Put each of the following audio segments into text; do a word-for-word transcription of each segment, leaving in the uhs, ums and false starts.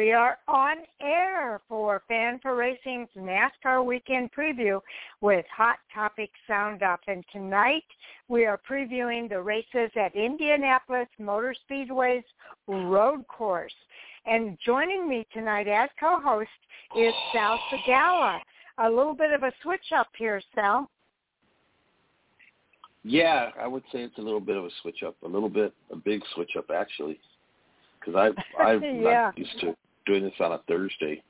we are on air for Fan for Racing's NASCAR Weekend Preview with Hot Topic Sound Off. And tonight we are previewing the races at Indianapolis Motor Speedway's road course. And joining me tonight as co-host is Sal Segala. A little bit of a switch up here, Sal. Yeah, I would say it's a little bit of a switch up, a little bit, a big switch up actually, because I've, I've yeah. not used to doing this on a Thursday.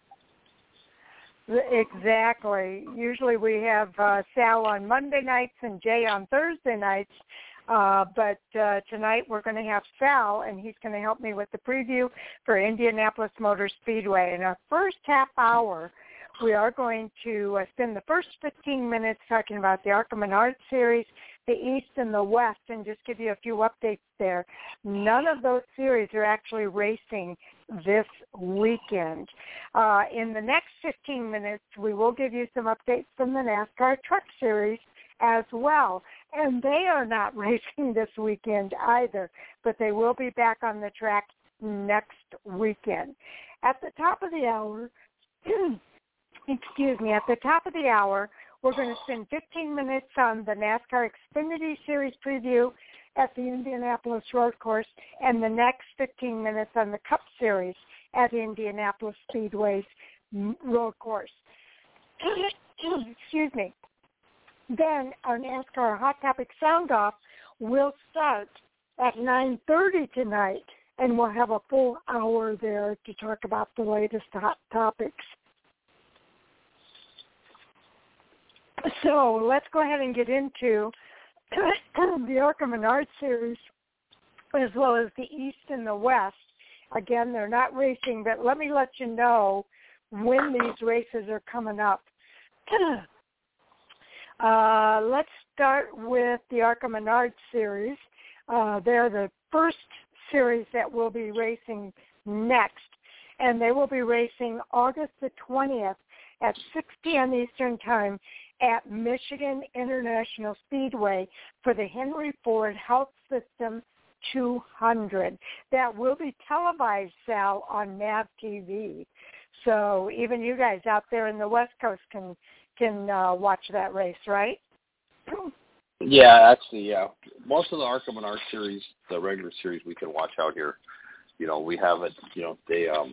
Exactly. Usually we have uh, Sal on Monday nights and Jay on Thursday nights, uh, but uh, tonight we're going to have Sal, and he's going to help me with the preview for Indianapolis Motor Speedway. In our first half hour, we are going to uh, spend the first fifteen minutes talking about the ARCA Menard Series, the East and the West, and just give you a few updates there. None of those series are actually racing this weekend. Uh, in the next fifteen minutes, we will give you some updates from the NASCAR Truck Series as well. And they are not racing this weekend either, but they will be back on the track next weekend. At the top of the hour, excuse me, at the top of the hour, we're going to spend fifteen minutes on the NASCAR Xfinity Series preview at the Indianapolis Road Course, and the next fifteen minutes on the Cup Series at Indianapolis Speedway's Road Course. Excuse me. Then our NASCAR Hot Topic Sound Off will start at nine thirty tonight, and we'll have a full hour there to talk about the latest hot topics. So let's go ahead and get into the ARCA Menard Series as well as the East and the West. Again, they're not racing, but let me let you know when these races are coming up. Uh, let's start with the ARCA Menard Series. Uh, they're the first series that will be racing next, and they will be racing August the twentieth at six p.m. Eastern Time at Michigan International Speedway for the Henry Ford Health System two hundred. That will be televised, Sal, on M A V T V. So even you guys out there in the West Coast can can uh, watch that race, right? Yeah, actually, yeah. Most of the ARCA Menard series, the regular series, we can watch out here. You know, we have it. You know, they um.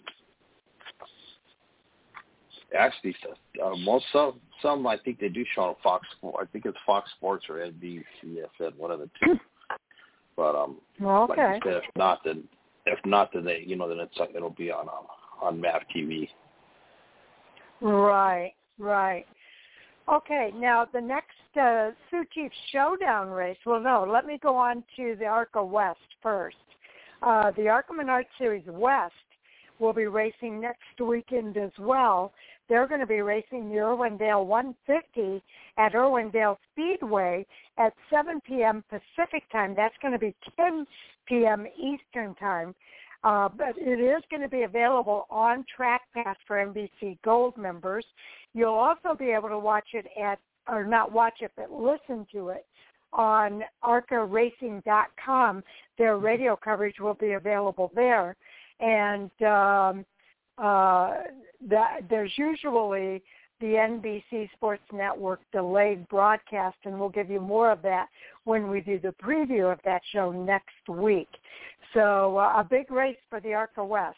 Actually, uh, most some some I think they do show on Fox. I think it's Fox Sports or N B C. I said one of the two. But um, well, okay. Like you said, if not, then if not, then they, you know, then it's it'll be on um, on M A V T V. Right, right. Okay, now the next uh, Sioux Chief Showdown race. Well, no, let me go on to the ARCA West first. Uh, the ARCA Menard Series West will be racing next weekend as well. They're going to be racing the Irwindale one fifty at Irwindale Speedway at seven p.m. Pacific time. That's going to be ten p.m. Eastern time. Uh, but it is going to be available on Track Pass for N B C Gold members. You'll also be able to watch it at, or not watch it, but listen to it on arca racing dot com. Their radio coverage will be available there. And um, uh, that, there's usually the N B C Sports Network delayed broadcast, and we'll give you more of that when we do the preview of that show next week. So uh, a big race for the ARCA West.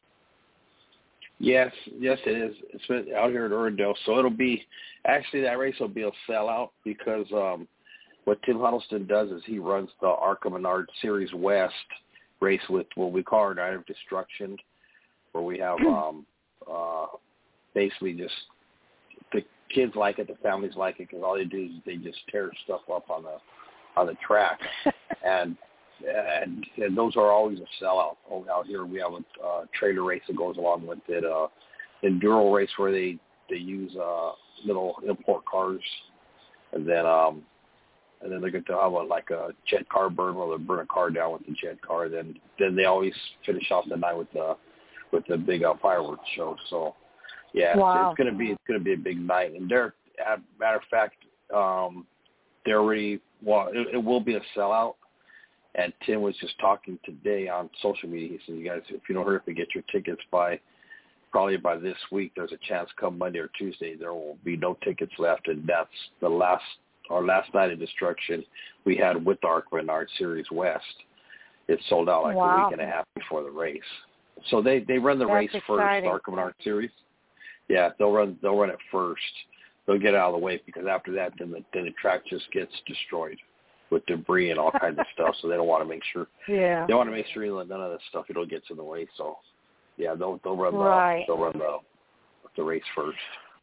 Yes, yes, it is. It's been out here at Irwindale, so it'll be actually that race will be a sellout because um, what Tim Huddleston does is he runs the ARCA Menard Series West race with what we call our Night of Destruction, where we have um, uh, basically just the kids like it, the families like it, because all they do is they just tear stuff up on the on the track, and, and and those are always a sellout. Oh, out here we have a uh, trailer race that goes along with it, uh, enduro race where they they use uh, little import cars, and then um, and then they're going to have a, like a jet car burn where they burn a car down with the jet car. Then then they always finish off the night with the with the big uh, fireworks show. So yeah, wow. it's, it's going to be it's going to be a big night. And they're, as a matter of fact, um, they're already well. It, it will be a sellout. And Tim was just talking today on social media. He said, "You guys, if you don't hurry up and get your tickets by probably by this week, there's a chance come Monday or Tuesday there will be no tickets left, and that's the last our last night of destruction we had with the ARCA Menard Series West. It sold out like wow. a week and a half before the race. So they, they run the that's race exciting. first, the ARCA Menard Series. Yeah, they'll run they'll run it first. They'll get out of the way because after that, then the, then the track just gets destroyed with debris and all kinds of stuff. So they don't want to make sure. Yeah. They want to make sure you know, none of this stuff you know gets in the way. So yeah, they'll they'll run the right. they'll run the the race first.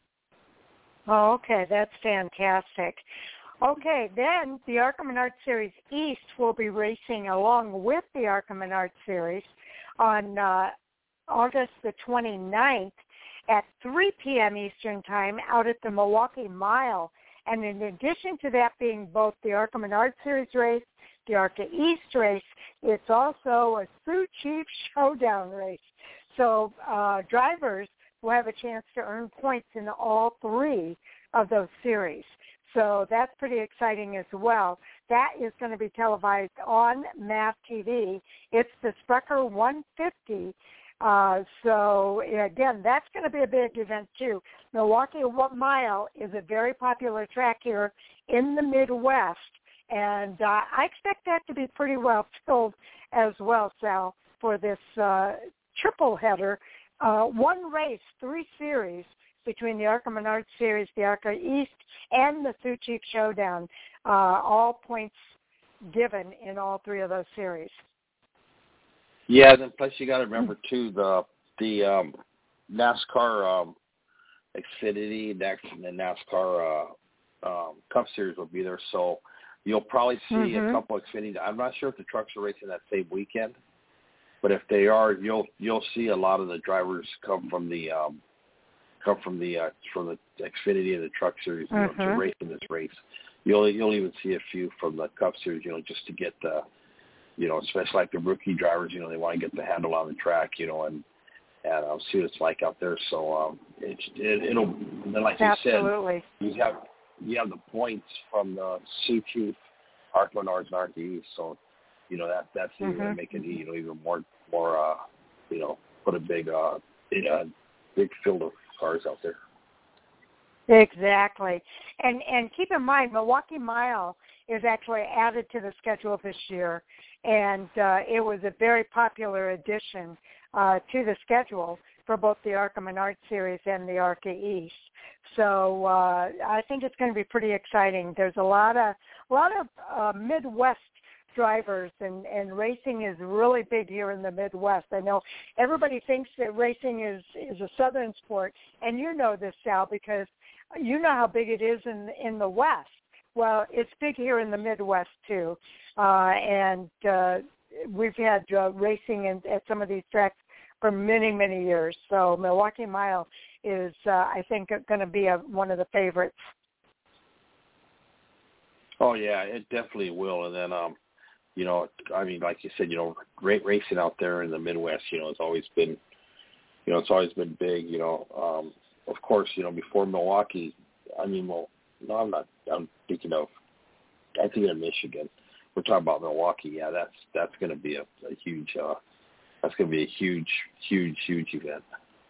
Oh, okay, that's fantastic. Okay, then the ARCA Menard Series East will be racing along with the ARCA Menard Series on uh, August the twenty-ninth at three p.m. Eastern Time out at the Milwaukee Mile. And in addition to that being both the ARCA Menard Series race, the ARCA East race, it's also a Sioux Chief Showdown race. So uh, drivers will have a chance to earn points in all three of those series. So that's pretty exciting as well. That is going to be televised on M A V T V. It's the Sprecher one fifty. Uh, so, again, that's going to be a big event, too. Milwaukee Mile is a very popular track here in the Midwest, and uh, I expect that to be pretty well filled as well, Sal, for this uh, triple header. Uh, one race, three series between the ARCA Menard Series, the ARCA East, and the Sioux Chief Showdown, uh, all points given in all three of those series. Yeah, then plus you got to remember too the the um, NASCAR um, Xfinity next and the NASCAR uh, um, Cup Series will be there, so you'll probably see mm-hmm. a couple of Xfinity. I'm not sure if the trucks are racing that same weekend, but if they are, you'll you'll see a lot of the drivers come from the um, come from the uh, from the Xfinity and the Truck Series mm-hmm. you know, to race in this race. You'll you'll even see a few from the Cup Series, you know, just to get the you know, especially like the rookie drivers, you know, they want to get the handle on the track, you know, and and uh, see what it's like out there. So um, it, it, it'll, and then like Absolutely. you said, you have you have the points from the Sioux Chief, ARCA Menards, and ARCA East. So you know that that's even mm-hmm. going to make it you know even more more uh, you know put a big uh, a big field of cars out there. Exactly, and and keep in mind, Milwaukee Mile is actually added to the schedule this year, and uh, it was a very popular addition uh, to the schedule for both the ARCA Menard Series and the ARCA East. So uh, I think it's going to be pretty exciting. There's a lot of a lot of uh, Midwest drivers, and, and racing is really big here in the Midwest. I know everybody thinks that racing is, is a southern sport, and you know this, Sal, because you know how big it is in in the West. Well, it's big here in the Midwest, too, uh, and uh, we've had uh, racing in, at some of these tracks for many, many years. So Milwaukee Mile is, uh, I think, going to be a, one of the favorites. Oh, yeah, it definitely will. And then, um, you know, I mean, like you said, you know, great racing out there in the Midwest, you know, it's always been, you know, it's always been big, you know. Um, of course, you know, before Milwaukee, I mean, well, no, I'm not. I'm thinking of. I'm thinking of Michigan. We're talking about Milwaukee. Yeah, that's that's going to be a, a huge. Uh, that's going to be a huge, huge, huge event.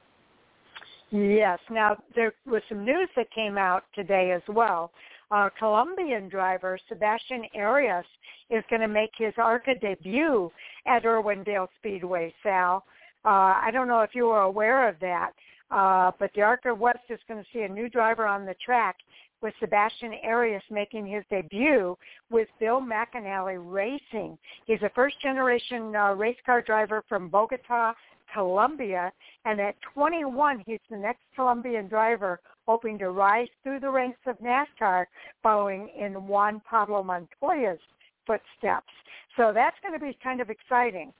Yes. Now there was some news that came out today as well. Uh, Colombian driver Sebastian Arias is going to make his ARCA debut at Irwindale Speedway. Sal, uh, I don't know if you were aware of that, uh, but the ARCA West is going to see a new driver on the track, with Sebastian Arias making his debut with Bill McAnally Racing. He's a first-generation uh, race car driver from Bogota, Colombia, and at twenty-one, he's the next Colombian driver hoping to rise through the ranks of NASCAR, following in Juan Pablo Montoya's footsteps. So that's going to be kind of exciting.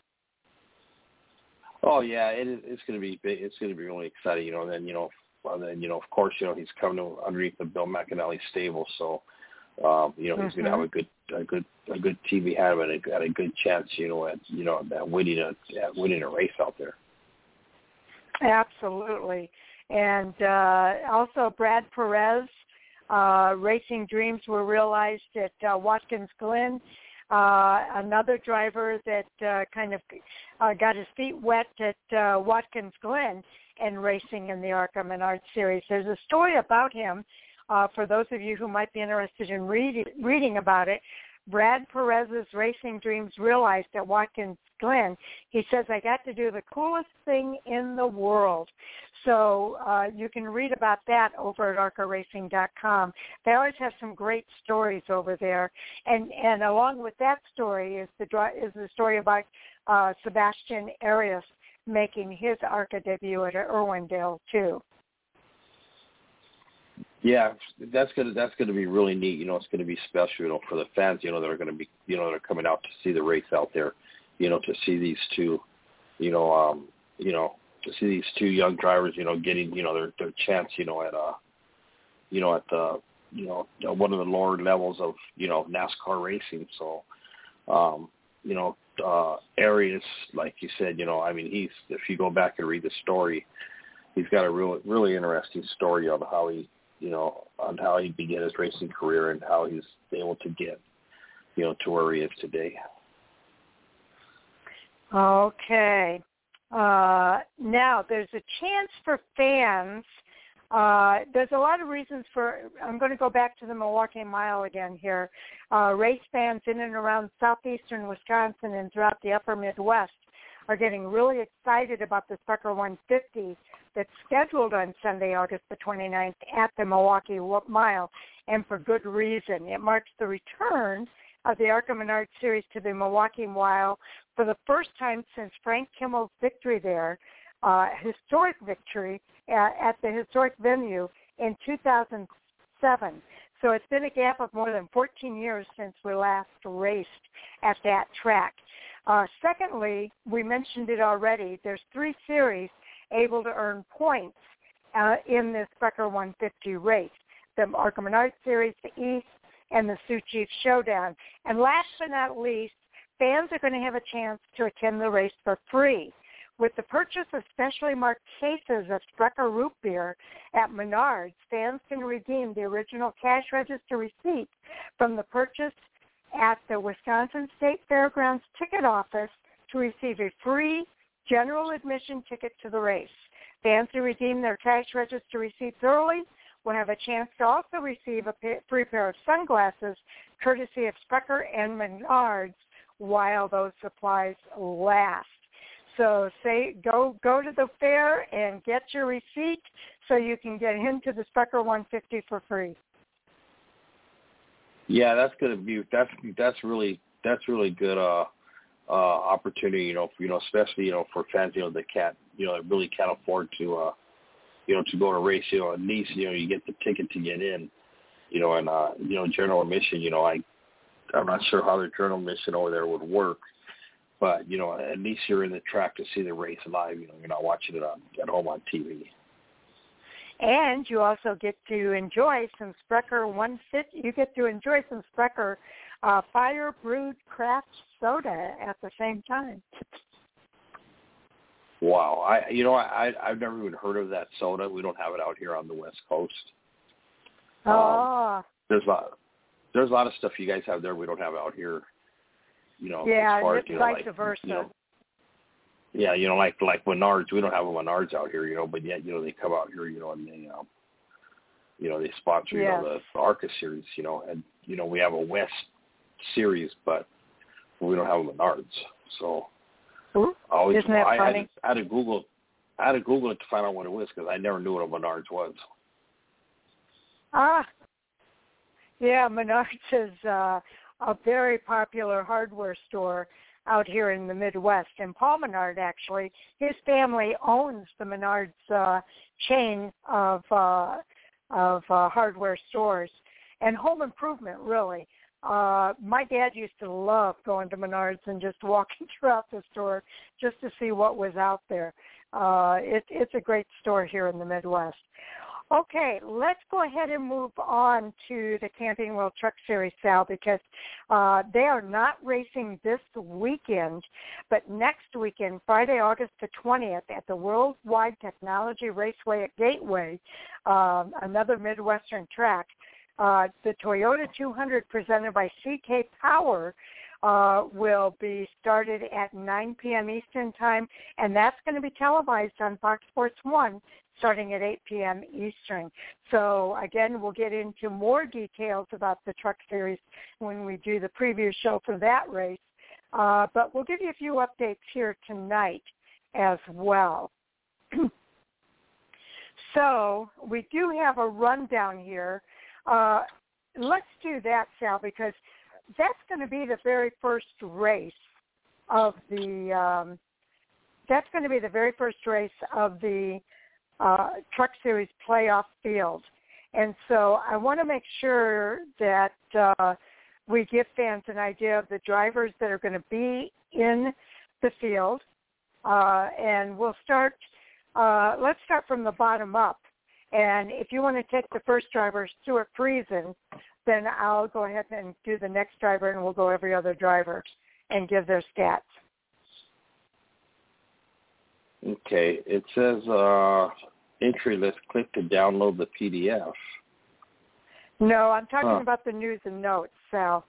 Oh yeah, it is, it's going to be big. It's going to be really exciting, you know. And then you know. And then, you know, of course, you know, he's coming to underneath the Bill McAnally stable, so um, you know he's mm-hmm. going to have a good, a good, a good T V hat and a, a good chance, you know, at you know at winning a at winning a race out there. Absolutely, and uh, also Brad Perez, uh, racing dreams were realized at uh, Watkins Glen. Uh, another driver that uh, kind of uh, got his feet wet at uh, Watkins Glen and racing in the ARCA Menard Series. There's a story about him uh, for those of you who might be interested in reading, reading about it. Brad Perez's racing dreams realized at Watkins Glen. He says, I got to do the coolest thing in the world. So uh, you can read about that over at arca racing dot com. They always have some great stories over there. And and along with that story is the is the story about uh, Sebastian Arias making his ARCA debut at Irwindale, too. Yeah, that's gonna that's gonna be really neat. You know, it's gonna be special. You know, for the fans. You know, that are gonna be you know that are coming out to see the race out there. You know, to see these two. You know, um, you know, to see these two young drivers. You know, getting you know their their chance. You know, at uh, you know at the you know one of the lower levels of you know NASCAR racing. So, um, you know, uh, Arias, like you said, you know, I mean, he's if you go back and read the story, he's got a really really interesting story on how he. you know, on how he began his racing career and how he's able to get, you know, to where he is today. Okay. Uh, now, there's a chance for fans. Uh, there's a lot of reasons for, I'm going to go back to the Milwaukee Mile again here. Uh, race fans in and around southeastern Wisconsin and throughout the upper Midwest are getting really excited about the Sprecher one fifty that's scheduled on Sunday, August the twenty-ninth at the Milwaukee Mile, and for good reason. It marks the return of the ARCA Menard Series to the Milwaukee Mile for the first time since Frank Kimmel's victory there, uh, historic victory at, at the historic venue in two thousand seven. So it's been a gap of more than fourteen years since we last raced at that track. Uh, secondly, we mentioned it already, there's three series able to earn points uh, in this Sprecher one fifty race, the ARCA Menard Series, the East, and the Sioux Chiefs Showdown. And last but not least, fans are going to have a chance to attend the race for free. With the purchase of specially marked cases of Sprecher root beer at Menards, fans can redeem the original cash register receipt from the purchase at the Wisconsin State Fairgrounds ticket office to receive a free general admission ticket to the race. Fans who redeem their cash register receipts early will have a chance to also receive a free pair of sunglasses courtesy of Sprecher and Menards while those supplies last. So say go go to the fair and get your receipt so you can get into the Sprecher one fifty for free. Yeah, that's gonna be that's that's really that's really good uh uh opportunity, you know, for, you know, especially, you know, for fans, you know, that can't you know, that really can't afford to uh you know, to go to a race, you know, at least, you know, you get the ticket to get in, you know, and uh you know, general admission, you know, I I'm not sure how the general admission over there would work. But, you know, at least you're in the track to see the race live. You know, you're not watching it on, at home on T V. And you also get to enjoy some Sprecher one fifty. You get to enjoy some Sprecher uh, fire brewed craft soda at the same time. Wow, I you know I I've never even heard of that soda. We don't have it out here on the West Coast. Oh, um, there's a lot there's a lot of stuff you guys have there we don't have out here. You know, yeah, as far as, it's you know, vice like, versa. You know, yeah, you know, like like Menards, we don't have a Menards out here, you know, but yet, you know, they come out here, you know, and they, um, you know, they sponsor, you yes. know, the, the ARCA series, you know, and, you know, we have a West series, but we don't have a Menards. So, Ooh, I always, isn't that I, funny? I, had, I had to Google, I had to Google it to find out what it was because I never knew what a Menards was. Ah, yeah, Menards is uh, a very popular hardware store out here in the Midwest. And Paul Menard, actually, his family owns the Menards uh, chain of uh, of uh, hardware stores and home improvement, really. Uh, my dad used to love going to Menards and just walking throughout the store just to see what was out there. Uh, it, it's a great store here in the Midwest. Okay, let's go ahead and move on to the Camping World Truck Series, Sal, because uh, they are not racing this weekend, but next weekend, Friday, August the twentieth, at the Worldwide Technology Raceway at Gateway, um, another Midwestern track, uh, the Toyota two hundred presented by C K Power uh, will be started at nine p.m. Eastern Time, and that's going to be televised on Fox Sports one starting at eight p.m. Eastern. So, again, we'll get into more details about the Truck Series when we do the preview show for that race. Uh, but we'll give you a few updates here tonight as well. So we do have a rundown here. Uh, let's do that, Sal, because that's going to be the very first race of the. Um, that's going to be the very first race of the uh, Truck Series playoff field, and so I want to make sure that uh, we give fans an idea of the drivers that are going to be in the field, uh, and we'll start. Uh, let's start from the bottom up. And if you want to take the first driver, Stuart Friesen, then I'll go ahead and do the next driver, and we'll go every other driver and give their stats. Okay. It says uh, entry list, click to download the P D F. No, I'm talking huh. about the news and notes, Sal.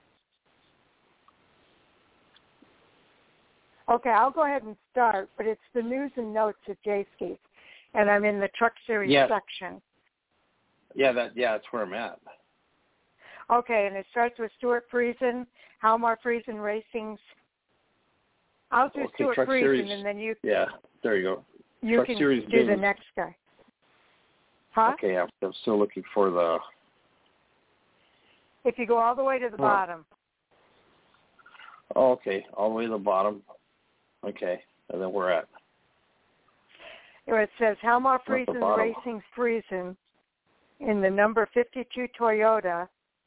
Okay, I'll go ahead and start, but it's the news and notes at Jayski's, and I'm in the Truck Series yes. section. Yeah, that yeah, that's where I'm at. Okay, and it starts with Stuart Friesen, Halmar Friesen Racing's. I'll do okay, Stuart Truck Friesen, Series, and then you. Yeah, there you go. You Truck can Series do Bing. the next guy. Huh? Okay, I'm, I'm still looking for the. If you go all the way to the oh. bottom. Oh, okay, all the way to the bottom. Okay, and then we're at. Where it says Halmar At the Friesen bottom. Racing Friesen in the number fifty-two Toyota.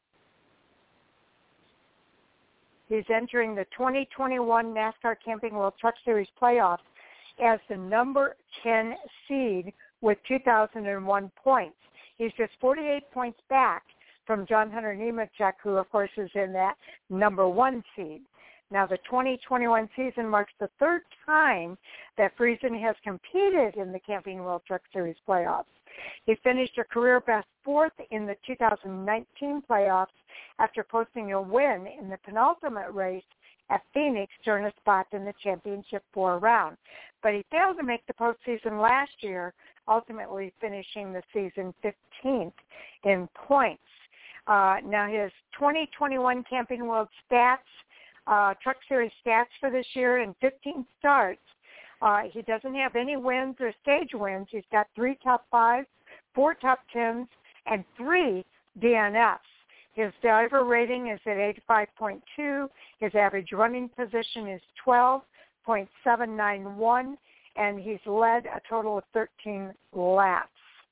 He's entering the twenty twenty-one NASCAR Camping World Truck Series playoffs as the number ten seed with two thousand one points. He's just forty-eight points back from John Hunter Nemechek, who, of course, is in that number one seed. Now, the twenty twenty-one season marks the third time that Friesen has competed in the Camping World Truck Series playoffs. He finished a career best fourth in the two thousand nineteen playoffs after posting a win in the penultimate race at Phoenix to earn a spot in the championship four round. But he failed to make the postseason last year, ultimately finishing the season fifteenth in points. Uh, now, his twenty twenty-one Camping World stats, uh, Truck Series stats for this year in fifteen starts. Uh, he doesn't have any wins or stage wins. He's got three top fives, four top tens, and three D N Fs. His driver rating is at eighty-five point two. His average running position is twelve point seven nine one, and he's led a total of thirteen laps.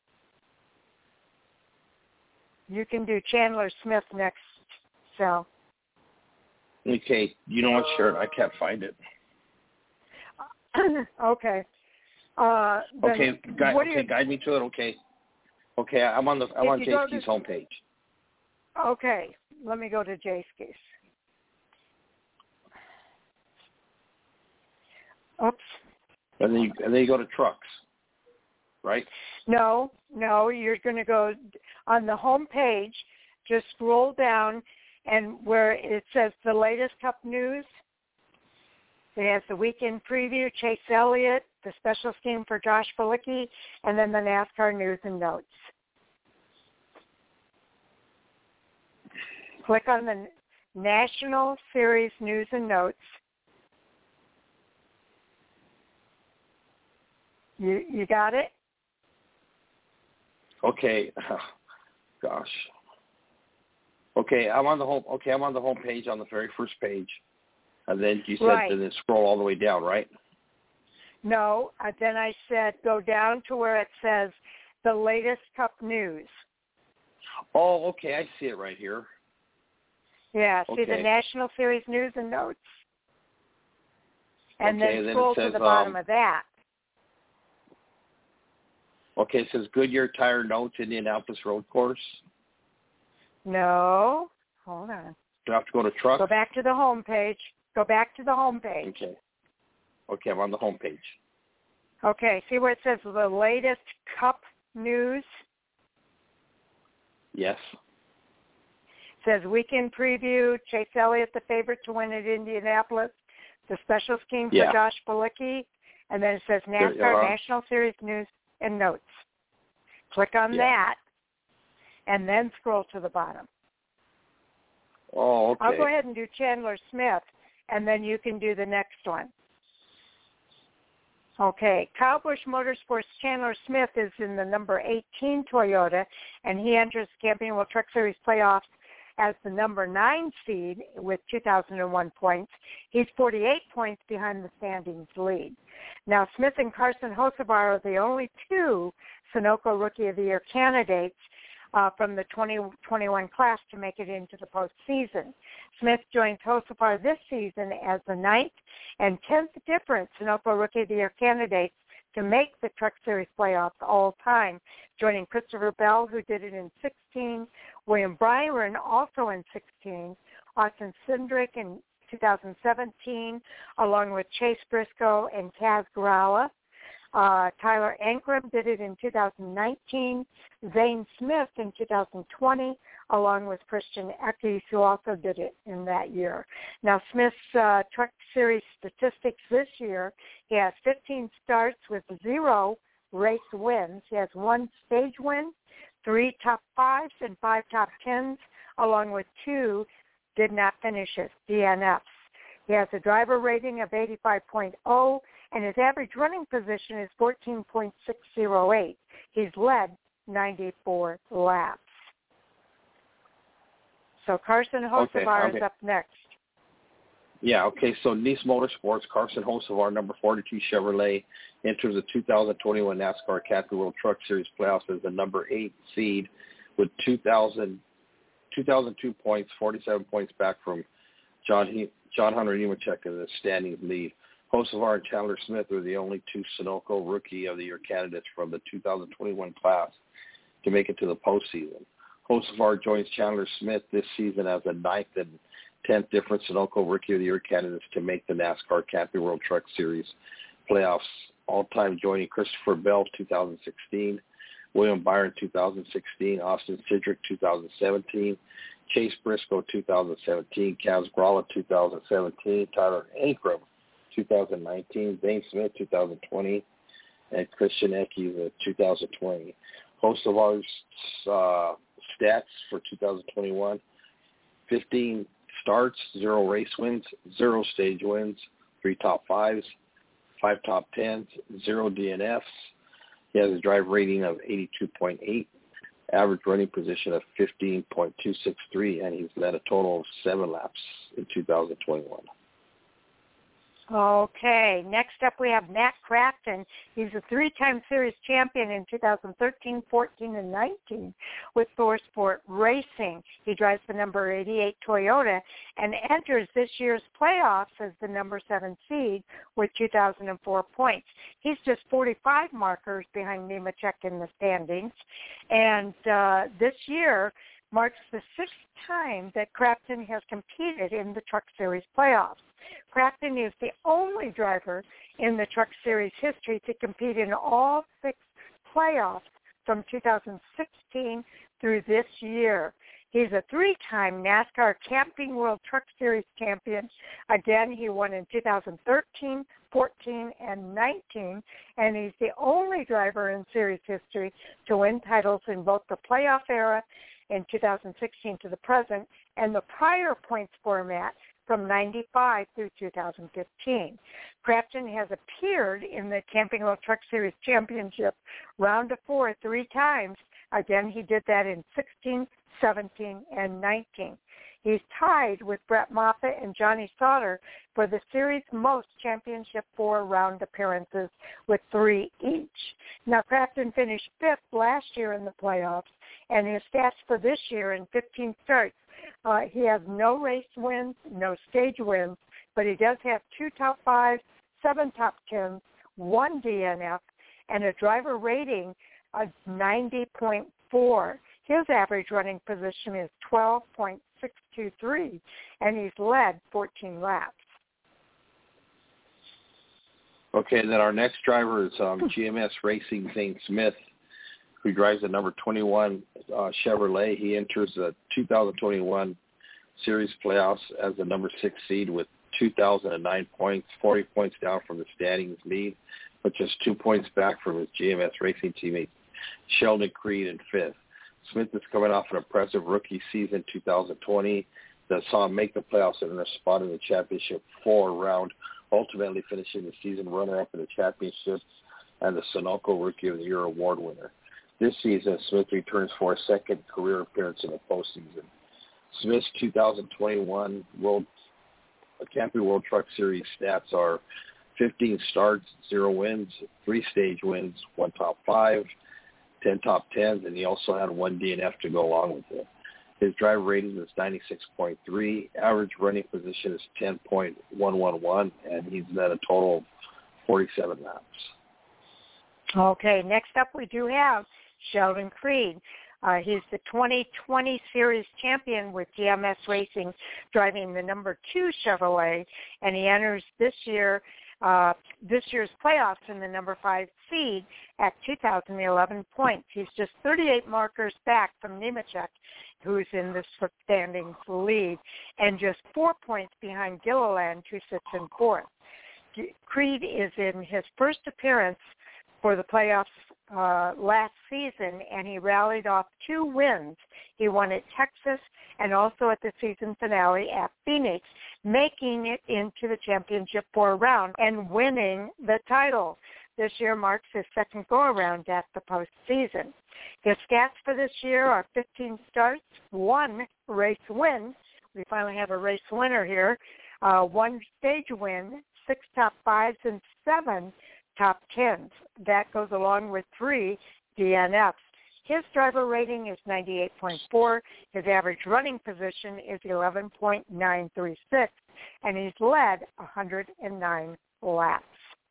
You can do Chandler Smith next, Sal. Okay, you know what, Sharon? I can't find it. okay. Uh, okay, guide, what do okay, you, guide me to it. Okay, okay, I'm on the I'm on Jayski's homepage. Okay, let me go to Jayski's. Oops. And then you, and then you go to trucks, right? No, no, you're going to go on the home page. Just scroll down, and where it says the latest Cup news, it has the weekend preview, Chase Elliott, the special scheme for Josh Bilicki, and then the NASCAR news and notes. Click on the National Series news and notes. You you got it? Okay. Gosh. Okay, I'm on the home. Okay, I'm on the home page on the very first page, and then you said right. to then scroll all the way down, right? No. Uh, then I said go down to where it says the latest Cup news. Oh, okay, I see it right here. Yeah, see okay. the National Series news and notes, and okay, then then scroll says, to the bottom um, of that. Okay, it says Goodyear Tire Notes, Indianapolis Road Course. No, hold on. Do I have to go to truck? Go back to the home page. Go back to the home page. Okay. Okay, I'm on the home page. Okay, see where it says the latest Cup news? Yes. says weekend preview, Chase Elliott the favorite to win at Indianapolis, the special scheme for yeah. Josh Bilicki, and then it says NASCAR There, uh, National Series News and Notes. Click on yeah. that, and then scroll to the bottom. Oh, okay. I'll go ahead and do Chandler Smith, and then you can do the next one. Okay, Kyle Busch Motorsports Chandler Smith is in the number eighteen Toyota, and he enters the Camping World Truck Series playoffs as the number nine seed with two thousand one points. He's forty-eight points behind the standings lead. Now, Smith and Carson Hocevar are the only two Sunoco Rookie of the Year candidates uh, from the twenty twenty-one class to make it into the postseason. Smith joins Hocevar this season as the ninth and tenth different Sunoco Rookie of the Year candidates to make the Truck Series playoffs all time, joining Christopher Bell, who did it in sixteen, William Byron also in sixteen, Austin Cindric in two thousand seventeen, along with Chase Briscoe and Kaz Grala. Uh, Tyler Ankrum did it in two thousand nineteen, Zane Smith in two thousand twenty, along with Christian Eckes, who also did it in that year. Now, Smith's uh, Truck Series statistics this year, he has fifteen starts with zero race wins. He has one stage win, three top fives, and five top tens, along with two did not finish as D N Fs. He has a driver rating of eighty-five point oh, and his average running position is fourteen point six oh eight. He's led ninety-four laps. So Carson Hocevar okay, okay. is up next. Yeah, okay, so Nice Motorsports, Carson Hocevar, number forty-two Chevrolet, enters the two thousand twenty-one NASCAR Camping World Truck Series playoffs as the number eight seed with two thousand, two thousand two points, forty-seven points back from John he- John Hunter Nemechek in the standings lead. Hocevar and Chandler Smith are the only two Sunoco Rookie of the Year candidates from the two thousand twenty-one class to make it to the postseason. Hocevar joins Chandler Smith this season as the ninth and tenth different Sunoco Rookie of the Year candidates to make the NASCAR Camping World Truck Series playoffs, all-time joining Christopher Bell, two thousand sixteen, William Byron, two thousand sixteen, Austin Cindric, two thousand seventeen, Chase Briscoe, two thousand seventeen, Kaz Grala, two thousand seventeen, Tyler Ankrum, two thousand nineteen, Zane Smith, two thousand twenty, and Christian Eckes, uh, two thousand twenty. Hocevar's uh, stats for two thousand twenty-one, fifteen starts, zero race wins, zero stage wins, three top fives, five top tens, zero D N Fs. He has a drive rating of eighty-two point eight, average running position of fifteen point two six three, and he's led a total of seven laps in two thousand twenty-one. Okay, next up we have Matt Crafton. He's a three-time series champion in two thousand thirteen, fourteen, and nineteen with ThorSport Racing. He drives the number eighty-eight Toyota and enters this year's playoffs as the number seven seed with two thousand four points. He's just forty-five markers behind Nemechek in the standings, and uh, this year marks the sixth time that Crafton has competed in the Truck Series playoffs. Crafton is the only driver in the Truck Series history to compete in all six playoffs from two thousand sixteen through this year. He's a three-time NASCAR Camping World Truck Series champion. Again, he won in two thousand thirteen, fourteen, and nineteen, and he's the only driver in series history to win titles in both the playoff era in two thousand sixteen to the present and the prior points format from ninety-five through two thousand fifteen. Crafton has appeared in the Camping World Truck Series Championship round of four three times. Again, he did that in sixteen, seventeen, and nineteen. He's tied with Brett Moffitt and Johnny Sauter for the series' most championship four round appearances with three each. Now, Crafton finished fifth last year in the playoffs, and his stats for this year in fifteen starts, uh, he has no race wins, no stage wins, but he does have two top fives, seven top tens, one D N F, and a driver rating of ninety point four. His average running position is twelve point six two three, and he's led fourteen laps. Okay, then our next driver is um, G M S Racing Zane Smith. who drives the number twenty-one uh, Chevrolet. He enters the two thousand twenty-one Series playoffs as the number six seed with two thousand nine points, forty points down from the standings lead, but just two points back from his G M S Racing teammate Sheldon Creed in fifth. Smith is coming off an impressive rookie season two thousand twenty that saw him make the playoffs and earn a spot in the championship four round, ultimately finishing the season runner-up in the championships and the Sunoco Rookie of the Year award winner. This season, Smith returns for a second career appearance in the postseason. Smith's two thousand twenty-one World Campy World Truck Series stats are fifteen starts, zero wins, three stage wins, one top five, ten top tens, and he also had one D N F to go along with it. His driver rating is ninety-six point three, average running position is ten point one one one, and he's at a total of forty-seven laps. Okay, next up we do have Sheldon Creed. Uh, he's the twenty twenty Series champion with G M S Racing, driving the number two Chevrolet, and he enters this year uh, this year's playoffs in the number five seed at two thousand eleven points. He's just thirty-eight markers back from Nemechek, who's in the standings lead, and just four points behind Gilliland, who sits in fourth. Creed is in his first appearance for the playoffs uh, last season, and he rallied off two wins. He won at Texas and also at the season finale at Phoenix, making it into the championship four round and winning the title. This year marks his second go-around at the postseason. His stats for this year are fifteen starts, one race win. We finally have a race winner here. Uh, one stage win, six top fives, and seven top tens. That goes along with three D N Fs. His driver rating is ninety-eight point four. His average running position is eleven point nine three six, and he's led one hundred nine laps.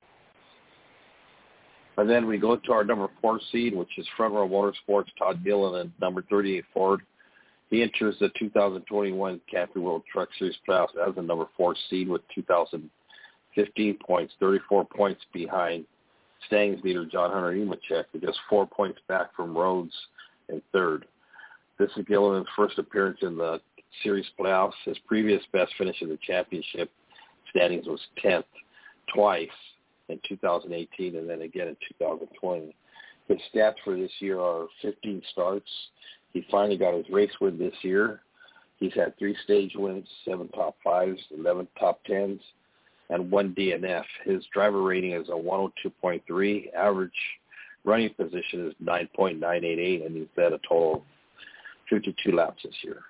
And then we go to our number four seed, which is Front Row Motorsports, Todd Gillen, and number thirty-eight Ford. He enters the two thousand twenty-one Campy World Truck Series playoffs as the number four seed with two thousand fifteen points, thirty-four points behind standings leader John Hunter Nemechek, with just four points back from Rhodes in third. This is Gillen's first appearance in the series playoffs. His previous best finish in the championship standings was tenth twice in two thousand eighteen and then again in two thousand twenty. His stats for this year are fifteen starts. He finally got his race win this year. He's had three stage wins, seven top fives, eleven top tens, and one D N F. His driver rating is a one oh two point three. Average running position is nine point nine eight eight, and he's had a total of fifty-two laps this year.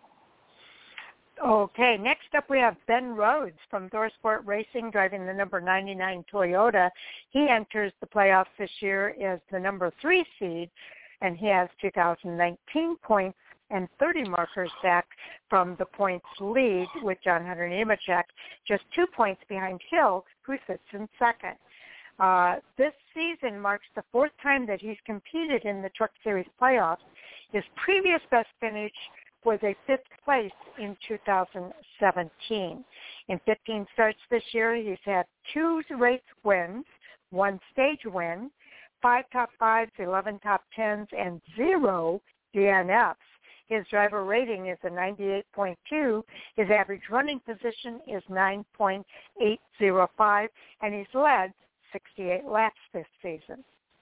Okay, next up we have Ben Rhodes from ThorSport Racing, driving the number ninety-nine Toyota. He enters the playoffs this year as the number three seed, and he has two thousand nineteen points and thirty markers back from the points lead with John Hunter Nemechek, just two points behind Hill, who sits in second. Uh, this season marks the fourth time that he's competed in the Truck Series playoffs. His previous best finish was a fifth place in two thousand seventeen. In fifteen starts this year, he's had two race wins, one stage win, five top fives, eleven top tens, and zero D N Fs. His driver rating is a ninety-eight point two. His average running position is nine point eight oh five, and he's led sixty-eight laps this season.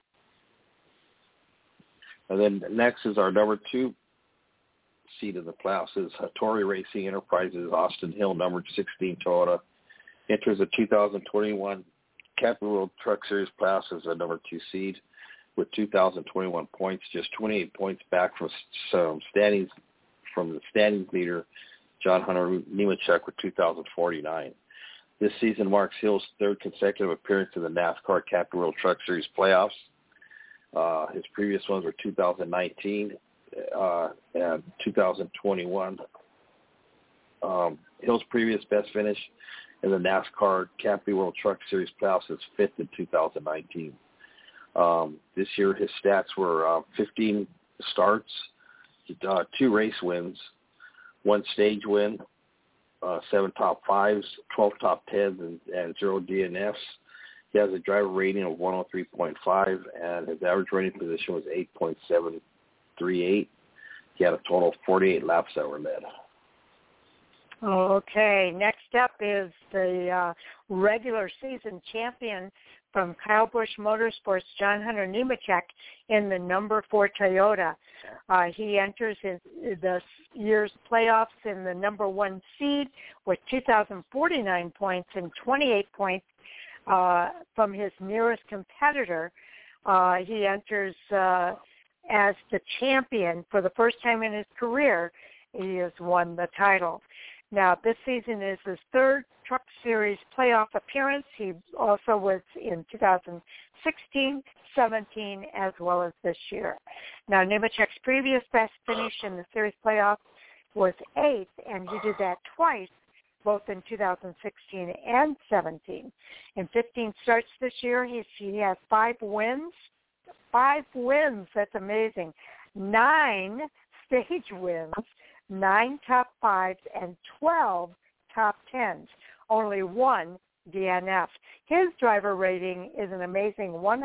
And then next is our number two seed in the playoffs is Hattori Racing Enterprises, Austin Hill, number sixteen Toyota. Enters the two thousand twenty-one Campy World Truck Series playoffs as a number two seed with two thousand twenty-one points, just twenty-eight points back from some standings from the standings leader John Hunter Nemechek with two thousand forty-nine. This season marks Hill's third consecutive appearance in the NASCAR Campy World Truck Series playoffs. Uh, his previous ones were two thousand nineteen uh, and two thousand twenty-one. Um, Hill's previous best finish in the NASCAR Campy World Truck Series playoffs is fifth in two thousand nineteen. Um, this year his stats were uh, fifteen starts, uh, two race wins, one stage win, uh, seven top fives, twelve top tens, and, and zero D N Fs. He has a driver rating of one oh three point five, and his average running position was eight point seven three eight. He had a total of forty-eight laps that were led. Okay, next up is the uh, regular season champion from Kyle Busch Motorsports, John Hunter Nemechek, in the number four Toyota. Uh, he enters his, the year's playoffs in the number one seed with two thousand forty-nine points and twenty-eight points uh, from his nearest competitor. Uh, he enters uh, as the champion for the first time in his career. He has won the title. Now, this season is his third Truck Series playoff appearance. He also was in two thousand sixteen, seventeen, as well as this year. Now, Nemechek's previous best finish in the Series playoff was eighth, and he did that twice, both in two thousand sixteen and seventeen. In fifteen starts this year, he's, he has five wins. Five wins. That's amazing. Nine stage wins, nine top fives, and twelve top tens. Only one D N F. His driver rating is an amazing one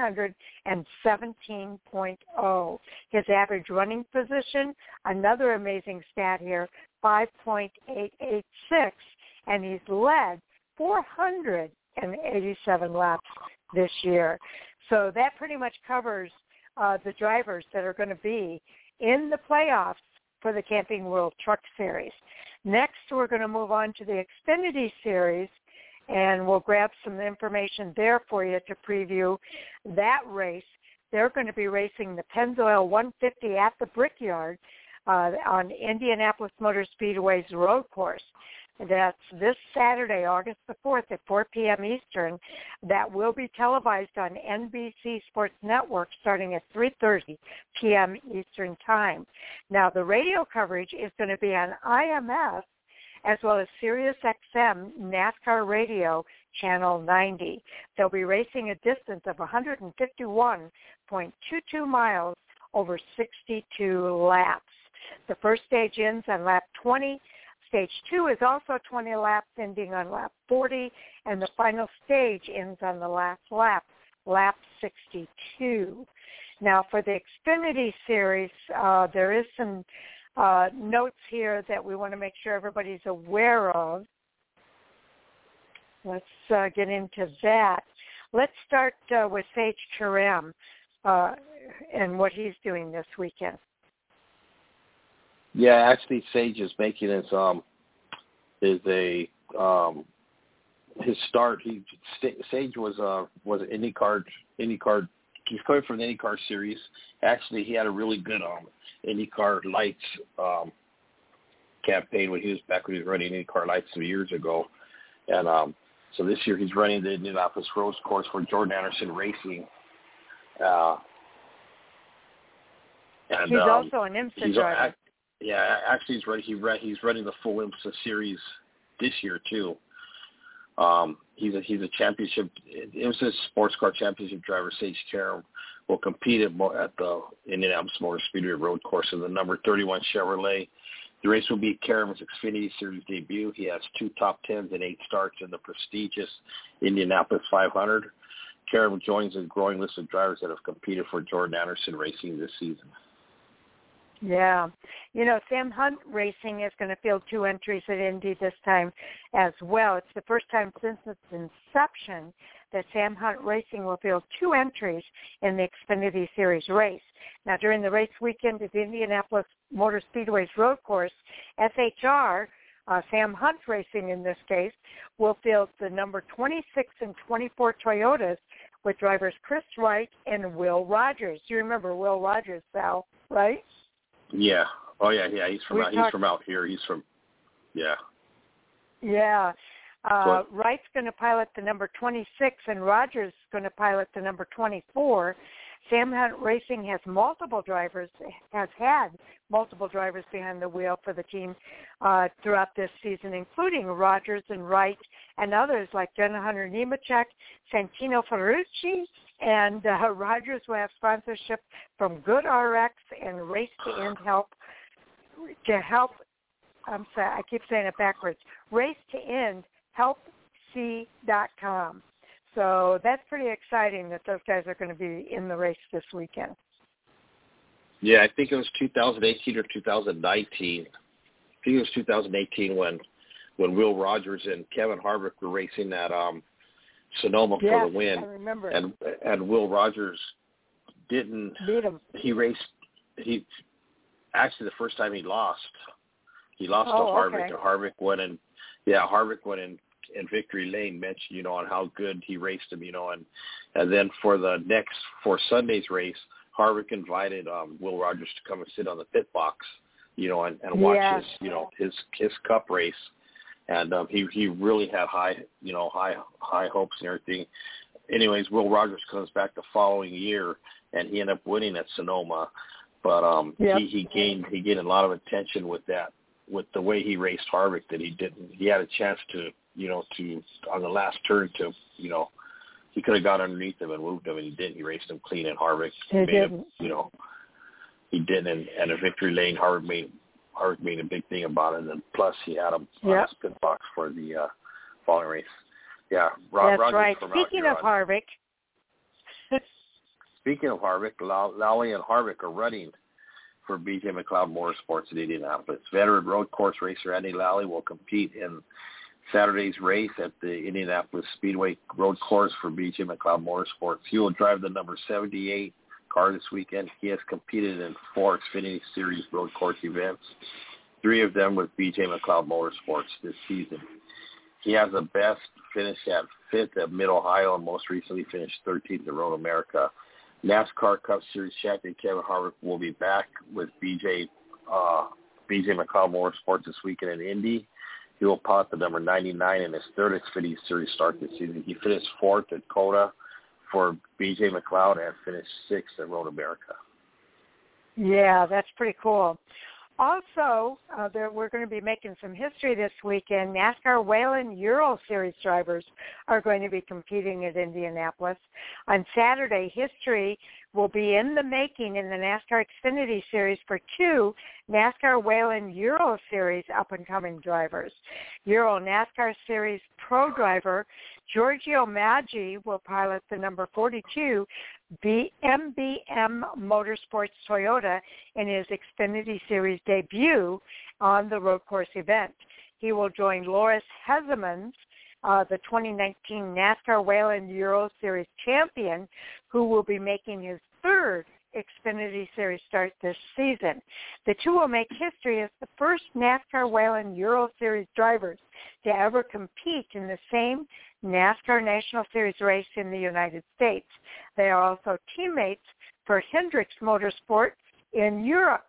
seventeen point oh. His average running position, another amazing stat here, five point eight eight six, and he's led four hundred eighty-seven laps this year. So that pretty much covers uh, the drivers that are going to be in the playoffs for the Camping World Truck Series. Next, we're going to move on to the Xfinity Series, and we'll grab some information there for you to preview that race. They're going to be racing the Pennzoil one fifty at the Brickyard uh, on Indianapolis Motor Speedway's road course. That's this Saturday, August the fourth at four p.m. Eastern. That will be televised on N B C Sports Network starting at three thirty p.m. Eastern Time. Now, the radio coverage is going to be on I M S as well as Sirius X M NASCAR Radio Channel ninety. They'll be racing a distance of one fifty-one point two two miles over sixty-two laps. The first stage ends on lap twenty. Stage two is also twenty laps, ending on lap forty, and the final stage ends on the last lap, lap sixty-two. Now, for the Xfinity Series, uh, there is some uh, notes here that we want to make sure everybody's aware of. Let's uh, get into that. Let's start uh, with Sage Karam uh, and what he's doing this weekend. Yeah, actually, Sage is making his um is a um his start. He Sage was uh was an IndyCar IndyCar. He's coming from the IndyCar series. Actually, he had a really good um IndyCar Lights um campaign when he was back when he was running IndyCar Lights some years ago, and um so this year he's running the Indianapolis Road Course for Jordan Anderson Racing. Uh, and he's um, also an IMSA driver. Yeah, actually, he's running. He run, he's running the full IMSA series this year too. Um, he's a he's a championship IMSA Sports Car Championship driver. Sage Karam will compete at, at the Indianapolis Motor Speedway Road Course in the number thirty-one Chevrolet. The race will be Karam's Xfinity Series debut. He has two top tens and eight starts in the prestigious Indianapolis five hundred. Karam joins a growing list of drivers that have competed for Jordan Anderson Racing this season. Yeah. You know, Sam Hunt Racing is going to field two entries at Indy this time as well. It's the first time since its inception that Sam Hunt Racing will field two entries in the Xfinity Series race. Now, during the race weekend at the Indianapolis Motor Speedway's road course, S H R, uh, Sam Hunt Racing in this case, will field the number twenty-six and twenty-four Toyotas with drivers Chris Wright and Will Rogers. You remember Will Rogers, Sal, right? Yeah. Oh, yeah, yeah. He's from out, talked, he's from out here. He's from, yeah. Yeah. Uh, so, Wright's going to pilot the number twenty-six, and Rogers is going to pilot the number twenty-four. Sam Hunt Racing has multiple drivers, has had multiple drivers behind the wheel for the team uh, throughout this season, including Rogers and Wright and others like John Hunter Nemechek, Santino Ferrucci, and uh, Rogers will have sponsorship from Good R X and Race to End help to help. I'm sorry, I keep saying it backwards. Race to End help C dot com. So that's pretty exciting that those guys are going to be in the race this weekend. Yeah, I think it was two thousand eighteen or two thousand nineteen. I think it was two thousand eighteen when when Will Rogers and Kevin Harvick were racing at um, Sonoma yes, for the win. I remember. And and Will Rogers didn't beat him. He raced. He actually the first time he lost, he lost oh, to Harvick, okay. and Harvick went in. Yeah, Harvick went in. And Victory Lane mentioned, you know, on how good he raced him, you know, and and then for the next for Sunday's race, Harvick invited um, Will Rogers to come and sit on the pit box, you know, and, and watch yes. his, you know, his his Cup race, and um, he he really had high, you know, high high hopes and everything. Anyways, Will Rogers comes back the following year, and he ended up winning at Sonoma, but um, yep. he he gained he gained a lot of attention with that, with the way he raced Harvick, that he didn't he had a chance to. you know, to on the last turn to, you know, he could have got underneath him and moved him, and he didn't. He raced him clean, and Harvick he made didn't. him, you know, he didn't. And, and a Victory Lane, Harvick made Harvick made a big thing about it, and plus he had him yep. on his pit box for the uh, following race. Yeah, Rob That's Rogers right. from Speaking of on. Harvick. Speaking of Harvick, Lally and Harvick are running for B J McLeod Motorsports in Indianapolis. Veteran road course racer Andy Lally will compete in Saturday's race at the Indianapolis Speedway road course for B J McLeod Motorsports. He will drive the number seventy-eight car this weekend. He has competed in four Xfinity Series road course events, three of them with B J McLeod Motorsports this season. He has a best finish at fifth at Mid-Ohio and most recently finished thirteenth at Road America. NASCAR Cup Series champion Kevin Harvick will be back with B J uh, B J McLeod Motorsports this weekend in Indy. He will pot the number ninety-nine in his third Xfinity Series start this season. He finished fourth at COTA for B J McLeod and finished sixth at Road America. Yeah, that's pretty cool. Also, uh, there, we're going to be making some history this weekend. NASCAR Whelen Euro Series drivers are going to be competing at Indianapolis. On Saturday, history will be in the making in the NASCAR Xfinity Series for two NASCAR Whelen Euro Series up-and-coming drivers. Euro NASCAR Series Pro driver Giorgio Maggi will pilot the number forty-two B- M B M Motorsports Toyota in his Xfinity Series debut on the road course event. He will join Loris Hezemans, uh, the twenty nineteen NASCAR Whelen Euro Series champion, who will be making his third Xfinity Series start this season. The two will make history as the first NASCAR Whelen Euro Series drivers to ever compete in the same NASCAR National Series race in the United States. They are also teammates for Hendricks Motorsports in Europe.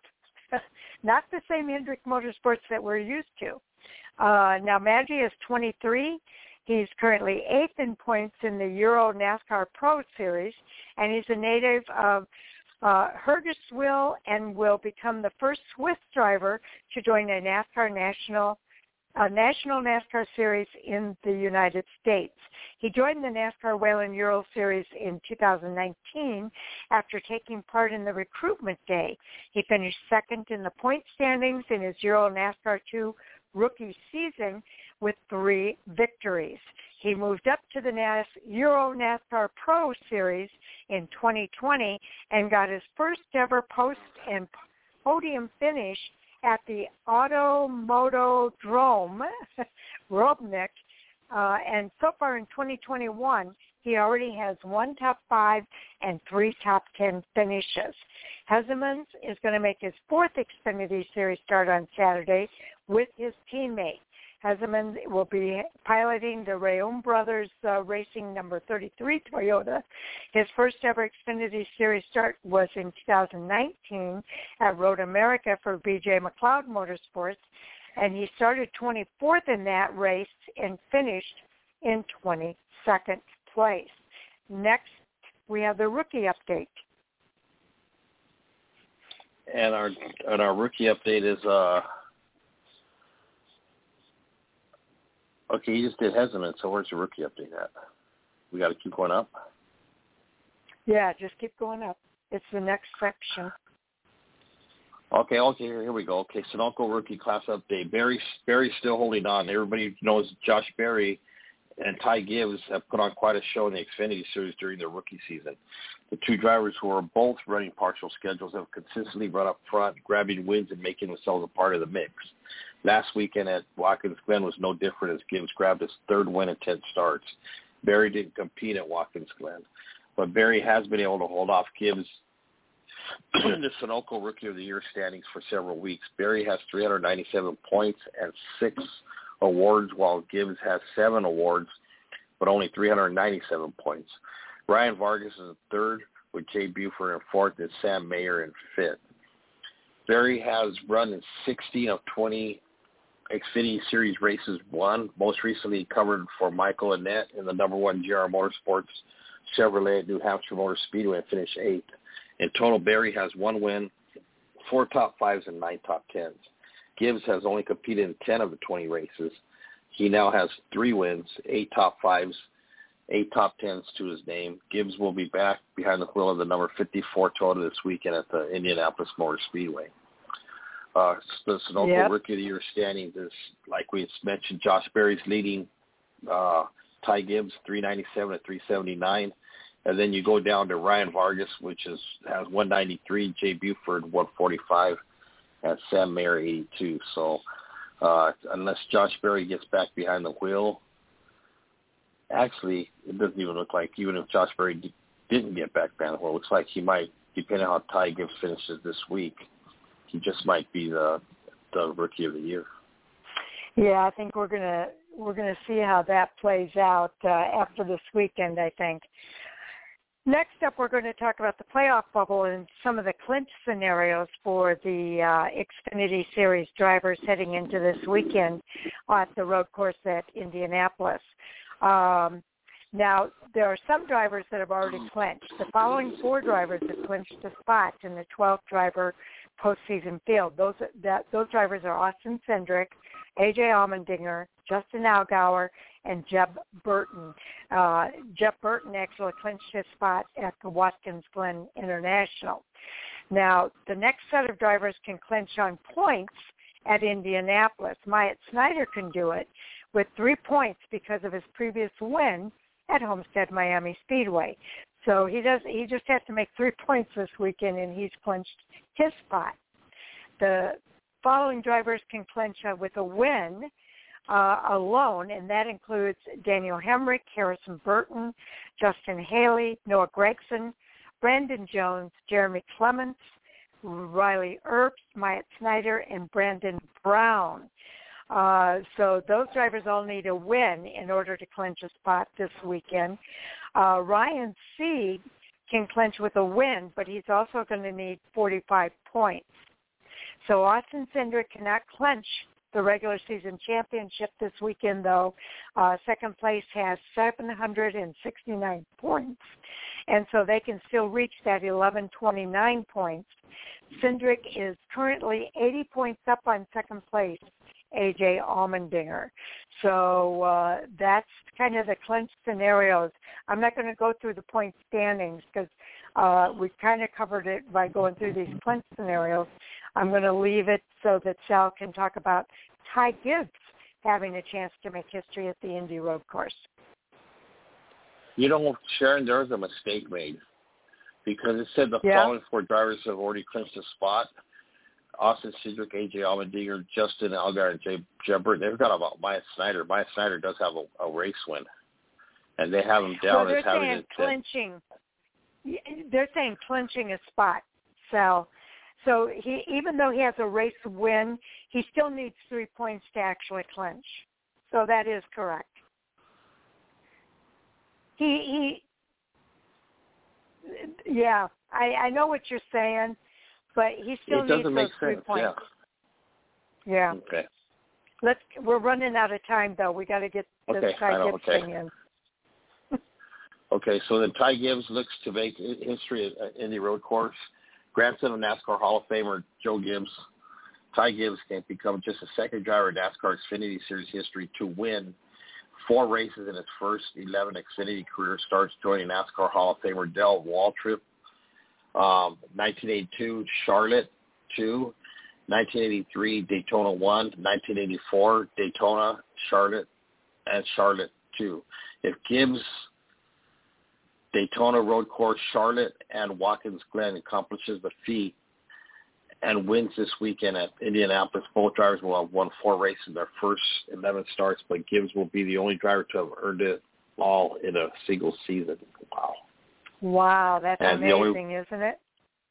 Not the same Hendricks Motorsports that we're used to. Uh, now, Maggi is twenty-three. He's currently eighth in points in the Euro NASCAR Pro Series, and he's a native of uh, Hergiswil and will become the first Swiss driver to join a NASCAR National A national NASCAR series in the United States. He joined the NASCAR Whelen Euro Series in two thousand nineteen after taking part in the recruitment day. He finished second in the point standings in his Euro NASCAR two rookie season with three victories. He moved up to the NAS, Euro NASCAR Pro Series in twenty twenty and got his first ever post and podium finish at the Automotodrome, Robnik, uh, and so far in twenty twenty-one, he already has one top five and three top ten finishes. Hezemans is going to make his fourth Xfinity Series start on Saturday with his teammate. Hezemans will be piloting the Rheaume Brothers uh, Racing number thirty-three Toyota. His first ever Xfinity Series start was in two thousand nineteen at Road America for B J McLeod Motorsports, and he started twenty-fourth in that race and finished in twenty-second place. Next, we have the rookie update. And our and our rookie update is uh. Okay, you just did Hezemans, so where's the rookie update at? We got to keep going up? Yeah, just keep going up. It's the next section. Okay, okay, here we go. Okay, Sunoco rookie class update. Barry, Barry's still holding on. Everybody knows Josh Berry and Ty Gibbs have put on quite a show in the Xfinity Series during their rookie season. The two drivers who are both running partial schedules have consistently run up front, grabbing wins and making themselves a part of the mix. Last weekend at Watkins Glen was no different as Gibbs grabbed his third win in ten starts. Berry didn't compete at Watkins Glen, but Berry has been able to hold off Gibbs in the Sunoco Rookie of the Year standings for several weeks. Berry has three hundred ninety-seven points and six awards, while Gibbs has seven awards, but only three hundred ninety-seven points. Ryan Vargas is in third, with Jay Buford in fourth and Sam Mayer in fifth. Berry has run in sixteen of twenty Xfinity Series races won. Most recently, he covered for Michael Annett in the number one G R Motorsports Chevrolet at New Hampshire Motor Speedway and finished eighth. In total, Berry has one win, four top fives, and nine top tens. Gibbs has only competed in ten of the twenty races. He now has three wins, eight top fives, eight top tens to his name. Gibbs will be back behind the wheel of the number fifty-four Toyota this weekend at the Indianapolis Motor Speedway. Uh, the Sunoco yep. Rookie of the Year standings is, like we mentioned, Josh Berry's leading uh, Ty Gibbs, three ninety-seven at three seventy-nine. And then you go down to Ryan Vargas, which is has one ninety-three, Jay Buford, one forty-five, and Sam Mayer, eighty-two. So uh, unless Josh Berry gets back behind the wheel, actually, it doesn't even look like, even if Josh Berry d- didn't get back behind the wheel, it looks like he might, depending on how Ty Gibbs finishes this week, he just might be the the Rookie of the Year. Yeah, I think we're gonna we're gonna see how that plays out uh, after this weekend, I think. Next up, we're going to talk about the playoff bubble and some of the clinch scenarios for the uh, Xfinity Series drivers heading into this weekend at the road course at Indianapolis. Um, now, there are some drivers that have already clinched. The following four drivers have clinched a spot in the twelfth driver postseason field. Those that those drivers are Austin Cindric, A J Allmendinger, Justin Allgaier, and Jeb Burton. Uh, Jeb Burton actually clinched his spot at the Watkins Glen International. Now, the next set of drivers can clinch on points at Indianapolis. Myatt Snider can do it with three points because of his previous win at Homestead Miami Speedway. So he does. He just has to make three points this weekend, and he's clinched his spot. The following drivers can clinch uh, with a win uh, alone, and that includes Daniel Hemrick, Harrison Burton, Justin Haley, Noah Gragson, Brandon Jones, Jeremy Clements, Riley Earps, Myatt Snider, and Brandon Brown. Uh, so those drivers all need a win in order to clinch a spot this weekend. Uh, Ryan Sieg can clinch with a win, but he's also going to need forty-five points. So Austin Cindric cannot clinch the regular season championship this weekend, though. Uh, second place has seven hundred sixty-nine points, and so they can still reach that eleven twenty-nine points. Cindric is currently eighty points up on second place, A J Allmendinger. So uh, that's kind of the clinch scenarios. I'm not going to go through the point standings because uh, we kind of covered it by going through these clinch scenarios. I'm going to leave it so that Sal can talk about Ty Gibbs having a chance to make history at the Indy Road Course. You know, Sharon, there was a mistake made because it said the yeah. following four drivers have already clinched a spot. Austin Cindric, A J Allmendinger, Justin Allgaier, and Jay Jeb Burton. They've got about Myatt Snider. Myatt Snider does have a, a race win, and they have him down well, as having saying a clinching. They're saying clinching a spot, Sal. So he, even though he has a race win, he still needs three points to actually clinch. So that is correct. He, he, yeah, I, I know what you're saying. But he still it needs doesn't those make three sense. points. Yeah. Yeah. Okay. Let's. We're running out of time, though. We got to get this okay, Ty Gibbs okay. thing in. Okay, so then Ty Gibbs looks to make history at Indy Road Course. Grandson of NASCAR Hall of Famer Joe Gibbs. Ty Gibbs can become just the second driver in NASCAR Xfinity Series history to win four races in his first eleven Xfinity career starts, joining NASCAR Hall of Famer Dale Waltrip. Um, nineteen eighty-two, Charlotte, two. nineteen eighty-three, Daytona, one. nineteen eighty-four, Daytona, Charlotte, and Charlotte, two. If Gibbs, Daytona Road Course, Charlotte, and Watkins Glen accomplishes the feat and wins this weekend at Indianapolis, both drivers will have won four races in their first eleven starts, but Gibbs will be the only driver to have earned it all in a single season. Wow. Wow, that's and amazing, only, isn't it?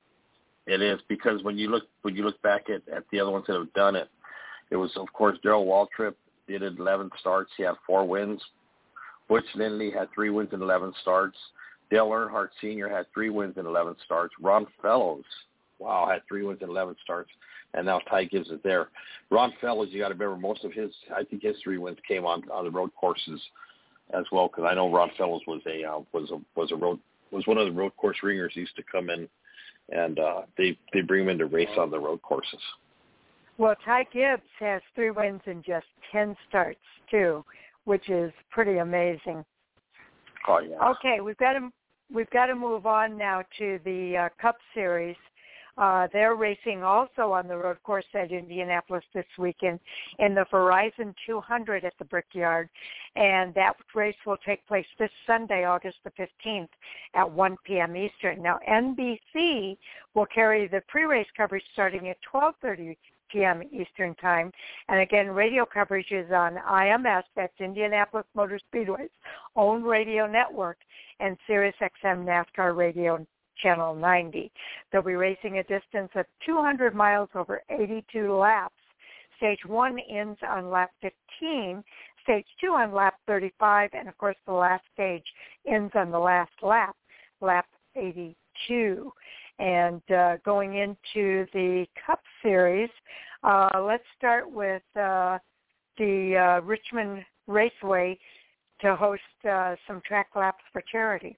It is, because when you look when you look back at, at the other ones that have done it, it was, of course, Darrell Waltrip did it eleven starts. He had four wins. Butch Lindley had three wins in eleven starts. Dale Earnhardt Senior had three wins in eleven starts. Ron Fellows, wow, had three wins in eleven starts. And now Ty Gibbs is there. Ron Fellows, you got to remember, most of his, I think his three wins came on, on the road courses as well, because I know Ron Fellows was a uh, was a was a road was one of the road course ringers. He used to come in, and uh, they they bring him in to race on the road courses. Well, Ty Gibbs has three wins in just ten starts too, which is pretty amazing. Oh yeah. Okay, we've got to we've got to move on now to the uh, Cup Series. Uh, they're racing also on the road course at Indianapolis this weekend in the Verizon two hundred at the Brickyard, and that race will take place this Sunday, August the fifteenth at one p.m. Eastern. Now, N B C will carry the pre-race coverage starting at twelve thirty p.m. Eastern Time, and again, radio coverage is on I M S, that's Indianapolis Motor Speedway's own radio network, and Sirius X M NASCAR Radio Channel ninety. They'll be racing a distance of two hundred miles over eighty-two laps. Stage one ends on lap fifteen, stage two on lap thirty-five, and of course the last stage ends on the last lap, lap eighty-two. And uh, going into the Cup Series, uh, let's start with uh, the uh, Richmond Raceway to host uh, some track laps for charity.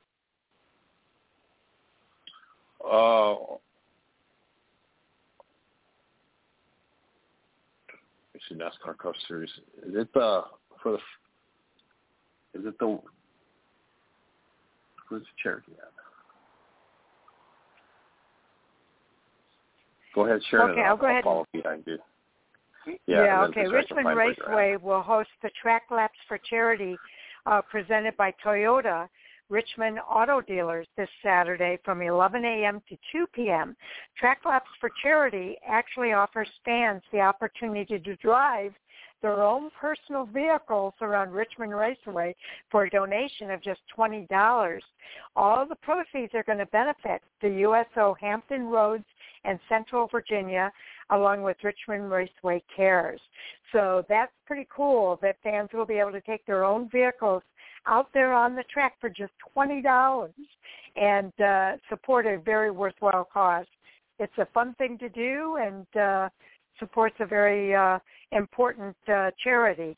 Uh, let's see, NASCAR Cup Series. Is it the for the? Is it the? Who's the charity at? Go ahead, Sharon. Okay, I'll, I'll go I'll ahead. follow behind you. Yeah, Yeah, okay. Richmond Raceway will host the Track Laps for Charity uh, presented by Toyota Richmond Auto Dealers this Saturday from eleven a.m. to two p.m. Track Laps for Charity actually offers fans the opportunity to drive their own personal vehicles around Richmond Raceway for a donation of just twenty dollars. All the proceeds are going to benefit the U S O Hampton Roads and Central Virginia, along with Richmond Raceway Cares. So that's pretty cool that fans will be able to take their own vehicles out there on the track for just twenty dollars and uh, support a very worthwhile cause. It's a fun thing to do and uh, supports a very uh, important uh, charity.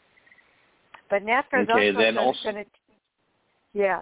But NASCAR is okay, also then going also, to, yes.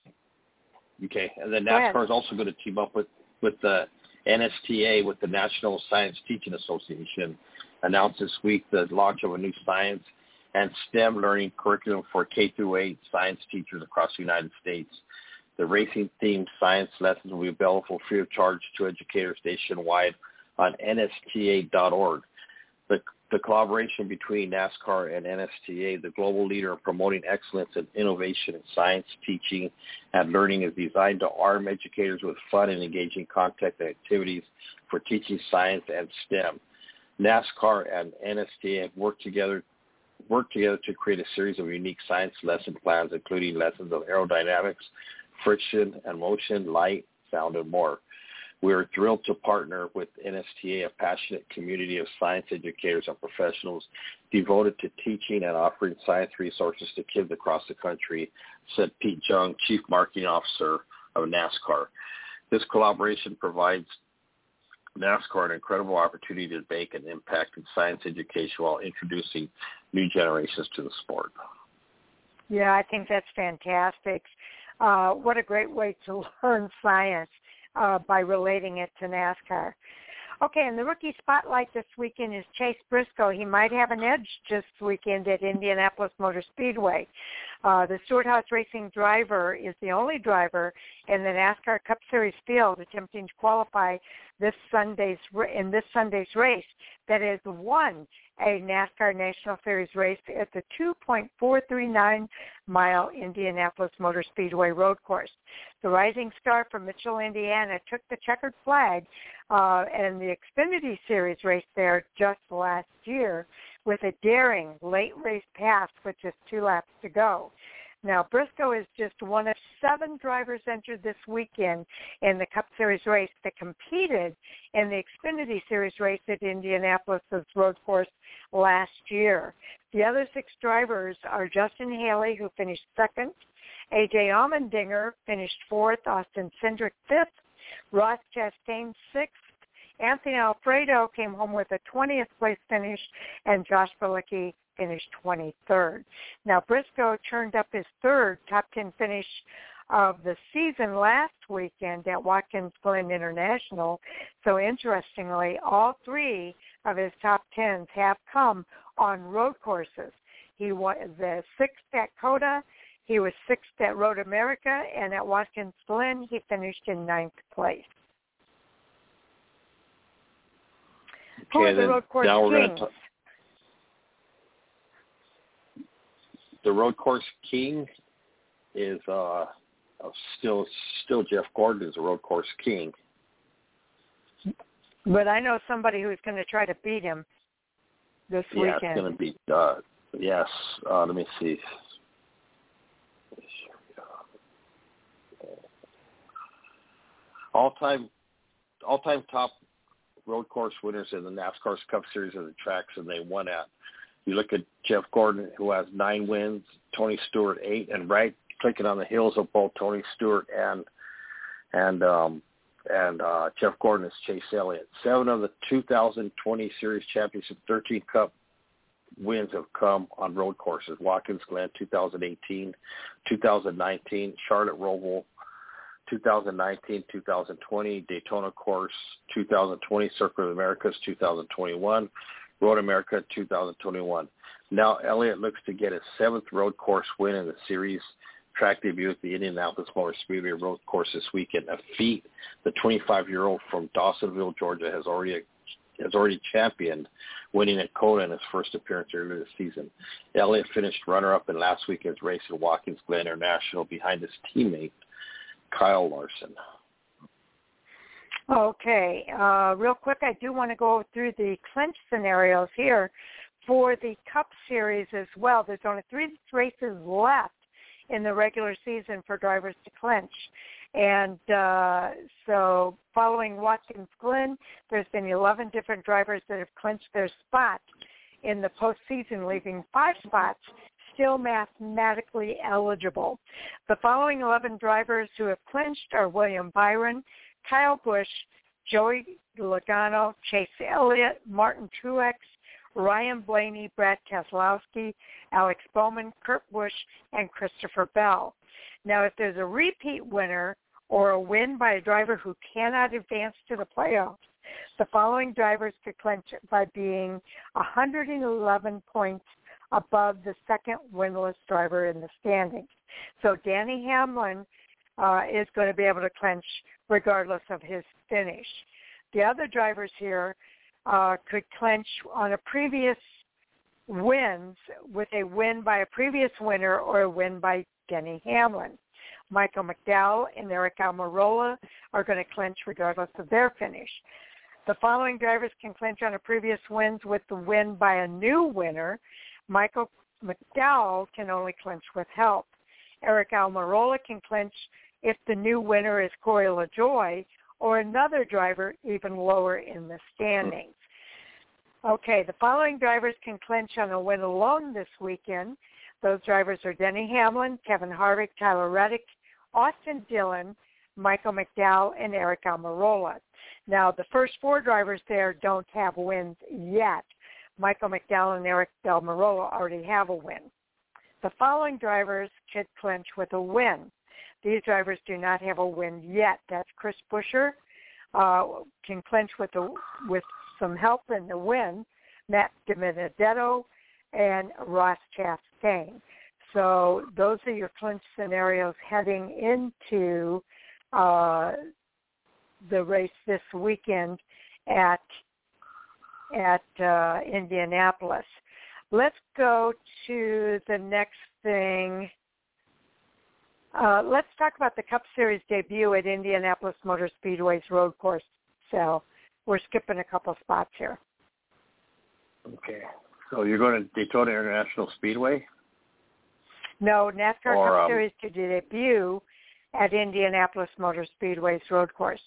Okay, and then NASCAR is also going to team up with, with the N S T A, with the National Science Teaching Association, announced this week the launch of a new science and STEM learning curriculum for K through eight science teachers across the United States. The racing-themed science lessons will be available free of charge to educators nationwide on N S T A dot org. The, the collaboration between NASCAR and N S T A, the global leader in promoting excellence and innovation in science, teaching, and learning, is designed to arm educators with fun and engaging content and activities for teaching science and STEM. NASCAR and N S T A have worked together worked together to create a series of unique science lesson plans, including lessons of aerodynamics, friction and motion, light, sound, and more. We are thrilled to partner with N S T A, a passionate community of science educators and professionals devoted to teaching and offering science resources to kids across the country, said Pete Jung, Chief Marketing Officer of NASCAR. This collaboration provides NASCAR an incredible opportunity to make an impact in science education while introducing new generations to the sport. Yeah, I think that's fantastic. Uh, what a great way to learn science uh, by relating it to NASCAR. Okay, and the rookie spotlight this weekend is Chase Briscoe. He might have an edge this weekend at Indianapolis Motor Speedway. Uh, the Stewart-Haas Racing driver is the only driver in the NASCAR Cup Series field attempting to qualify this Sunday's in this Sunday's race that has won a NASCAR National Series race at the two point four three nine mile Indianapolis Motor Speedway road course. The rising star from Mitchell, Indiana, took the checkered flag uh, in the Xfinity Series race there just last year with a daring late race pass with just two laps to go. Now, Briscoe is just one of seven drivers entered this weekend in the Cup Series race that competed in the Xfinity Series race at Indianapolis' road course last year. The other six drivers are Justin Haley, who finished second, A J Allmendinger finished fourth, Austin Cindric fifth, Ross Chastain sixth, Anthony Alfredo came home with a twentieth place finish, and Josh Bilicki finished twenty-third. Now, Briscoe turned up his third top ten finish of the season last weekend at Watkins Glen International. So interestingly, all three of his top tens have come on road courses. He was the sixth at COTA, he was sixth at Road America, and at Watkins Glen he finished in ninth place. For okay, the road course Kings. T- the road course king is uh, still still Jeff Gordon is a road course king. But I know somebody who's going to try to beat him this yeah, weekend. Yeah, it's going to be, uh, yes, uh, let me see. All-time, all-time top road course winners in the NASCAR's Cup Series of the tracks, and they won at. You look at Jeff Gordon, who has nine wins, Tony Stewart eight, and right clicking on the heels of both Tony Stewart and and um, and uh, Jeff Gordon is Chase Elliott. Seven of the two thousand twenty Series Championship, thirteen Cup wins have come on road courses. Watkins Glen, two thousand eighteen, two thousand nineteen, Charlotte Roval, two thousand nineteen, two thousand twenty, Daytona Course, two thousand twenty, Circuit of the Americas, two thousand twenty-one, Road America, two thousand twenty-one. Now Elliott looks to get his seventh road course win in the series track debut at the Indianapolis Motor Speedway road course this weekend, a feat the twenty-five-year-old from Dawsonville, Georgia, has already has already championed, winning at COTA in his first appearance earlier this season. Elliott finished runner-up in last weekend's race at Watkins Glen International behind his teammate Kyle Larson. Okay, uh, real quick, I do want to go through the clinch scenarios here for the Cup Series as well. There's only three races left in the regular season for drivers to clinch. And uh, so following Watkins Glen, there's been eleven different drivers that have clinched their spot in the postseason, leaving five spots still mathematically eligible. The following eleven drivers who have clinched are William Byron, Kyle Busch, Joey Logano, Chase Elliott, Martin Truex, Ryan Blaney, Brad Keselowski, Alex Bowman, Kurt Busch, and Christopher Bell. Now, if there's a repeat winner or a win by a driver who cannot advance to the playoffs, the following drivers could clinch by being one hundred eleven points above the second winless driver in the standings. So Danny Hamlin uh, is going to be able to clinch regardless of his finish. The other drivers here uh, could clinch on a previous wins with a win by a previous winner or a win by Denny Hamlin. Michael McDowell and Eric Almirola are going to clinch regardless of their finish. The following drivers can clinch on a previous wins with the win by a new winner. Michael McDowell can only clinch with help. Eric Almirola can clinch if the new winner is Corey LaJoie or another driver even lower in the standings. Okay, the following drivers can clinch on a win alone this weekend. Those drivers are Denny Hamlin, Kevin Harvick, Tyler Reddick, Austin Dillon, Michael McDowell, and Eric Almirola. Now, the first four drivers there don't have wins yet. Michael McDowell and Eric Almirola already have a win. The following drivers could clinch with a win. These drivers do not have a win yet. That's Chris Buescher, uh, can clinch with a, with some help in the win, Matt DiBenedetto, and Ross Chastain. So those are your clinch scenarios heading into uh, the race this weekend at at uh, Indianapolis. Let's go to the next thing. Uh, let's talk about the Cup Series debut at Indianapolis Motor Speedway's road course. So we're skipping a couple spots here. Okay. So you're going to Daytona International Speedway? No, NASCAR or, Cup um, Series to debut at Indianapolis Motor Speedway's road course.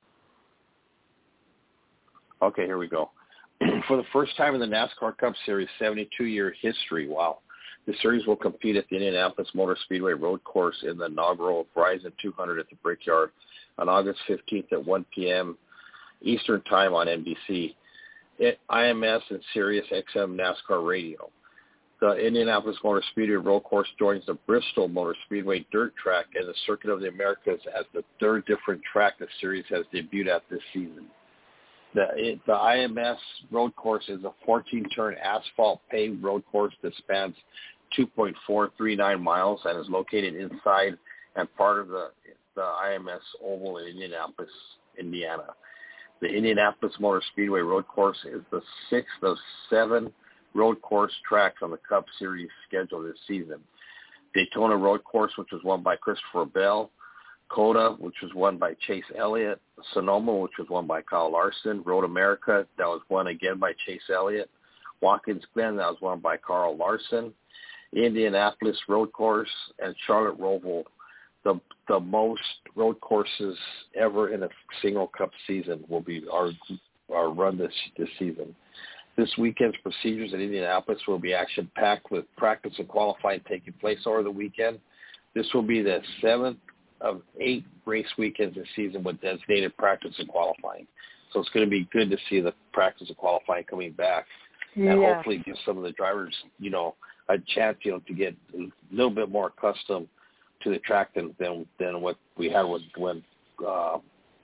Okay, here we go. For the first time in the NASCAR Cup Series seventy-two-year history, wow, the series will compete at the Indianapolis Motor Speedway road course in the inaugural Verizon two hundred at the Brickyard on August fifteenth at one p.m. Eastern Time on N B C, I M S, and Sirius X M NASCAR Radio. The Indianapolis Motor Speedway road course joins the Bristol Motor Speedway dirt track and the Circuit of the Americas as the third different track the series has debuted at this season. The, it, the I M S road course is a fourteen-turn asphalt paved road course that spans two point four three nine miles and is located inside and part of the, the I M S Oval in Indianapolis, Indiana. The Indianapolis Motor Speedway road course is the sixth of seven road course tracks on the Cup Series schedule this season. Daytona road course, which was won by Christopher Bell. Coda, which was won by Chase Elliott. Sonoma, which was won by Kyle Larson. Road America, that was won again by Chase Elliott. Watkins Glen, that was won by Carl Larson. Indianapolis road course and Charlotte Roval, the the most road courses ever in a single Cup season will be our our run this this season. This weekend's procedures in Indianapolis will be action-packed with practice and qualifying taking place over the weekend. This will be the seventh of eight race weekends this season with designated practice and qualifying. So it's going to be good to see the practice and qualifying coming back, yeah. and hopefully give some of the drivers, you know, a chance, you know, to get a little bit more accustomed to the track than than, than what we had when, when uh,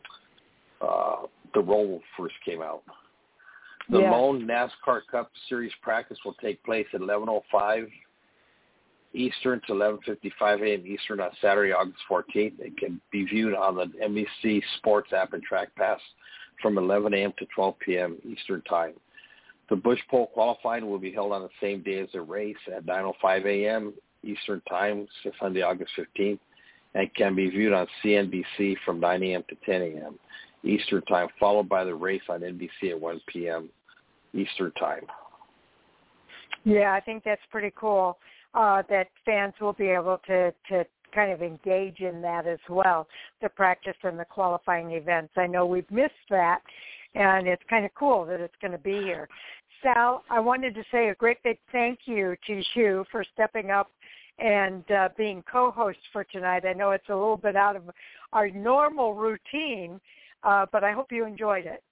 uh, the Roval first came out. The yeah. lone NASCAR Cup Series practice will take place at eleven oh five Eastern to eleven fifty-five a.m. Eastern on Saturday, August fourteenth. It can be viewed on the N B C Sports app and Track Pass from eleven a.m. to twelve p.m. Eastern Time. The Busch Pole qualifying will be held on the same day as the race at nine oh five a.m. Eastern Time, Sunday, August fifteenth, and can be viewed on C N B C from nine a.m. to ten a.m. Eastern Time, followed by the race on N B C at one p.m. Eastern Time. Yeah, I think that's pretty cool uh, that fans will be able to, to kind of engage in that as well, the practice and the qualifying events. I know we've missed that, and it's kind of cool that it's going to be here. Sal, I wanted to say a great big thank you to you for stepping up and uh, being co-host for tonight. I know it's a little bit out of our normal routine, uh, but I hope you enjoyed it.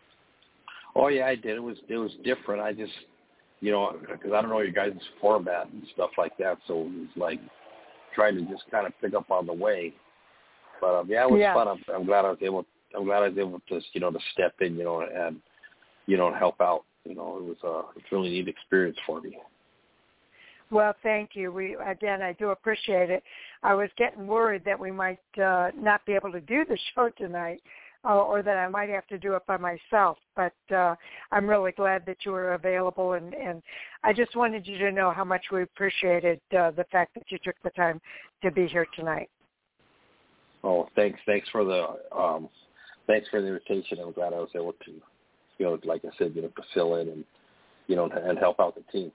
Oh yeah, I did. It was it was different. I just, you know, because I don't know your guys' format and stuff like that, so it was like trying to just kind of pick up on the way. But um, yeah, it was yeah. fun. I'm, I'm glad I was able. I'm glad I was able to, you know, to step in, you know, and you know, help out. You know, it was a it's a really neat experience for me. Well, thank you. We again, I do appreciate it. I was getting worried that we might uh, not be able to do the show tonight, uh, or that I might have to do it by myself. But uh, I'm really glad that you were available, and, and I just wanted you to know how much we appreciated uh, the fact that you took the time to be here tonight. Oh, thanks. Thanks for the um, thanks for the invitation. I'm glad I was able to, you know, like I said, you know, to fill in and you know and help out the team.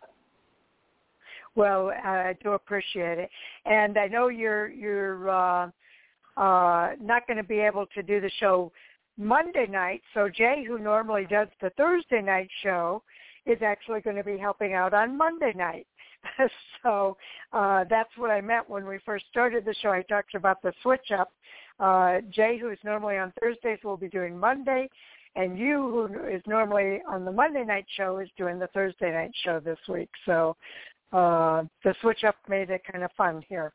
Well, I do appreciate it, and I know you're you're uh, uh, not going to be able to do the show Monday night. So Jay, who normally does the Thursday night show, is actually going to be helping out on Monday night. so uh, that's what I meant when we first started the show. I talked about the switch up. Uh, Jay, who is normally on Thursdays, will be doing Monday, and you, who is normally on the Monday night show, is doing the Thursday night show this week. So. Uh, the switch up made it kind of fun here.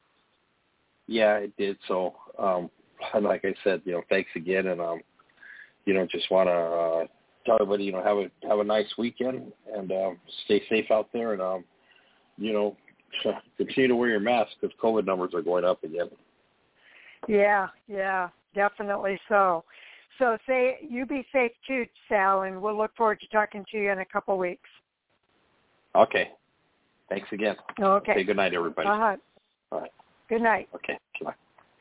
Yeah, it did. So, um, like I said, you know, thanks again, and um, you know, just want to uh, tell everybody, you know, have a have a nice weekend and um, stay safe out there, and um, you know, So continue to wear your mask because COVID numbers are going up again. Yeah, yeah, definitely so. So say you be safe too, Sal, and we'll look forward to talking to you in a couple of weeks. Okay. Thanks again. Okay. Okay, good night, everybody. Uh-huh. All right. Good night. Okay, bye.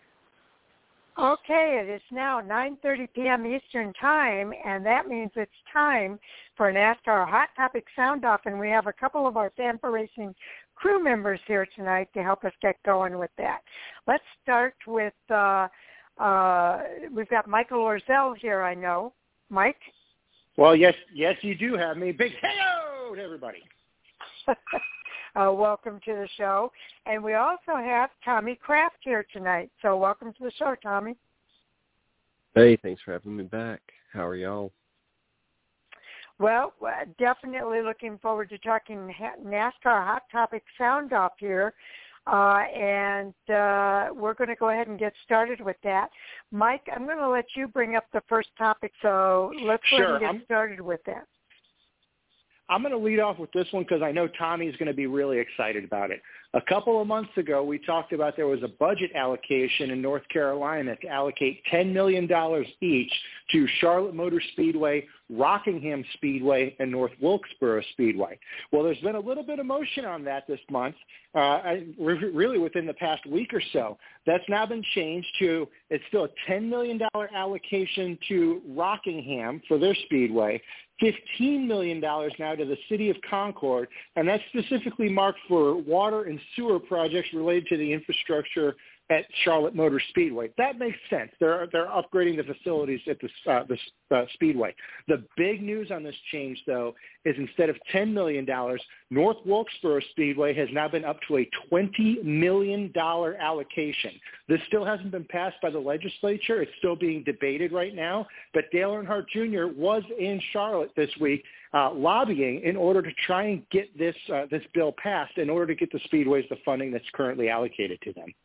Okay, it is now nine thirty p.m. Eastern Time, and that means it's time for NASCAR Hot Topic Sound Off, and we have a couple of our Fan for Racing crew members here tonight to help us get going with that. Let's start with, uh, uh, we've got Michael Orzel here, I know. Mike? Well, yes, yes, you do have me. Big hello to everybody. Uh, welcome to the show. And we also have Tommy Kraft here tonight. So welcome to the show, Tommy. Hey, thanks for having me back. How are y'all? Well, definitely looking forward to talking NASCAR Hot Topic Sound Off here. Uh, and uh, we're going to go ahead and get started with that. Mike, I'm going to let you bring up the first topic, so let's go sure, ahead and get I'm- started with that. I'm going to lead off with this one because I know Tommy's going to be really excited about it. A couple of months ago, we talked about there was a budget allocation in North Carolina to allocate ten million dollars each to Charlotte Motor Speedway, Rockingham Speedway, and North Wilkesboro Speedway. Well, there's been a little bit of motion on that this month, uh, really within the past week or so. That's now been changed to, it's still a ten million dollars allocation to Rockingham for their speedway, fifteen million dollars now to the city of Concord, and that's specifically marked for water and sewer projects related to the infrastructure at Charlotte Motor Speedway. That makes sense. They're they're upgrading the facilities at the uh, the uh, speedway. The big news on this change, though, is instead of ten million dollars, North Wilkesboro Speedway has now been up to a twenty million dollars allocation. This still hasn't been passed by the legislature. It's still being debated right now. But Dale Earnhardt Junior was in Charlotte this week uh, lobbying in order to try and get this uh, this bill passed in order to get the speedways the funding that's currently allocated to them.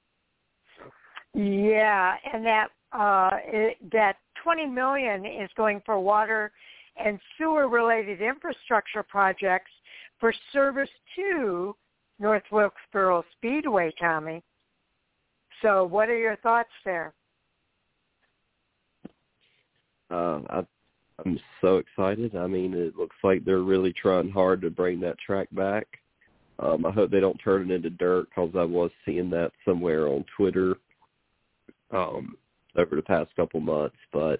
Yeah, and that uh, it, that twenty million dollars is going for water and sewer-related infrastructure projects for service to North Wilkesboro Speedway, Tommy. So what are your thoughts there? Uh, I, I'm so excited. I mean, it looks like they're really trying hard to bring that track back. Um, I hope they don't turn it into dirt because I was seeing that somewhere on Twitter um, over the past couple months. But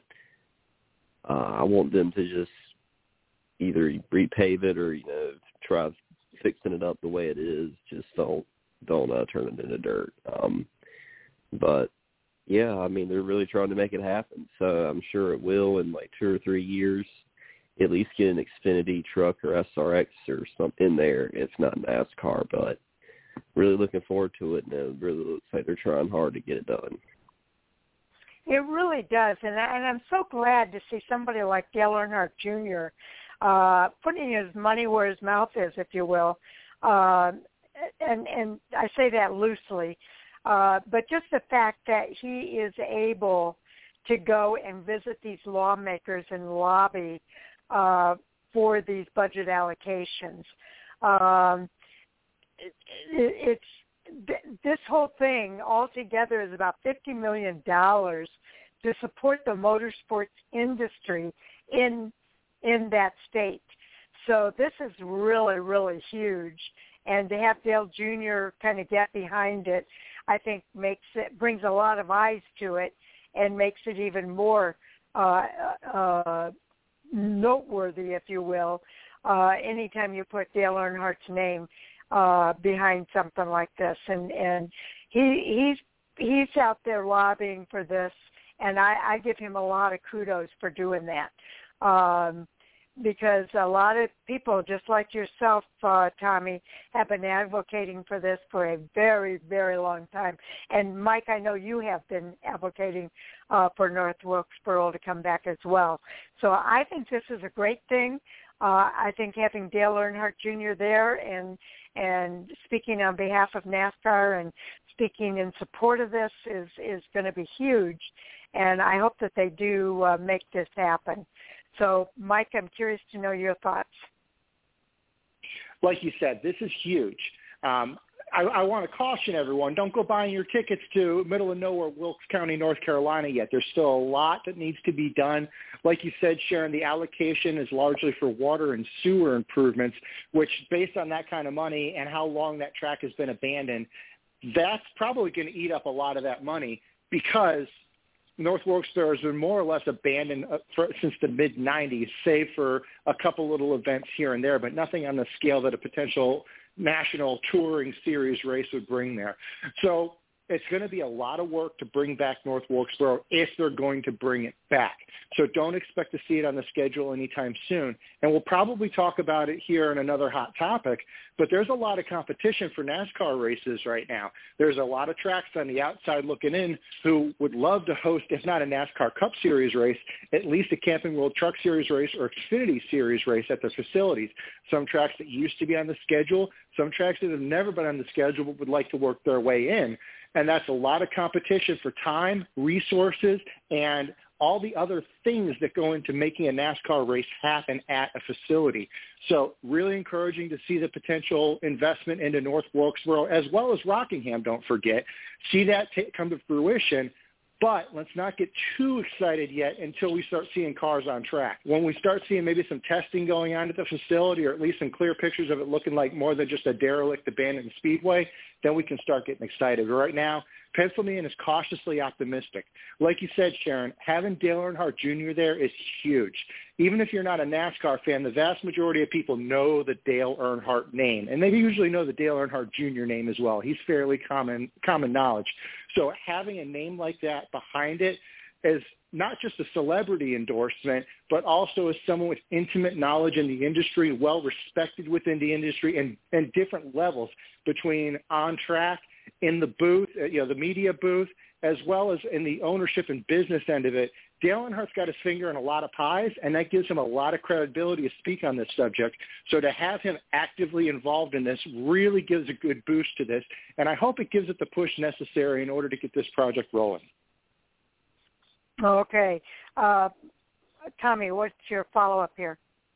uh, I want them to just either repave it or, you know, try fixing it up the way it is. Just don't don't uh, turn it into dirt. Um, but yeah, I mean, they're really trying to make it happen. So I'm sure it will in like two or three years. At least get an Xfinity truck or S R X or something in there. It's not NASCAR, but really looking forward to it. And it really looks like they're trying hard to get it done. It really does, and, I, and I'm so glad to see somebody like Dale Earnhardt Junior Uh, putting his money where his mouth is, if you will. Uh, and, and I say that loosely. Uh, but just the fact that he is able to go and visit these lawmakers and lobby uh, for these budget allocations. Um, it, it, it's this whole thing altogether is about fifty million dollars to support the motorsports industry in in that state. So this is really, really huge. And to have Dale Junior kind of get behind it, I think makes it brings a lot of eyes to it and makes it even more uh, uh, noteworthy, if you will, uh, anytime you put Dale Earnhardt's name uh, behind something like this. And, and he he's he's out there lobbying for this, and I, I give him a lot of kudos for doing that. Um, because a lot of people, just like yourself, uh, Tommy, have been advocating for this for a very, very long time. And, Mike, I know you have been advocating uh, for North Wilkesboro to come back as well. So I think this is a great thing. Uh, I think having Dale Earnhardt Junior there and and speaking on behalf of NASCAR and speaking in support of this is, is going to be huge. And I hope that they do uh, make this happen. So, Mike, I'm curious to know your thoughts. Like you said, this is huge. Um, I, I want to caution everyone, don't go buying your tickets to middle of nowhere Wilkes County, North Carolina yet. There's still a lot that needs to be done. Like you said, Sharon, the allocation is largely for water and sewer improvements, which based on that kind of money and how long that track has been abandoned, that's probably going to eat up a lot of that money because North Wilkesboro has been more or less abandoned for, since the mid nineties, save for a couple little events here and there, but nothing on the scale that a potential national touring series race would bring there. So it's going to be a lot of work to bring back North Wilkesboro if they're going to bring it back. So don't expect to see it on the schedule anytime soon. And we'll probably talk about it here in another hot topic, but there's a lot of competition for NASCAR races right now. There's a lot of tracks on the outside looking in who would love to host, if not a NASCAR Cup Series race, at least a Camping World Truck Series race or Xfinity Series race at their facilities. Some tracks that used to be on the schedule, some tracks that have never been on the schedule but would like to work their way in. And that's a lot of competition for time, resources, and all the other things that go into making a NASCAR race happen at a facility. So really encouraging to see the potential investment into North Wilkesboro as well as Rockingham, don't forget. See that t- come to fruition. But let's not get too excited yet until we start seeing cars on track. When we start seeing maybe some testing going on at the facility or at least some clear pictures of it looking like more than just a derelict abandoned speedway, then we can start getting excited. But right now, Pencilman is cautiously optimistic. Like you said, Sharon, having Dale Earnhardt Junior there is huge. Even if you're not a NASCAR fan, the vast majority of people know the Dale Earnhardt name, and they usually know the Dale Earnhardt Junior name as well. He's fairly common common knowledge. So having a name like that behind it is not just a celebrity endorsement, but also as someone with intimate knowledge in the industry, well respected within the industry, and, and different levels between on track, in the booth, you know, the media booth, as well as in the ownership and business end of it. Dale Earnhardt's got his finger in a lot of pies, and that gives him a lot of credibility to speak on this subject. So to have him actively involved in this really gives a good boost to this, and I hope it gives it the push necessary in order to get this project rolling. Okay. Uh, Tommy, what's your follow-up here?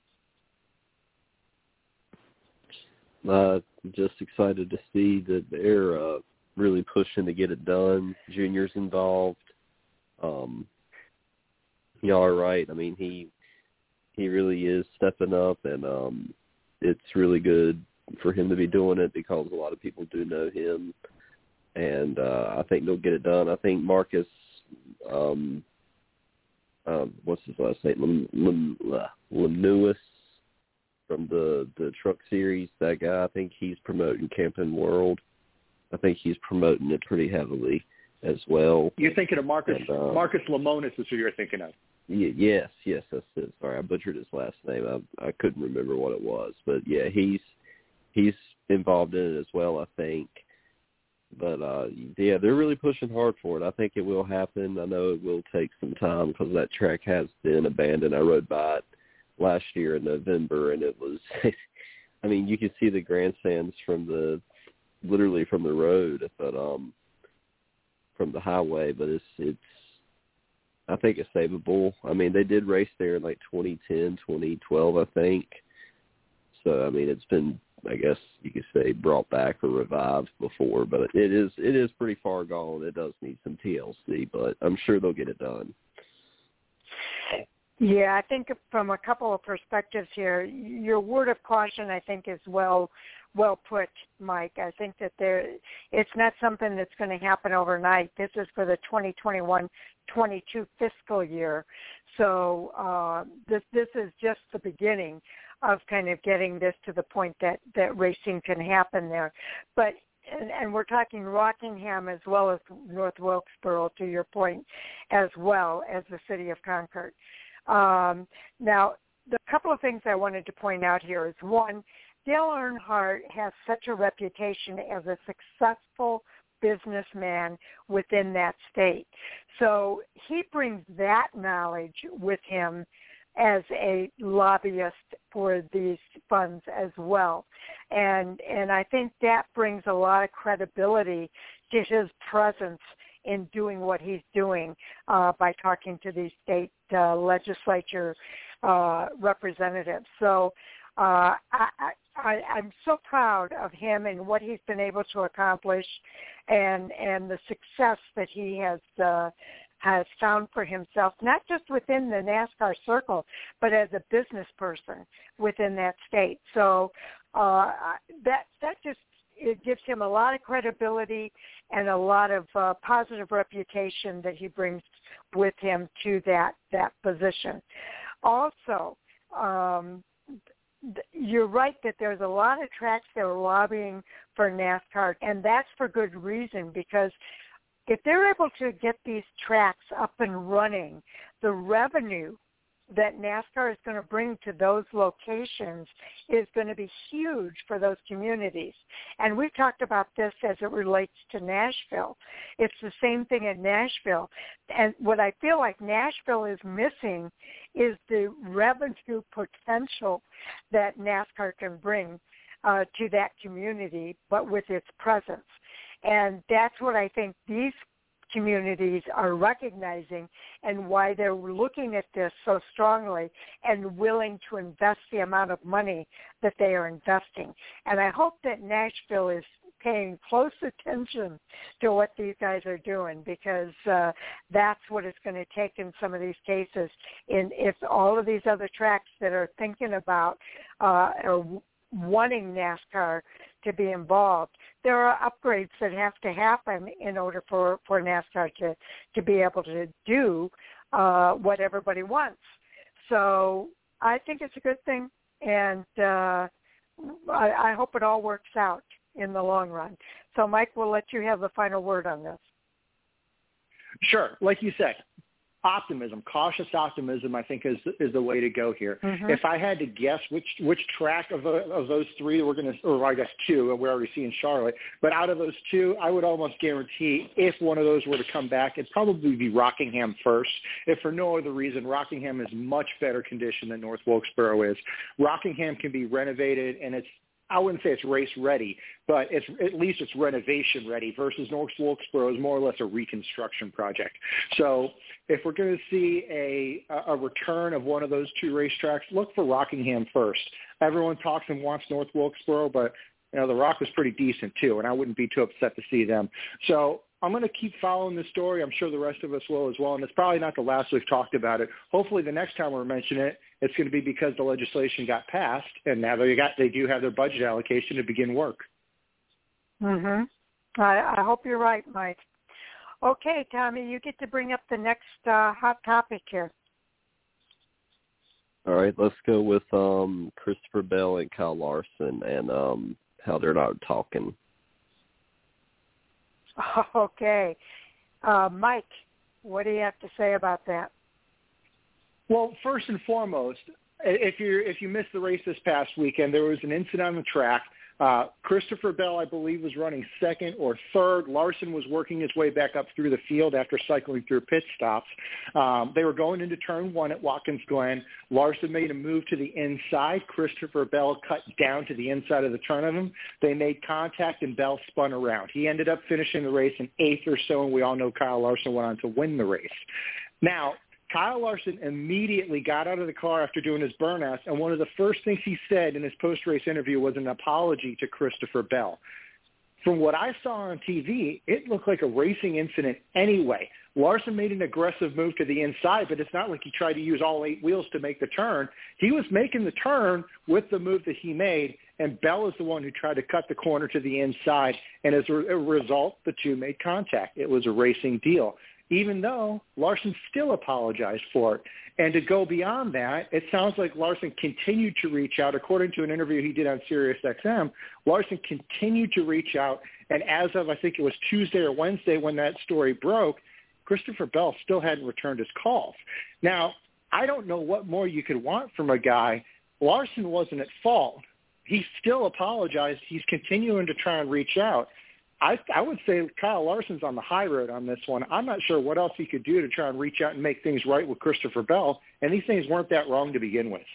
Uh, just excited to see that they're uh, really pushing to get it done. Junior's involved. Um, y'all are right. I mean, he he really is stepping up, and um, it's really good for him to be doing it because a lot of people do know him, and uh, I think they'll get it done. I think Marcus, um, um, what's his last name, Lewis from the, the truck series, that guy, I think he's promoting Camping World. I think he's promoting it pretty heavily as well. You're thinking of Marcus and, uh, Marcus Lemonis is who you're thinking of. Y- yes, yes, that's it. Sorry, I butchered his last name. I, I couldn't remember what it was. But, yeah, he's he's involved in it as well, I think. But, uh, yeah, they're really pushing hard for it. I think it will happen. I know it will take some time because that track has been abandoned. I rode by it last year in November, and it was, I mean, you could see the grandstands from the, literally from the road, but um, from the highway, but it's, it's, I think it's savable. I mean, they did race there in like twenty ten, twenty twelve, I think. So, I mean, it's been, I guess you could say, brought back or revived before, but it is, it is pretty far gone. It does need some T L C, but I'm sure they'll get it done. Yeah, I think from a couple of perspectives here, your word of caution, I think, is well well put, Mike. I think that there, it's not something that's going to happen overnight. This is for the twenty twenty-one twenty-two fiscal year. So uh, this this is just the beginning of kind of getting this to the point that, that racing can happen there. But And, and we're talking Rockingham as well as North Wilkesboro, to your point, as well as the city of Concord. Um, now, the couple of things I wanted to point out here is, one, Dale Earnhardt has such a reputation as a successful businessman within that state. So he brings that knowledge with him as a lobbyist for these funds as well. And and I think that brings a lot of credibility to his presence in doing what he's doing uh, by talking to these state uh, legislature uh, representatives. So Uh, I, I, I'm so proud of him and what he's been able to accomplish, and and the success that he has uh, has found for himself, not just within the NASCAR circle, but as a business person within that state. So uh, that that just it gives him a lot of credibility and a lot of uh, positive reputation that he brings with him to that that position. Also, um, you're right that there's a lot of tracks that are lobbying for NASCAR, and that's for good reason, because if they're able to get these tracks up and running, the revenue that NASCAR is going to bring to those locations is going to be huge for those communities. And we've talked about this as it relates to Nashville. It's the same thing in Nashville. And what I feel like Nashville is missing is the revenue potential that NASCAR can bring uh, to that community, but with its presence. And that's what I think these communities are recognizing, and why they're looking at this so strongly and willing to invest the amount of money that they are investing. And I hope that Nashville is paying close attention to what these guys are doing, because uh, that's what it's going to take in some of these cases. And if all of these other tracks that are thinking about uh, or wanting NASCAR to be involved, there are upgrades that have to happen in order for, for NASCAR to, to be able to do uh, what everybody wants. So I think it's a good thing, and uh, I, I hope it all works out in the long run. So, Mike, we'll let you have the final word on this. Sure. Like you said, optimism, cautious optimism, I think is is the way to go here. Mm-hmm. If I had to guess which which track of, the, of those three we're going to, or I guess two, we're already seeing Charlotte, but out of those two, I would almost guarantee if one of those were to come back, it'd probably be Rockingham first. If for no other reason, Rockingham is much better condition than North Wilkesboro is. Rockingham can be renovated, and it's, I wouldn't say it's race ready, but it's at least it's renovation ready, versus North Wilkesboro is more or less a reconstruction project. So if we're going to see a, a return of one of those two racetracks, look for Rockingham first. Everyone talks and wants North Wilkesboro, but you know, the Rock was pretty decent too, and I wouldn't be too upset to see them. So I'm going to keep following this story. I'm sure the rest of us will as well, and it's probably not the last we've talked about it. Hopefully the next time we mention it, it's going to be because the legislation got passed, and now they got they do have their budget allocation to begin work. Mm-hmm. I, I hope you're right, Mike. Okay, Tommy, you get to bring up the next uh, hot topic here. All right, let's go with um, Christopher Bell and Kyle Larson and um, how they're not talking. Okay. Uh, Mike, what do you have to say about that? Well, first and foremost, if you if you missed the race this past weekend, there was an incident on the track. Uh, Christopher Bell, I believe, was running second or third. Larson was working his way back up through the field after cycling through pit stops. Um, they were going into turn one at Watkins Glen. Larson made a move to the inside. Christopher Bell cut down to the inside of the turn of him. They made contact, and Bell spun around. He ended up finishing the race in eighth or so, and we all know Kyle Larson went on to win the race. Now, Kyle Larson immediately got out of the car after doing his burnout, and one of the first things he said in his post-race interview was an apology to Christopher Bell. From what I saw on T V, it looked like a racing incident anyway. Larson made an aggressive move to the inside, but it's not like he tried to use all eight wheels to make the turn. He was making the turn with the move that he made, and Bell is the one who tried to cut the corner to the inside, and as a result, the two made contact. It was a racing deal, even though Larson still apologized for it. And to go beyond that, it sounds like Larson continued to reach out. According to an interview he did on Sirius X M, Larson continued to reach out, and as of, I think it was Tuesday or Wednesday when that story broke, Christopher Bell still hadn't returned his calls. Now, I don't know what more you could want from a guy. Larson wasn't at fault. He still apologized. He's continuing to try and reach out. I, I would say Kyle Larson's on the high road on this one. I'm not sure what else he could do to try and reach out and make things right with Christopher Bell, and these things weren't that wrong to begin with.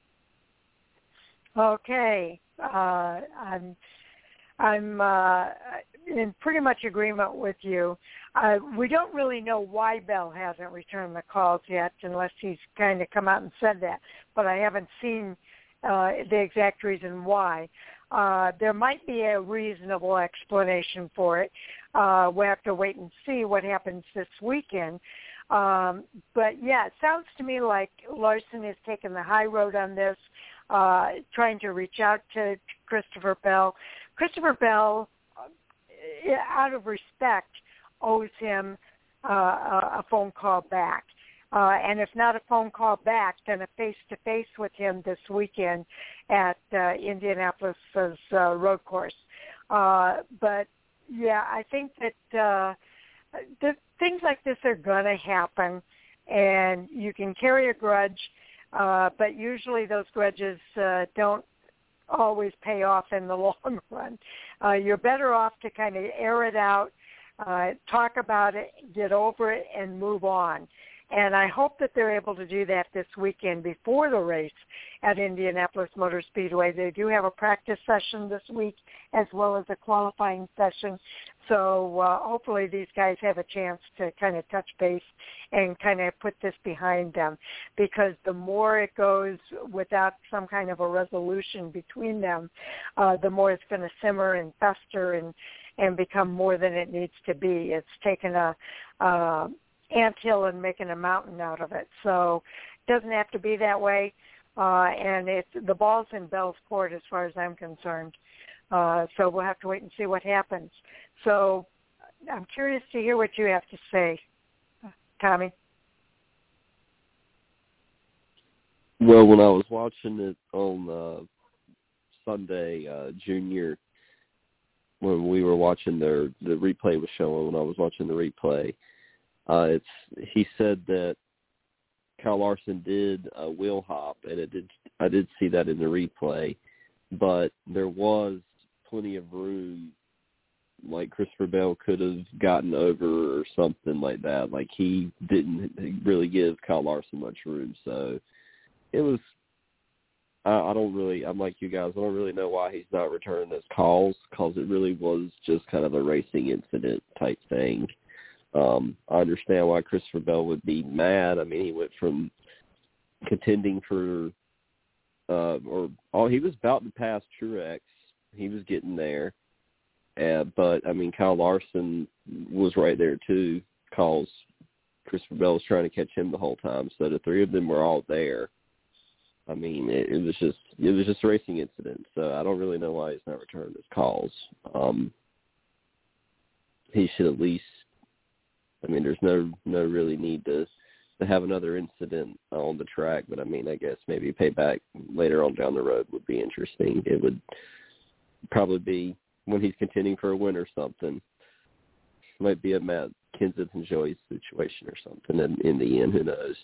Okay. Uh, I'm I'm uh, in pretty much agreement with you. Uh, we don't really know why Bell hasn't returned the calls yet, unless he's kind of come out and said that. But I haven't seen uh, the exact reason why. Uh, there might be a reasonable explanation for it. Uh, we'll have to wait and see what happens this weekend. Um, but, yeah, it sounds to me like Larson has taken the high road on this, uh, trying to reach out to Christopher Bell. Christopher Bell, uh, out of respect, owes him uh, a phone call back. Uh, and if not a phone call back, then a face-to-face with him this weekend at uh, Indianapolis's uh, road course. Uh, but, yeah, I think that uh, the, things like this are going to happen, and you can carry a grudge, uh, but usually those grudges uh, don't always pay off in the long run. Uh, you're better off to kind of air it out, uh, talk about it, get over it, and move on. And I hope that they're able to do that this weekend before the race at Indianapolis Motor Speedway. They do have a practice session this week as well as a qualifying session. So uh, hopefully these guys have a chance to kind of touch base and kind of put this behind them, because the more it goes without some kind of a resolution between them, uh, the more it's going to simmer and fester and, and become more than it needs to be. It's taken a... Uh, anthill and making a mountain out of it. So it doesn't have to be that way. Uh, and it's, the ball's in Bell's court as far as I'm concerned. Uh, so we'll have to wait and see what happens. So I'm curious to hear what you have to say, Tommy. Well, when I was watching it on uh, Sunday, uh, Junior, when we were watching their, the replay was showing, when I was watching the replay, Uh, it's he said that Kyle Larson did a wheel hop, and it did. I did see that in the replay, but there was plenty of room. Like Christopher Bell could have gotten over or something like that. Like he didn't really give Kyle Larson much room, so it was. I, I don't really. I'm like you guys. I don't really know why he's not returning those calls, because it really was just kind of a racing incident type thing. Um, I understand why Christopher Bell would be mad. I mean, he went from contending for, uh, or oh, he was about to pass Truex. He was getting there. Uh, but, I mean, Kyle Larson was right there, too, because Christopher Bell was trying to catch him the whole time. So the three of them were all there. I mean, it, it was just it was just a racing incident. So I don't really know why he's not returning his calls. Um, he should at least, I mean, there's no no really need to to have another incident on the track, but I mean, I guess maybe payback later on down the road would be interesting. It would probably be when he's contending for a win or something. Might be a Matt Kenseth and Joey situation or something in, in the end. Who knows?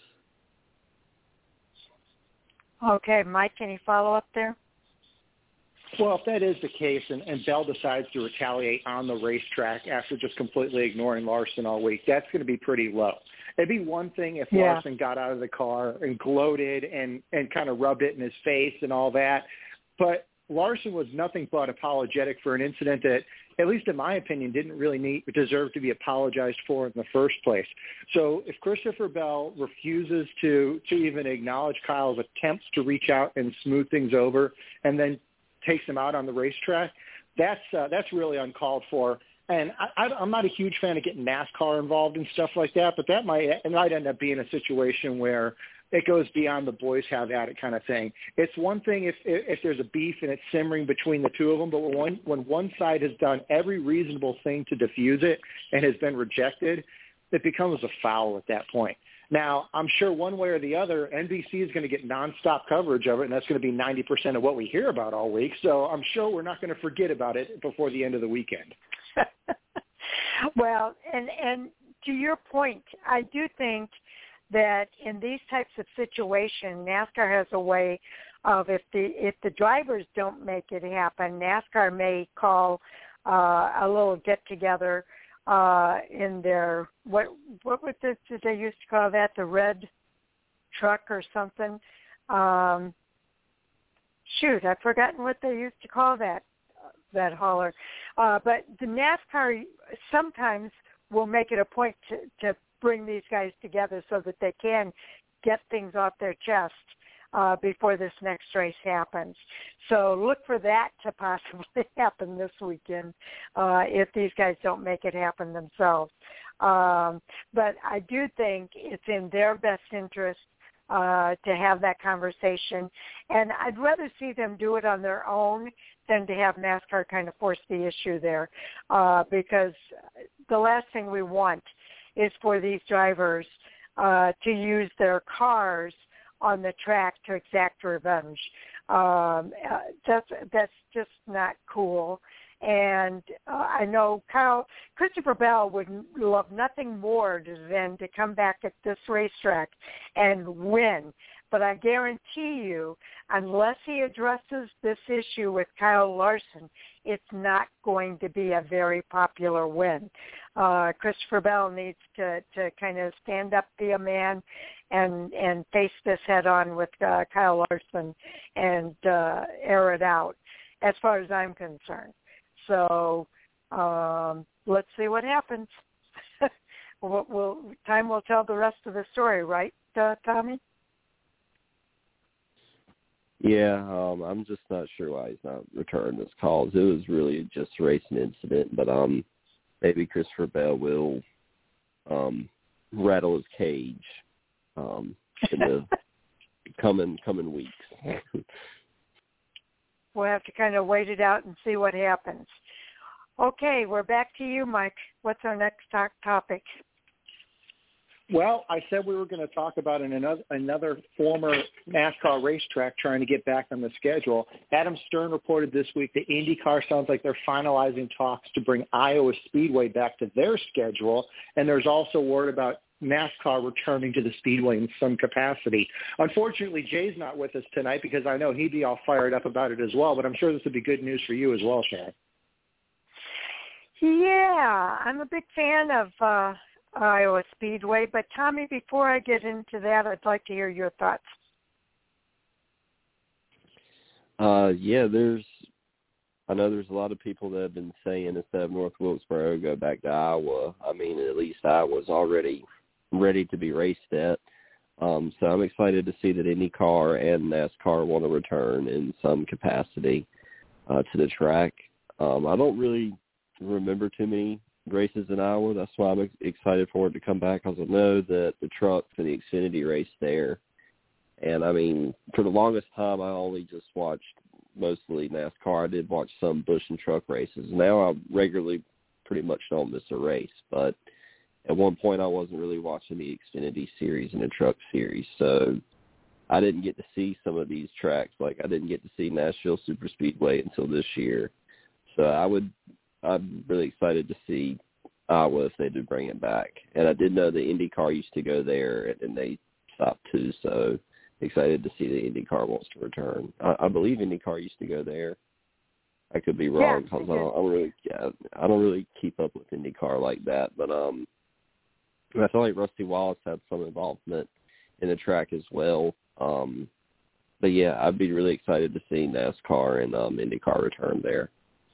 Okay, Mike, any follow-up there? Well, if that is the case and, and Bell decides to retaliate on the racetrack after just completely ignoring Larson all week, that's going to be pretty low. It'd be one thing if yeah. Larson got out of the car and gloated and, and kind of rubbed it in his face and all that. But Larson was nothing but apologetic for an incident that, at least in my opinion, didn't really need, deserve to be apologized for in the first place. So if Christopher Bell refuses to, to even acknowledge Kyle's attempts to reach out and smooth things over and then takes him out on the racetrack, that's uh, that's really uncalled for. And I, I'm not a huge fan of getting NASCAR involved in stuff like that, but that might it might end up being a situation where it goes beyond the boys have at it kind of thing. It's one thing if if there's a beef and it's simmering between the two of them, but when one, when one side has done every reasonable thing to diffuse it and has been rejected, it becomes a foul at that point. Now, I'm sure one way or the other, N B C is going to get nonstop coverage of it, and that's going to be ninety percent of what we hear about all week. So I'm sure we're not going to forget about it before the end of the weekend. Well, and, and to your point, I do think that in these types of situations, NASCAR has a way of if the if the drivers don't make it happen, NASCAR may call uh, a little get-together uh, in their, what what was this, did they used to call that, the red truck or something? Um, shoot, I've forgotten what they used to call that, that hauler. Uh, but the NASCAR sometimes will make it a point to, to bring these guys together so that they can get things off their chest uh, before this next race happens. So look for that to possibly happen this weekend uh, if these guys don't make it happen themselves. Um, but I do think it's in their best interest uh, to have that conversation, and I'd rather see them do it on their own than to have NASCAR kind of force the issue there, uh, because the last thing we want is for these drivers uh, to use their cars on the track to exact revenge. Um, uh, that's that's just not cool. And uh, I know Kyle Christopher Bell would love nothing more than to come back at this racetrack and win. But I guarantee you, unless he addresses this issue with Kyle Larson, it's not going to be a very popular win. Uh, Christopher Bell needs to, to kind of stand up, be a man, and and face this head on with uh, Kyle Larson and uh, air it out, as far as I'm concerned. So um, let's see what happens. we'll, we'll, time will tell the rest of the story, right, uh, Tommy? Yeah, um, I'm just not sure why he's not returning his calls. It was really just a racing incident, but um, maybe Christopher Bell will um, rattle his cage um, in the coming coming weeks. We'll have to kind of wait it out and see what happens. Okay, we're back to you, Mike. What's our next talk topic? Well, I said we were going to talk about an, another, another former NASCAR racetrack trying to get back on the schedule. Adam Stern reported this week that IndyCar sounds like they're finalizing talks to bring Iowa Speedway back to their schedule, and there's also word about NASCAR returning to the Speedway in some capacity. Unfortunately, Jay's not with us tonight because I know he'd be all fired up about it as well, but I'm sure this would be good news for you as well, Shay. Yeah, I'm a big fan of uh, Iowa Speedway, but Tommy, before I get into that, I'd like to hear your thoughts. Uh, yeah, there's, I know there's a lot of people that have been saying instead of North Wilkesboro, go back to Iowa. I mean, at least Iowa's already ready to be raced at. Um, so I'm excited to see that IndyCar and NASCAR want to return in some capacity uh, to the track. Um, I don't really remember too many races in Iowa. That's why I'm excited for it to come back, because I know that the trucks and the Xfinity race there. And, I mean, for the longest time, I only just watched mostly NASCAR. I did watch some Busch and truck races. Now I regularly pretty much don't miss a race, but at one point I wasn't really watching the Xfinity series and the truck series, so I didn't get to see some of these tracks. Like, I didn't get to see Nashville Superspeedway until this year. So I would, I'm really excited to see Iowa if they do bring it back. And I did know the IndyCar used to go there, and then they stopped too, so excited to see the IndyCar wants to return. I, I believe IndyCar used to go there. I could be wrong because yeah, I, don't, I don't really, yeah, I don't really keep up with IndyCar like that. But um, I feel like Rusty Wallace had some involvement in the track as well. Um, but yeah, I'd be really excited to see NASCAR and um, IndyCar return there.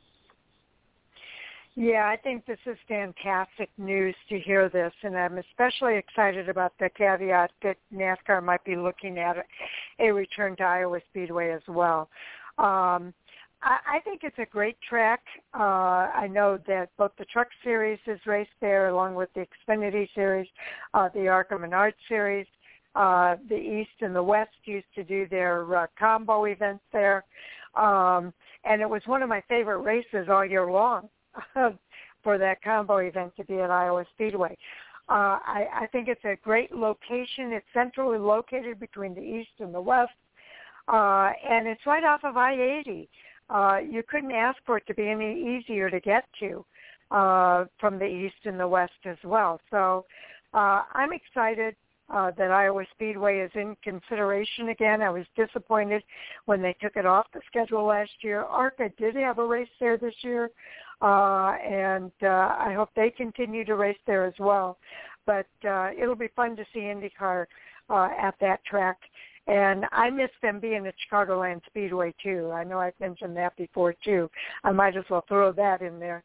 Yeah, I think this is fantastic news to hear this, and I'm especially excited about the caveat that NASCAR might be looking at a return to Iowa Speedway as well. Um, I, I think it's a great track. Uh, I know that both the Truck Series is raced there along with the Xfinity Series, uh, the ARCA Menard Series. Uh, the East and the West used to do their uh, combo events there, um, and it was one of my favorite races all year long. For that combo event to be at Iowa Speedway. Uh, I, I think it's a great location. It's centrally located between the East and the West, uh, and it's right off of I eighty. Uh, you couldn't ask for it to be any easier to get to uh, from the East and the West as well. So uh, I'm excited uh, that Iowa Speedway is in consideration again. I was disappointed when they took it off the schedule last year. ARCA did have a race there this year. Uh, and uh, I hope they continue to race there as well. But uh, it'll be fun to see IndyCar uh, at that track. And I miss them being at Chicagoland Speedway, too. I know I've mentioned that before, too. I might as well throw that in there.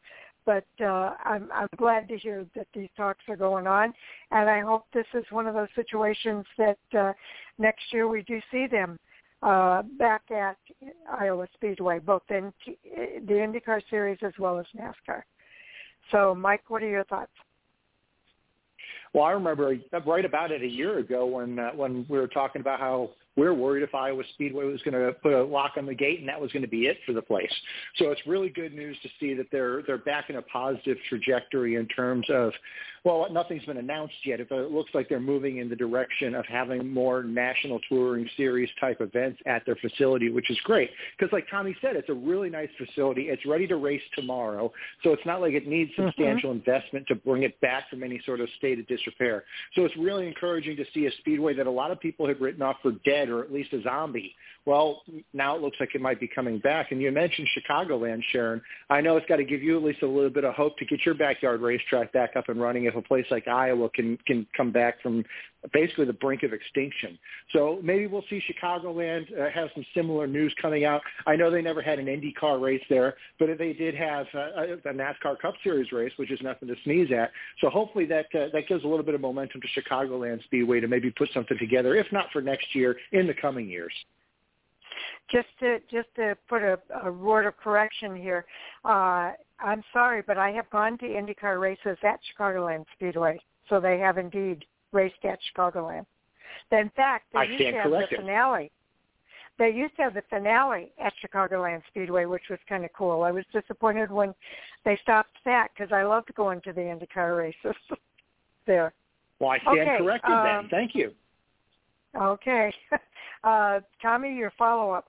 but uh, I'm, I'm glad to hear that these talks are going on, and I hope this is one of those situations that uh, next year we do see them uh, back at Iowa Speedway, both in the IndyCar Series as well as NASCAR. So, Mike, what are your thoughts? Well, I remember right about it a year ago when uh, when we were talking about how we were worried if Iowa Speedway was going to put a lock on the gate and that was going to be it for the place. So it's really good news to see that they're they're back in a positive trajectory in terms of, well, nothing's been announced yet. It looks like they're moving in the direction of having more national touring series type events at their facility, which is great. Because like Tommy said, it's a really nice facility. It's ready to race tomorrow. So it's not like it needs substantial mm-hmm. investment to bring it back from any sort of state of disrepair. So it's really encouraging to see a speedway that a lot of people had written off for dead or at least a zombie. Well, now it looks like it might be coming back. And you mentioned Chicagoland, Sharon. I know it's got to give you at least a little bit of hope to get your backyard racetrack back up and running if a place like Iowa can, can come back from basically the brink of extinction. So maybe we'll see Chicagoland uh, have some similar news coming out. I know they never had an IndyCar race there, but they did have uh, a NASCAR Cup Series race, which is nothing to sneeze at. So hopefully that uh, that gives a little bit of momentum to Chicagoland Speedway to maybe put something together, if not for next year, in the coming years. Just to just to put a, a word of correction here, uh, I'm sorry, but I have gone to IndyCar races at Chicagoland Speedway, so they have indeed raced at Chicagoland. In fact, they I used to have corrected. the finale. They used to have the finale at Chicagoland Speedway, which was kind of cool. I was disappointed when they stopped that because I loved going to the IndyCar races there. Well, I stand okay, corrected um, then. Thank you. Okay. Uh, Tommy, your follow-up.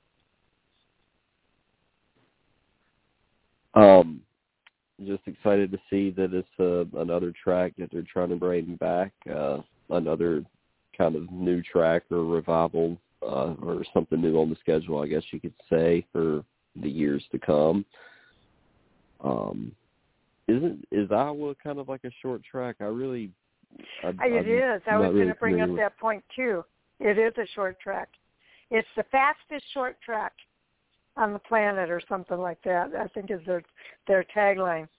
Um, just excited to see that it's uh, another track that they're trying to bring back, uh, another kind of new track or revival uh, or something new on the schedule, I guess you could say, for the years to come. Um, isn't is Iowa kind of like a short track? I really, I, it is. I was really going to bring up with... that point too. It is a short track. It's the fastest short track on the planet, or something like that, I think is their their tagline.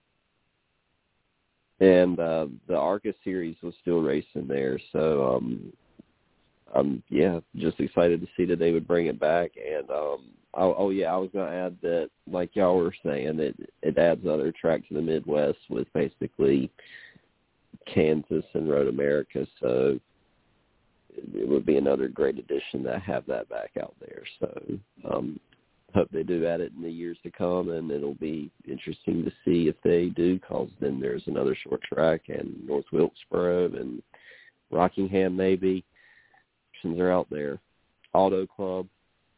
And uh, the ARCA series was still racing there, so um, um, yeah, just excited to see that they would bring it back. And um, oh, oh yeah, I was going to add that, like y'all were saying, it it adds another track to the Midwest with basically Kansas and Road America, so it would be another great addition to have that back out there. So um, hope they do add it in the years to come, and it'll be interesting to see if they do, because then there's another short track and North Wilkesboro and Rockingham maybe. Options are out there. Auto Club.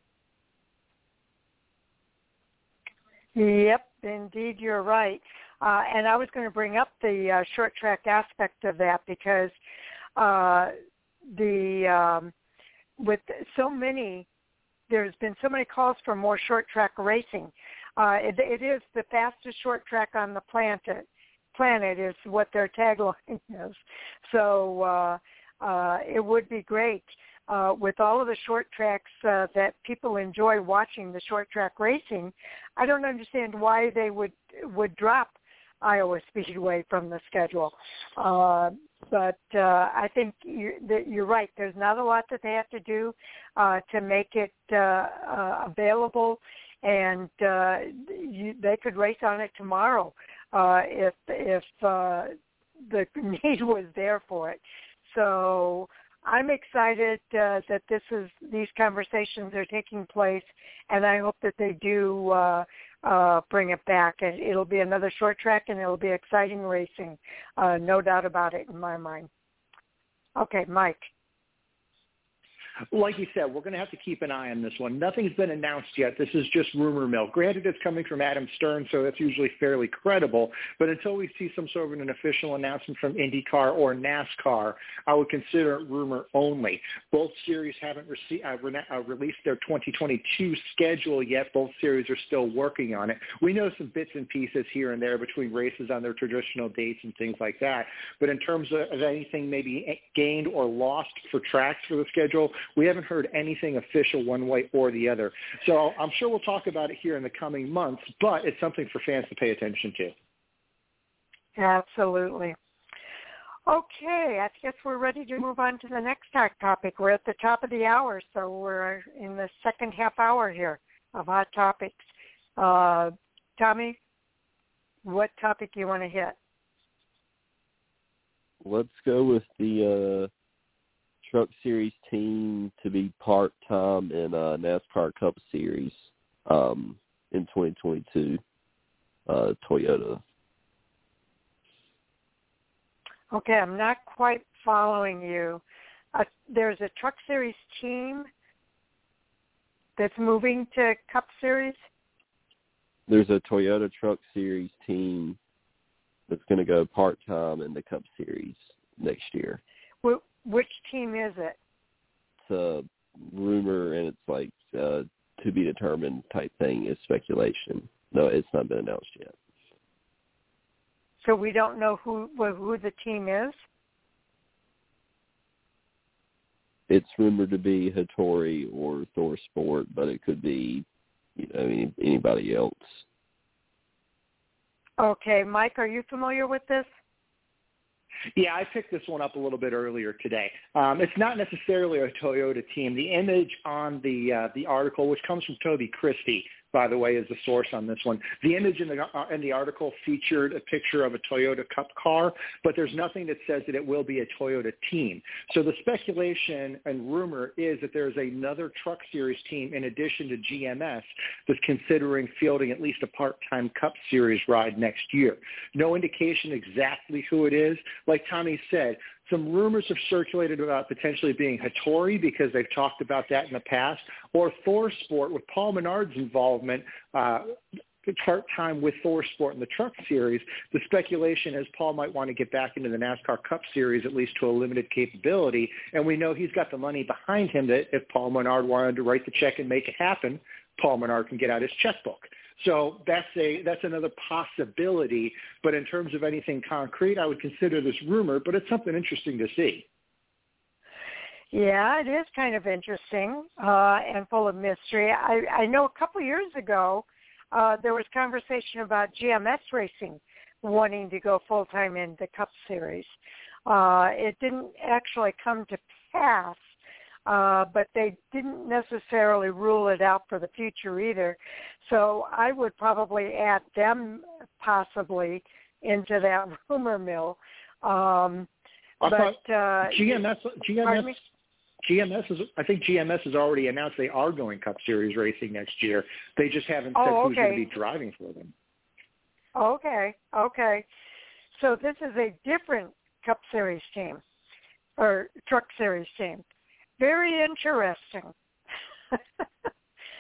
Yep, indeed, you're right. Uh, and I was going to bring up the uh, short track aspect of that because uh, the um, with so many, there's been so many calls for more short track racing. Uh, it, it is the fastest short track on the planet. Planet is what their tagline is. So uh, uh, it would be great uh, with all of the short tracks uh, that people enjoy watching the short track racing. I don't understand why they would would drop Iowa Speedway from the schedule. Uh, but uh, I think you, that you're right. There's not a lot that they have to do uh, to make it uh, uh, available, and uh, you, they could race on it tomorrow uh, if if uh, the need was there for it. So I'm excited uh, that this is these conversations are taking place, and I hope that they do uh, uh, bring it back. And it'll be another short track, and it'll be exciting racing, uh, no doubt about it in my mind. Okay, Mike. Like you said, we're going to have to keep an eye on this one. Nothing's been announced yet. This is just rumor mill. Granted, it's coming from Adam Stern, so that's usually fairly credible. But until we see some sort of an official announcement from IndyCar or NASCAR, I would consider it rumor only. Both series haven't rece- uh, re- uh, released their twenty twenty-two schedule yet. Both series are still working on it. We know some bits and pieces here and there between races on their traditional dates and things like that. But in terms of, of anything maybe gained or lost for tracks for the schedule, we haven't heard anything official one way or the other. So I'm sure we'll talk about it here in the coming months, but it's something for fans to pay attention to. Absolutely. Okay, I guess we're ready to move on to the next topic. We're at the top of the hour, so we're in the second half hour here of Hot Topics. Uh, Tommy, what topic do you want to hit? Let's go with the uh, Truck Series team to be part-time in uh, NASCAR Cup Series um, in twenty twenty-two, uh, Toyota. Okay, I'm not quite following you. Uh, there's a Truck Series team that's moving to Cup Series? There's a Toyota Truck Series team that's going to go part-time in the Cup Series next year. Wh- which team is it? It's a rumor, and it's like uh, to be determined type thing. It's speculation. No, it's not been announced yet. So we don't know who who the team is? It's rumored to be Hattori or Thor Sport, but it could be, you know, any, anybody else. Okay, Mike, are you familiar with this? Yeah, I picked this one up a little bit earlier today. Um, it's not necessarily a Toyota team. The image on the uh, the article, which comes from Toby Christie, by the way, is the source on this one. The image in the uh, in the article featured a picture of a Toyota Cup car, but there's nothing that says that it will be a Toyota team. So the speculation and rumor is that there's another Truck Series team in addition to G M S that's considering fielding at least a part-time Cup Series ride next year. No indication exactly who it is. Like Tommy said, some rumors have circulated about potentially being Hattori because they've talked about that in the past, or Thor Sport with Paul Menard's involvement uh, part-time with Thor Sport in the Truck Series. The speculation is Paul might want to get back into the NASCAR Cup Series, at least to a limited capability, and we know he's got the money behind him that if Paul Menard wanted to write the check and make it happen, Paul Menard can get out his checkbook. So that's a that's another possibility. But in terms of anything concrete, I would consider this rumor, but it's something interesting to see. Yeah, it is kind of interesting uh, and full of mystery. I, I know a couple years ago uh, there was conversation about G M S Racing wanting to go full-time in the Cup Series. Uh, it didn't actually come to pass. Uh, but they didn't necessarily rule it out for the future either. So I would probably add them possibly into that rumor mill. Um, I but uh, G M S, G M S, G M S is. I think G M S has already announced they are going Cup Series racing next year. They just haven't said oh, okay. who's going to be driving for them. Okay, okay. So this is a different Cup Series team or Truck Series team. Very interesting. uh,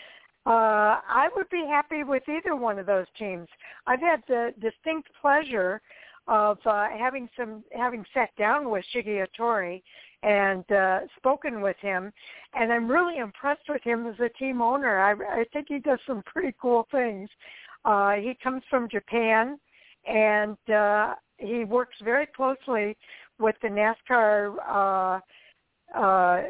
I would be happy with either one of those teams. I've had the distinct pleasure of uh, having some having sat down with Shiggy Hattori and uh, spoken with him, and I'm really impressed with him as a team owner. I, I think he does some pretty cool things. Uh, he comes from Japan, and uh, he works very closely with the NASCAR uh, uh,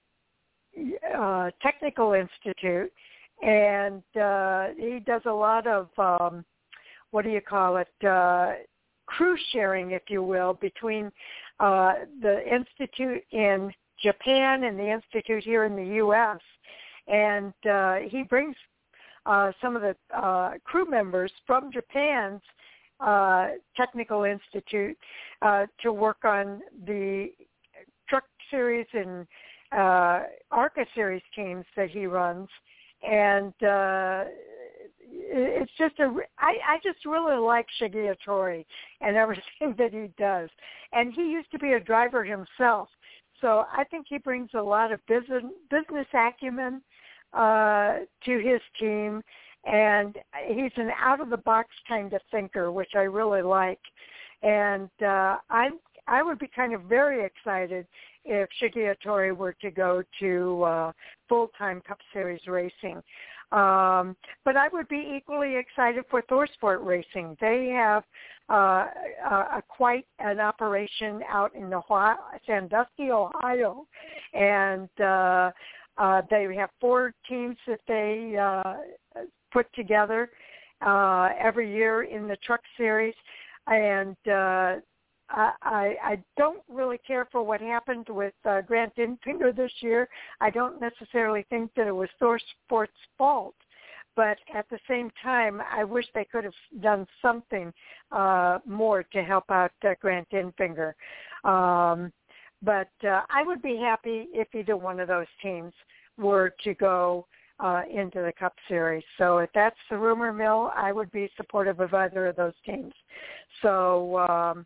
Uh, Technical Institute, and uh, he does a lot of, um, what do you call it, uh, crew sharing, if you will, between uh, the Institute in Japan and the Institute here in the U S And uh, he brings uh, some of the uh, crew members from Japan's uh, Technical Institute uh, to work on the Truck Series and Uh, ARCA Series teams that he runs, and uh, it's just a. I, I just really like Shiggy Hattori and everything that he does, and he used to be a driver himself, so I think he brings a lot of business business acumen uh, to his team, and he's an out of the box kind of thinker, which I really like, and uh, I I would be kind of very excited if Shiggy Hattori were to go to uh, full-time Cup Series racing. Um, but I would be equally excited for Thor Sport Racing. They have uh, a, a quite an operation out in Ohio, Sandusky, Ohio, and uh, uh, they have four teams that they uh, put together uh, every year in the Truck Series. And uh, I, I don't really care for what happened with uh, Grant Enfinger this year. I don't necessarily think that it was Thor Sports' fault. But at the same time, I wish they could have done something uh, more to help out uh, Grant Enfinger. Um, but uh, I would be happy if either one of those teams were to go uh, into the Cup Series. So if that's the rumor mill, I would be supportive of either of those teams. So um,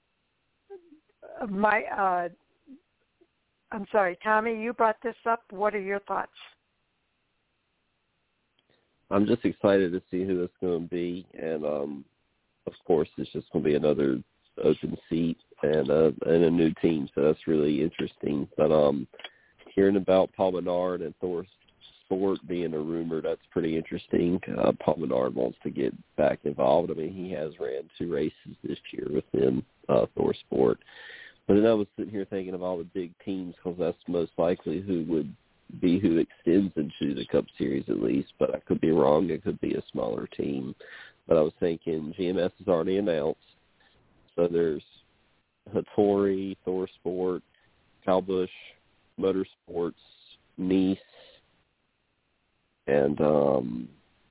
my, uh, I'm sorry, Tommy, you brought this up. What are your thoughts? I'm just excited to see who it's going to be, and um, of course, it's just going to be another open seat and a, and a new team, so that's really interesting. But um, hearing about Paul Menard and Thor Sport being a rumor, that's pretty interesting. Uh, Paul Menard wants to get back involved. I mean, he has ran two races this year within uh, Thor Sport. But then I was sitting here thinking of all the big teams, because that's most likely who would be who extends into the Cup Series at least, but I could be wrong. It could be a smaller team. But I was thinking G M S is already announced. So there's Hattori, Thor Sport, Kyle Busch, Motorsports, Nice, and um,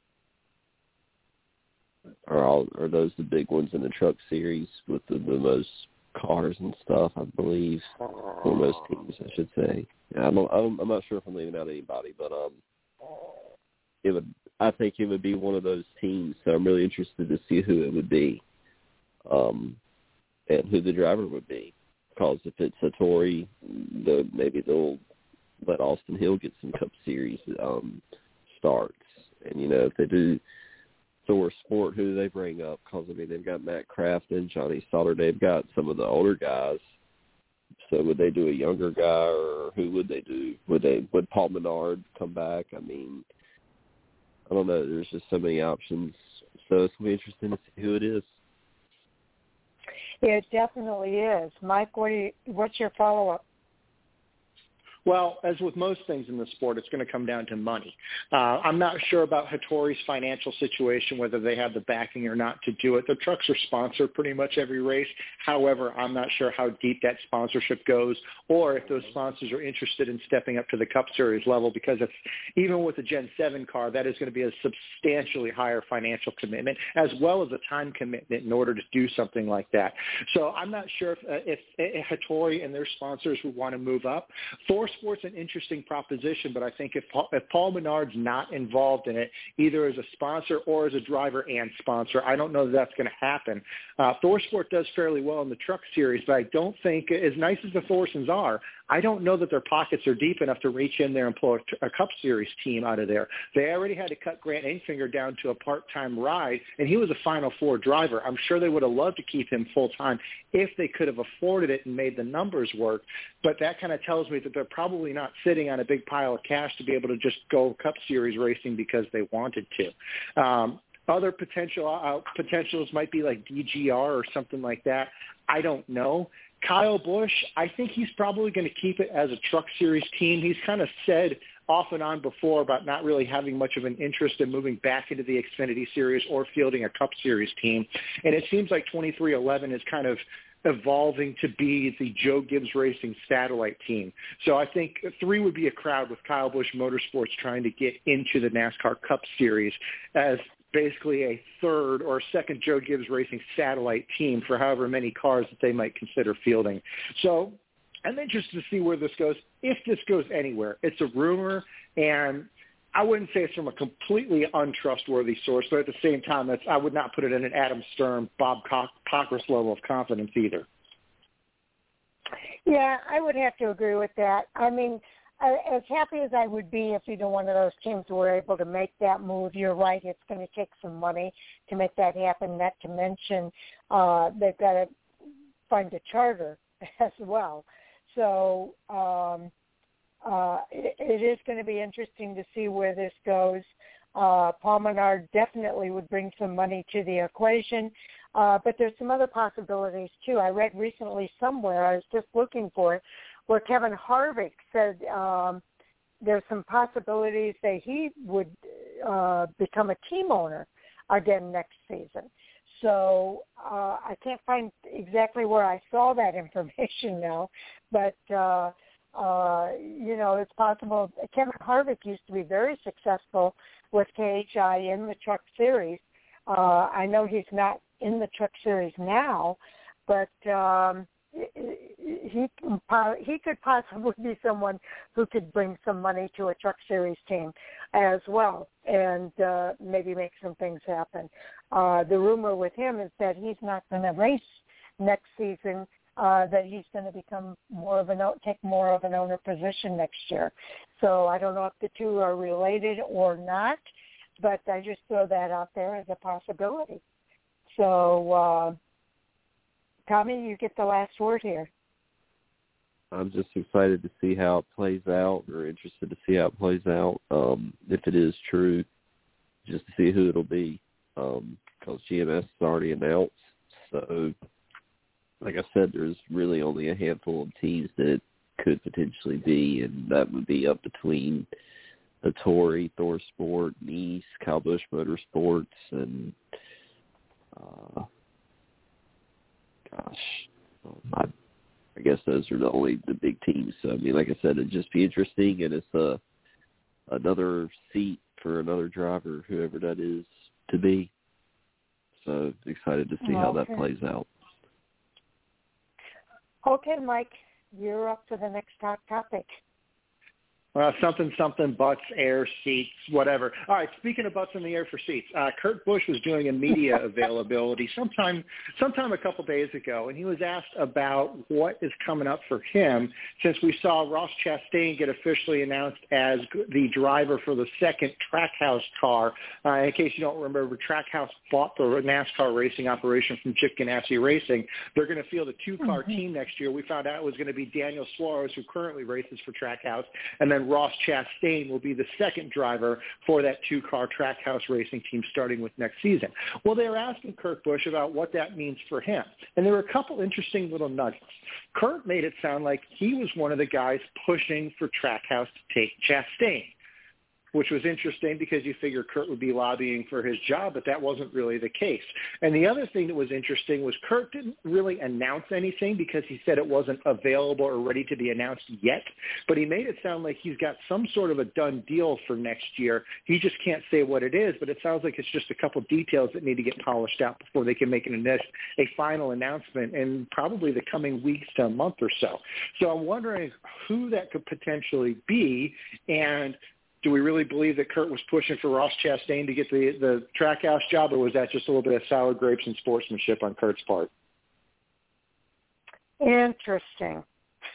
are, all, are those the big ones in the Truck Series with the, the most cars and stuff, I believe, for most teams, I should say. Yeah, I'm, I'm, I'm not sure if I'm leaving out anybody, but um, it would. I think it would be one of those teams. So I'm really interested to see who it would be, um, and who the driver would be. Because if it's Hattori, the, maybe they'll let Austin Hill get some Cup Series um, starts. And you know, if they do Thor Sport, who do they bring up? Because I mean, they've got Matt Kraft and Johnny Sauter. They've got some of the older guys. So would they do a younger guy, or who would they do? Would they would Paul Menard come back? I mean, I don't know. There's just so many options. So it's going to be interesting to see who it is. It definitely is. Mike, what do you, what's your follow-up? Well, as with most things in the sport, it's going to come down to money. Uh, I'm not sure about Hattori's financial situation, whether they have the backing or not to do it. The trucks are sponsored pretty much every race. However, I'm not sure how deep that sponsorship goes, or if those sponsors are interested in stepping up to the Cup Series level, because it's, even with the Gen seven car, that is going to be a substantially higher financial commitment, as well as a time commitment in order to do something like that. So I'm not sure if, uh, if, if Hattori and their sponsors would want to move up. Thor Sport's an interesting proposition, but I think if Paul, if Paul Menard's not involved in it, either as a sponsor or as a driver and sponsor, I don't know that that's going to happen. Uh, Thor Sport does fairly well in the Truck Series, but I don't think, as nice as the Thorsons are, I don't know that their pockets are deep enough to reach in there and pull a, a Cup Series team out of there. They already had to cut Grant Enfinger down to a part-time ride, and he was a Final Four driver. I'm sure they would have loved to keep him full-time if they could have afforded it and made the numbers work, but that kind of tells me that they're probably not sitting on a big pile of cash to be able to just go Cup Series racing because they wanted to. Um, other potential uh, potentials might be like D G R or something like that. I don't know. Kyle Busch, I think he's probably going to keep it as a Truck Series team. He's kind of said off and on before about not really having much of an interest in moving back into the Xfinity Series or fielding a Cup Series team. And it seems like twenty-three eleven is kind of evolving to be the Joe Gibbs Racing satellite team. So I think three would be a crowd with Kyle Busch Motorsports trying to get into the NASCAR Cup Series as basically a third or second Joe Gibbs Racing satellite team for however many cars that they might consider fielding. So I'm interested to see where this goes, if this goes anywhere. It's a rumor, and I wouldn't say it's from a completely untrustworthy source, but at the same time, that's, I would not put it in an Adam Stern, Bob Pockrass level of confidence either. Yeah, I would have to agree with that. I mean, as happy as I would be if either one of those teams were able to make that move, you're right, it's going to take some money to make that happen, not to mention uh, they've got to find a charter as well. So um, uh, it, it is going to be interesting to see where this goes. Uh, Paul Menard definitely would bring some money to the equation, uh, but there's some other possibilities too. I read recently somewhere, I was just looking for it, where Kevin Harvick said um, there's some possibilities that he would uh, become a team owner again next season. so uh, I can't find exactly where I saw that information now, but, uh, uh, you know, it's possible. Kevin Harvick used to be very successful with K H I in the Truck Series. Uh, I know he's not in the Truck Series now, but um, he he could possibly be someone who could bring some money to a Truck Series team as well, and uh, maybe make some things happen. Uh, the rumor with him is that he's not going to race next season. Uh, that he's going to become more of an take more of an owner position next year. So I don't know if the two are related or not, but I just throw that out there as a possibility. So, uh, Tommy, you get the last word here. I'm just excited to see how it plays out, or interested to see how it plays out. Um, if it is true, just to see who it'll be, because um, G M S is already announced. So, like I said, there's really only a handful of teams that it could potentially be, and that would be up between the Tory, Thor Sport, Nice, Kyle Busch Motorsports, and uh, gosh, I, I guess those are the only the big teams. So I mean, like I said, it'd just be interesting, and it's a another seat for another driver, whoever that is to be. So excited to see okay. how that plays out. Okay, Mike, you're up for the next hot topic. Uh, something, something, butts, air, seats, whatever. All right, speaking of butts in the air for seats, uh, Kurt Busch was doing a media availability sometime sometime a couple days ago, and he was asked about what is coming up for him since we saw Ross Chastain get officially announced as the driver for the second Trackhouse car. Uh, in case you don't remember, Trackhouse bought the NASCAR racing operation from Chip Ganassi Racing. They're going to field a two-car mm-hmm. team next year. We found out it was going to be Daniel Suarez, who currently races for Trackhouse, and then Ross Chastain will be the second driver for that two-car Trackhouse racing team starting with next season. Well, they were asking Kurt Busch about what that means for him, and there were a couple interesting little nuggets. Kurt made it sound like he was one of the guys pushing for Trackhouse to take Chastain, which was interesting because you figure Kurt would be lobbying for his job, but that wasn't really the case. And the other thing that was interesting was Kurt didn't really announce anything because he said it wasn't available or ready to be announced yet, but he made it sound like he's got some sort of a done deal for next year. He just can't say what it is, but it sounds like it's just a couple details that need to get polished out before they can make an initial, a final announcement in probably the coming weeks to a month or so. So I'm wondering who that could potentially be, and do we really believe that Kurt was pushing for Ross Chastain to get the, the Trackhouse job, or was that just a little bit of sour grapes and sportsmanship on Kurt's part? Interesting.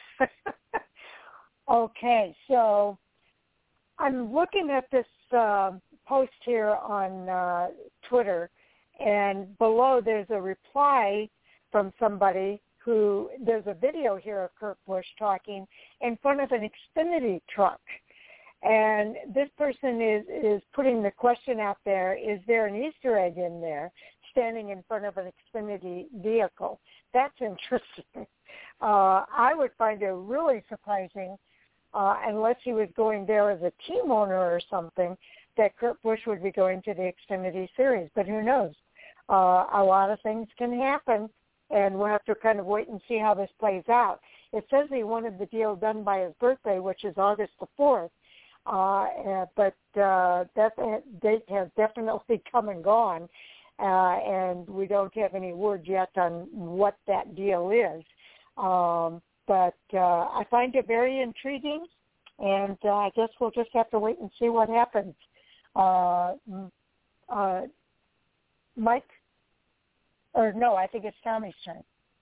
Okay, so I'm looking at this uh, post here on uh, Twitter, and below there's a reply from somebody who, there's a video here of Kurt Busch talking in front of an Xfinity truck. And this person is, is putting the question out there, is there an Easter egg in there standing in front of an Xfinity vehicle? That's interesting. Uh, I would find it really surprising, uh, unless he was going there as a team owner or something, that Kurt Busch would be going to the Xfinity Series. But who knows? Uh, a lot of things can happen, and we'll have to kind of wait and see how this plays out. It says he wanted the deal done by his birthday, which is August the fourth. Uh, but uh, that date has definitely come and gone, uh, and we don't have any word yet on what that deal is. Um, but uh, I find it very intriguing, and uh, I guess we'll just have to wait and see what happens. Uh, uh, Mike? Or no, I think it's Tommy's turn.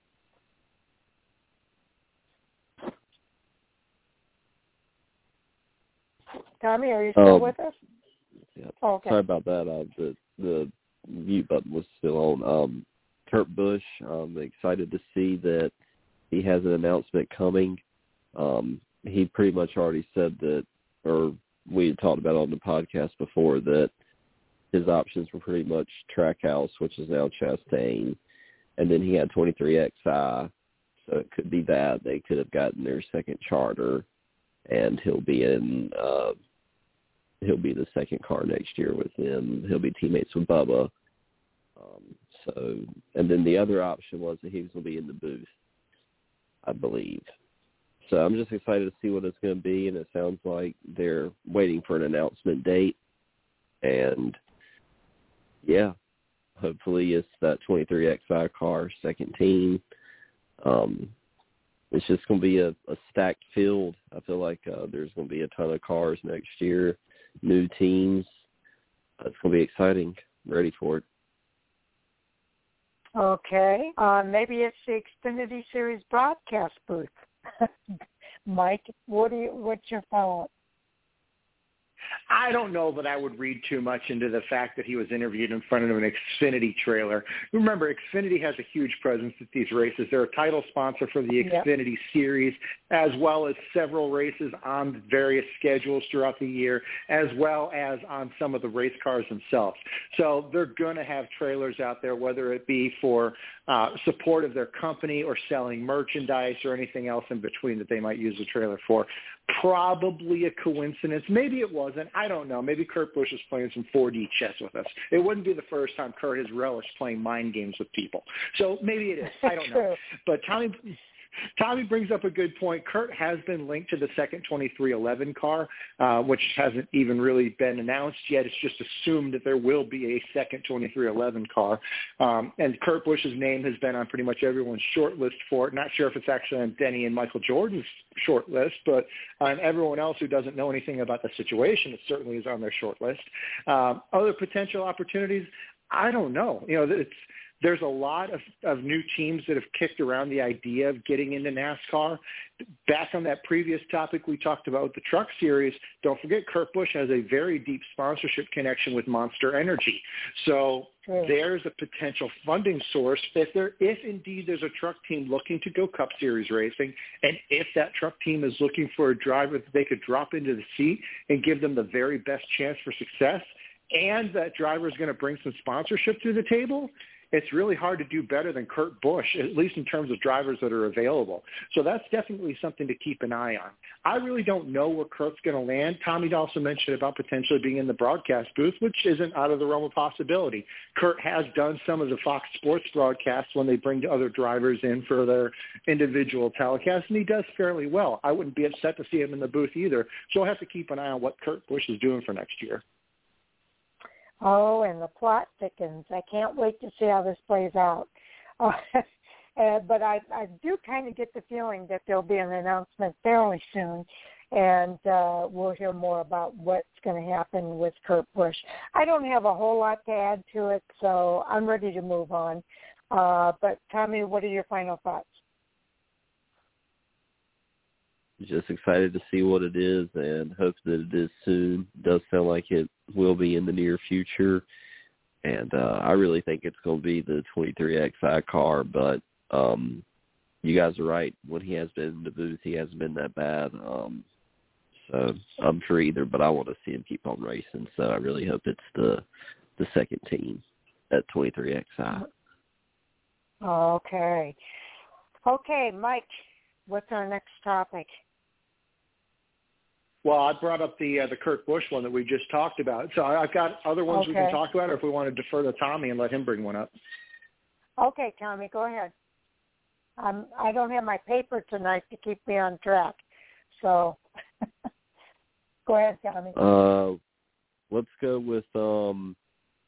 Tommy, are you still um, with us? Yeah. Oh, okay. Sorry about that. Uh, the the mute button was still on. Um, Kurt Busch, I'm excited to see that he has an announcement coming. Um, he pretty much already said that, or we had talked about on the podcast before, that his options were pretty much Trackhouse, which is now Chastain, and then he had twenty-three X I, so it could be that. They could have gotten their second charter, and he'll be in uh, he'll be the second car next year with them. He'll be teammates with Bubba. Um, so, and then the other option was that he was going to be in the booth, I believe. So I'm just excited to see what it's going to be, and it sounds like they're waiting for an announcement date. And, yeah, hopefully it's that twenty-three X five car, second team. Um, it's just going to be a, a stacked field. I feel like uh, there's going to be a ton of cars next year, new teams. Uh, it's going to be exciting. I'm ready for it. Okay. Uh, maybe it's the Xfinity Series broadcast booth. Mike, what do you, what's your follow-up? I don't know that I would read too much into the fact that he was interviewed in front of an Xfinity trailer. Remember, Xfinity has a huge presence at these races. They're a title sponsor for the Xfinity yep. Series, as well as several races on various schedules throughout the year, as well as on some of the race cars themselves. So they're going to have trailers out there, whether it be for uh, support of their company or selling merchandise or anything else in between that they might use the trailer for. Probably a coincidence. Maybe it wasn't. I don't know. Maybe Kurt Busch is playing some four D chess with us. It wouldn't be the first time Kurt has relished playing mind games with people. So maybe it is. I don't know. But Tommy... Tommy brings up a good point. Kurt has been linked to the second twenty-three eleven car, uh, which hasn't even really been announced yet. It's just assumed that there will be a second twenty-three eleven car. Um, and Kurt Busch's name has been on pretty much everyone's short list for it. Not sure if it's actually on Denny and Michael Jordan's short list, but on everyone else who doesn't know anything about the situation, it certainly is on their short list. Um, other potential opportunities, I don't know. You know, it's There's a lot of, of new teams that have kicked around the idea of getting into NASCAR. Back on that previous topic we talked about with the Truck Series, don't forget Kurt Busch has a very deep sponsorship connection with Monster Energy. So sure. There's a potential funding source if there, if indeed there's a truck team looking to go Cup Series racing, and if that truck team is looking for a driver that they could drop into the seat and give them the very best chance for success, and that driver is going to bring some sponsorship to the table, it's really hard to do better than Kurt Busch, at least in terms of drivers that are available. So that's definitely something to keep an eye on. I really don't know where Kurt's going to land. Tommy also mentioned about potentially being in the broadcast booth, which isn't out of the realm of possibility. Kurt has done some of the Fox Sports broadcasts when they bring other drivers in for their individual telecasts, and he does fairly well. I wouldn't be upset to see him in the booth either. So I'll have to keep an eye on what Kurt Busch is doing for next year. Oh, and the plot thickens. I can't wait to see how this plays out. Uh, uh, but I, I do kind of get the feeling that there'll be an announcement fairly soon, and uh, we'll hear more about what's going to happen with Kurt Busch. I don't have a whole lot to add to it, so I'm ready to move on. Uh, but, Tommy, what are your final thoughts? Just excited to see what it is and hope that it is soon. It does sound like it will be in the near future. And uh, I really think it's going to be the twenty-three X I car. But um, you guys are right. When he has been in the booth, he hasn't been that bad. Um, so I'm for either, but I want to see him keep on racing. So I really hope it's the the second team at twenty-three X I. Okay. Okay, Mike, what's our next topic? Well, I brought up the uh, the Kurt Busch one that we just talked about. So I've got other ones okay. we can talk about, or if we want to defer to Tommy and let him bring one up. Okay, Tommy, go ahead. I'm, I don't have my paper tonight to keep me on track. So go ahead, Tommy. Uh, let's go with um,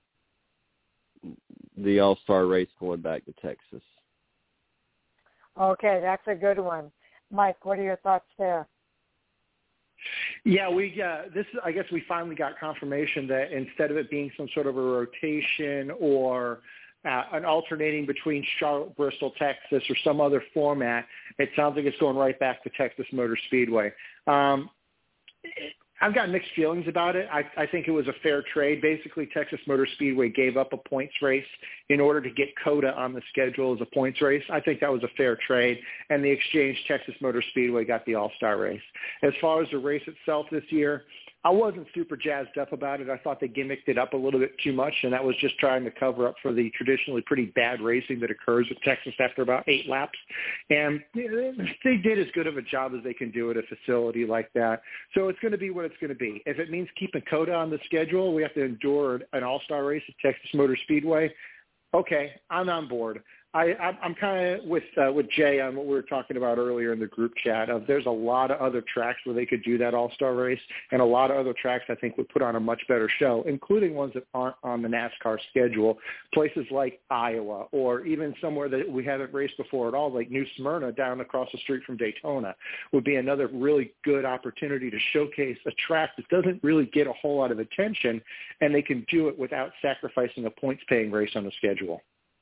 the All-Star race going back to Texas. Okay, that's a good one. Mike, what are your thoughts there? Yeah, we uh, this I guess we finally got confirmation that instead of it being some sort of a rotation or uh, an alternating between Charlotte, Bristol, Texas, or some other format, it sounds like it's going right back to Texas Motor Speedway. Um, it, I've got mixed feelings about it. I, I think it was a fair trade. Basically, Texas Motor Speedway gave up a points race in order to get COTA on the schedule as a points race. I think that was a fair trade. And the exchange, Texas Motor Speedway got the All-Star race. As far as the race itself this year, I wasn't super jazzed up about it. I thought they gimmicked it up a little bit too much, and that was just trying to cover up for the traditionally pretty bad racing that occurs at Texas after about eight laps. And they did as good of a job as they can do at a facility like that. So it's going to be what it's going to be. If it means keeping COTA on the schedule, we have to endure an all-star race at Texas Motor Speedway. Okay, I'm on board. I, I'm kind of with uh, with Jay on what we were talking about earlier in the group chat of there's a lot of other tracks where they could do that all-star race, and a lot of other tracks I think would put on a much better show, including ones that aren't on the NASCAR schedule, places like Iowa or even somewhere that we haven't raced before at all, like New Smyrna down across the street from Daytona would be another really good opportunity to showcase a track that doesn't really get a whole lot of attention, and they can do it without sacrificing a points-paying race on the schedule.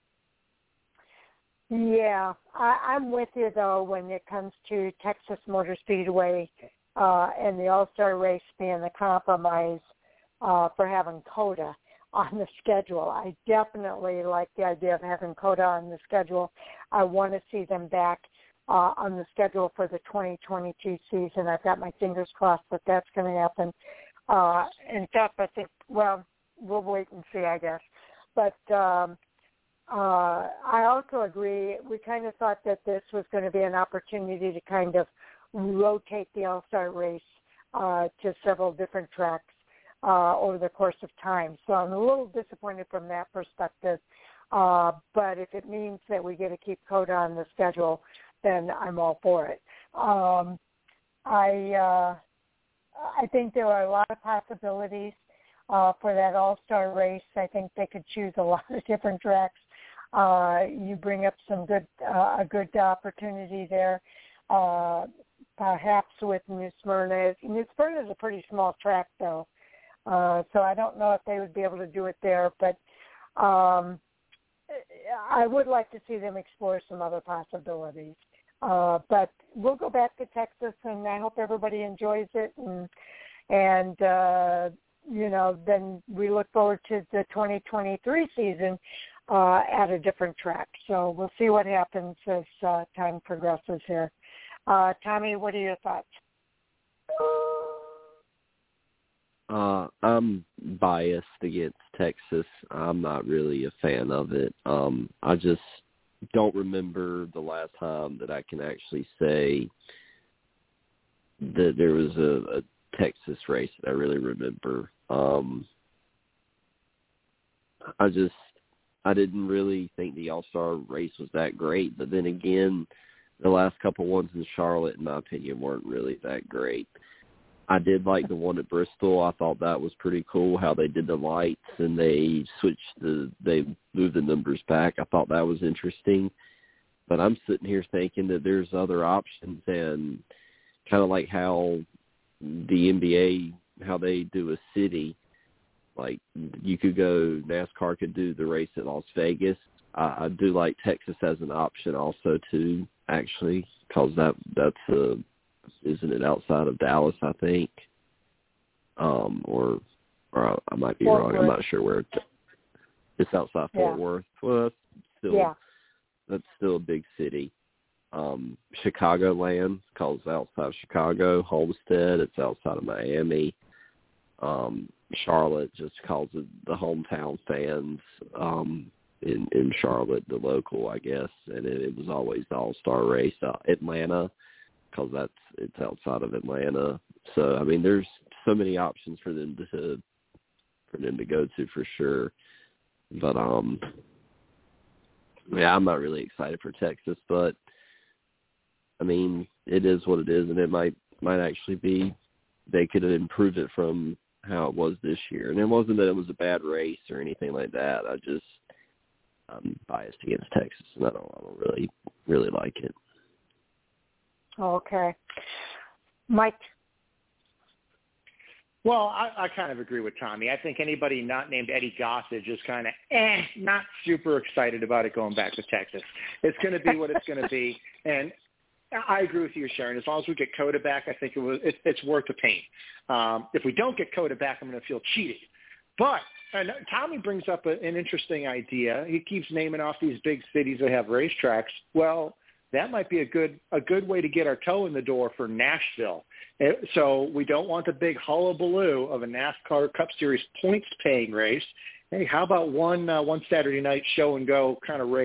Yeah, I, I'm with you, though, when it comes to Texas Motor Speedway uh, and the All-Star race being the compromise uh, for having COTA on the schedule. I definitely like the idea of having COTA on the schedule. I want to see them back uh, on the schedule for the twenty twenty-two season. I've got my fingers crossed that that's going to happen. Uh, in fact, I think, well, we'll wait and see, I guess. But um, Uh, I also agree. We kind of thought that this was going to be an opportunity to kind of rotate the All-Star race uh, to several different tracks uh, over the course of time. So I'm a little disappointed from that perspective. Uh, but if it means that we get to keep COTA on the schedule, then I'm all for it. Um, I uh, I think there are a lot of possibilities uh, for that All-Star race. I think they could choose a lot of different tracks. Uh, you bring up some good, uh, a good opportunity there, uh, perhaps with New Smyrna. New Smyrna is a pretty small track, though, uh, so I don't know if they would be able to do it there. But um, I would like to see them explore some other possibilities. Uh, but we'll go back to Texas, and I hope everybody enjoys it. And and uh, you know, then we look forward to the twenty twenty-three season. Uh, at a different track. So we'll see what happens as uh, time progresses here. Uh, Tommy, what are your thoughts? Uh, I'm biased against Texas. I'm not really a fan of it. Um, I just don't remember the last time that I can actually say that there was a, a Texas race that I really remember. Um, I just I didn't really think the All-Star race was that great. But then again, the last couple ones in Charlotte, in my opinion, weren't really that great. I did like the one at Bristol. I thought that was pretty cool how they did the lights and they switched the, they moved the numbers back. I thought that was interesting. But I'm sitting here thinking that there's other options, and kind of like how the N B A, how they do a city. Like, you could go, NASCAR could do the race at Las Vegas. I, I do like Texas as an option also, too, actually, because that, that's, a, isn't it outside of Dallas, I think? Um, or or I might be Fort wrong. Worth. I'm not sure where it's, it's outside Yeah. Fort Worth. Well, that's still, yeah. that's still a big city. Um, Chicagoland, because outside of Chicago. Homestead, it's outside of Miami. Um, Charlotte, just because of the hometown fans um, in, in Charlotte, the local, I guess, and it, it was always the all-star race. Uh, Atlanta, because that's it's outside of Atlanta. So I mean, there's so many options for them to for them to go to for sure. But um, yeah, I'm not really excited for Texas, but I mean, it is what it is, and it might might actually be they could improve it from how it was this year. And it wasn't that it was a bad race or anything like that. I just, I'm biased against Texas, and I don't, I don't really, really like it. Okay. Mike? Well, I, I kind of agree with Tommy. I think anybody not named Eddie Gossage is kind of, eh, not super excited about it going back to Texas. It's going to be what it's going to be. And I agree with you, Sharon. As long as we get COTA back, I think it was, it, it's worth the pain. Um, if we don't get COTA back, I'm going to feel cheated. But and Tommy brings up a, an interesting idea. He keeps naming off these big cities that have racetracks. Well, that might be a good a good way to get our toe in the door for Nashville. It, so we don't want the big hullabaloo of a NASCAR Cup Series points-paying race. Hey, how about one uh, one Saturday night show and go kind of race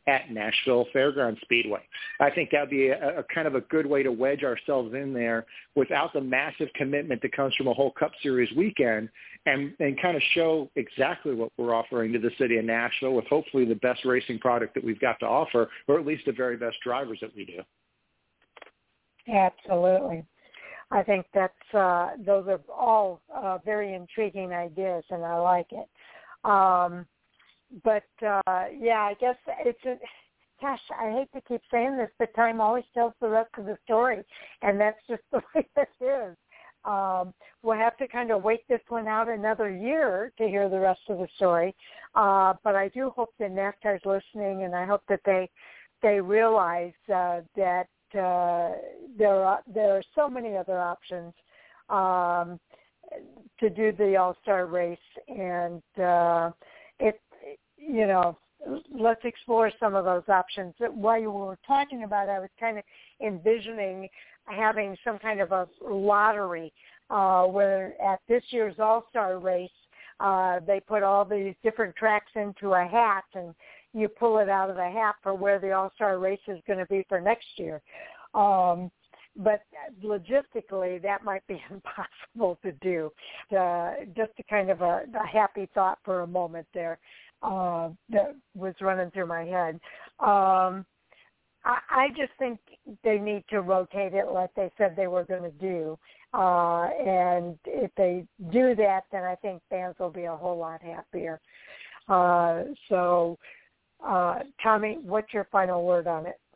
at Nashville Fairgrounds Speedway. I think that would be a, a kind of a good way to wedge ourselves in there without the massive commitment that comes from a whole Cup Series weekend, and, and kind of show exactly what we're offering to the city of Nashville with hopefully the best racing product that we've got to offer, or at least the very best drivers that we do. Absolutely. I think that's uh, those are all uh, very intriguing ideas, and I like it. Um, but, uh, yeah, I guess it's a, gosh, I hate to keep saying this, but time always tells the rest of the story, and that's just the way it is. Um, we'll have to kind of wait this one out another year to hear the rest of the story. Uh, but I do hope that NASCAR is listening, and I hope that they they realize uh, that uh, there are there are so many other options um, to do the All-Star race, and uh, it you know let's explore some of those options. While you were talking about it, I was kind of envisioning having some kind of a lottery uh, where at this year's All-Star race, uh, they put all these different tracks into a hat, and you pull it out of the hat for where the All-Star race is going to be for next year. Um, but logistically, that might be impossible to do. Uh, just a kind of a, a happy thought for a moment there uh, that was running through my head. Um, I just think they need to rotate it like they said they were going to do. Uh, and if they do that, then I think fans will be a whole lot happier. Uh, so, uh, Tommy, what's your final word on it?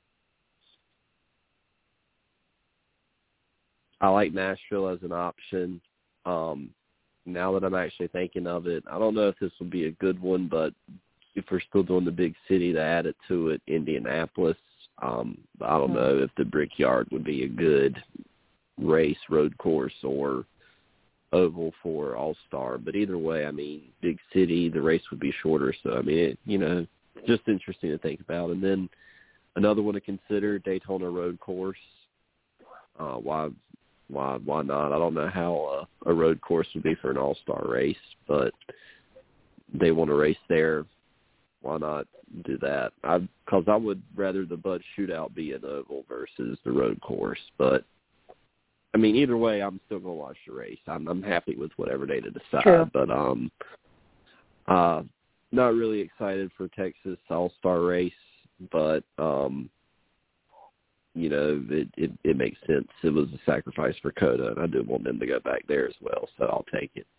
I like Nashville as an option. Um, now that I'm actually thinking of it, I don't know if this will be a good one, but if we're still doing the big city to add it to it, Indianapolis. Um, I don't know if the Brickyard would be a good race, road course, or oval for All-Star. But either way, I mean, big city, the race would be shorter. So, I mean, it, you know, just interesting to think about. And then another one to consider, Daytona road course. Uh, why, why, why not? I don't know how uh, a road course would be for an All-Star race, but they want to race there. Why not do that? Because I, I would rather the Bud Shootout be an oval versus the road course. But, I mean, either way, I'm still going to watch the race. I'm, I'm happy with whatever they decide. True. But um, uh, not really excited for Texas All-Star race. But, um, you know, it, it, it makes sense. It was a sacrifice for COTA, and I do want them to go back there as well. So I'll take it.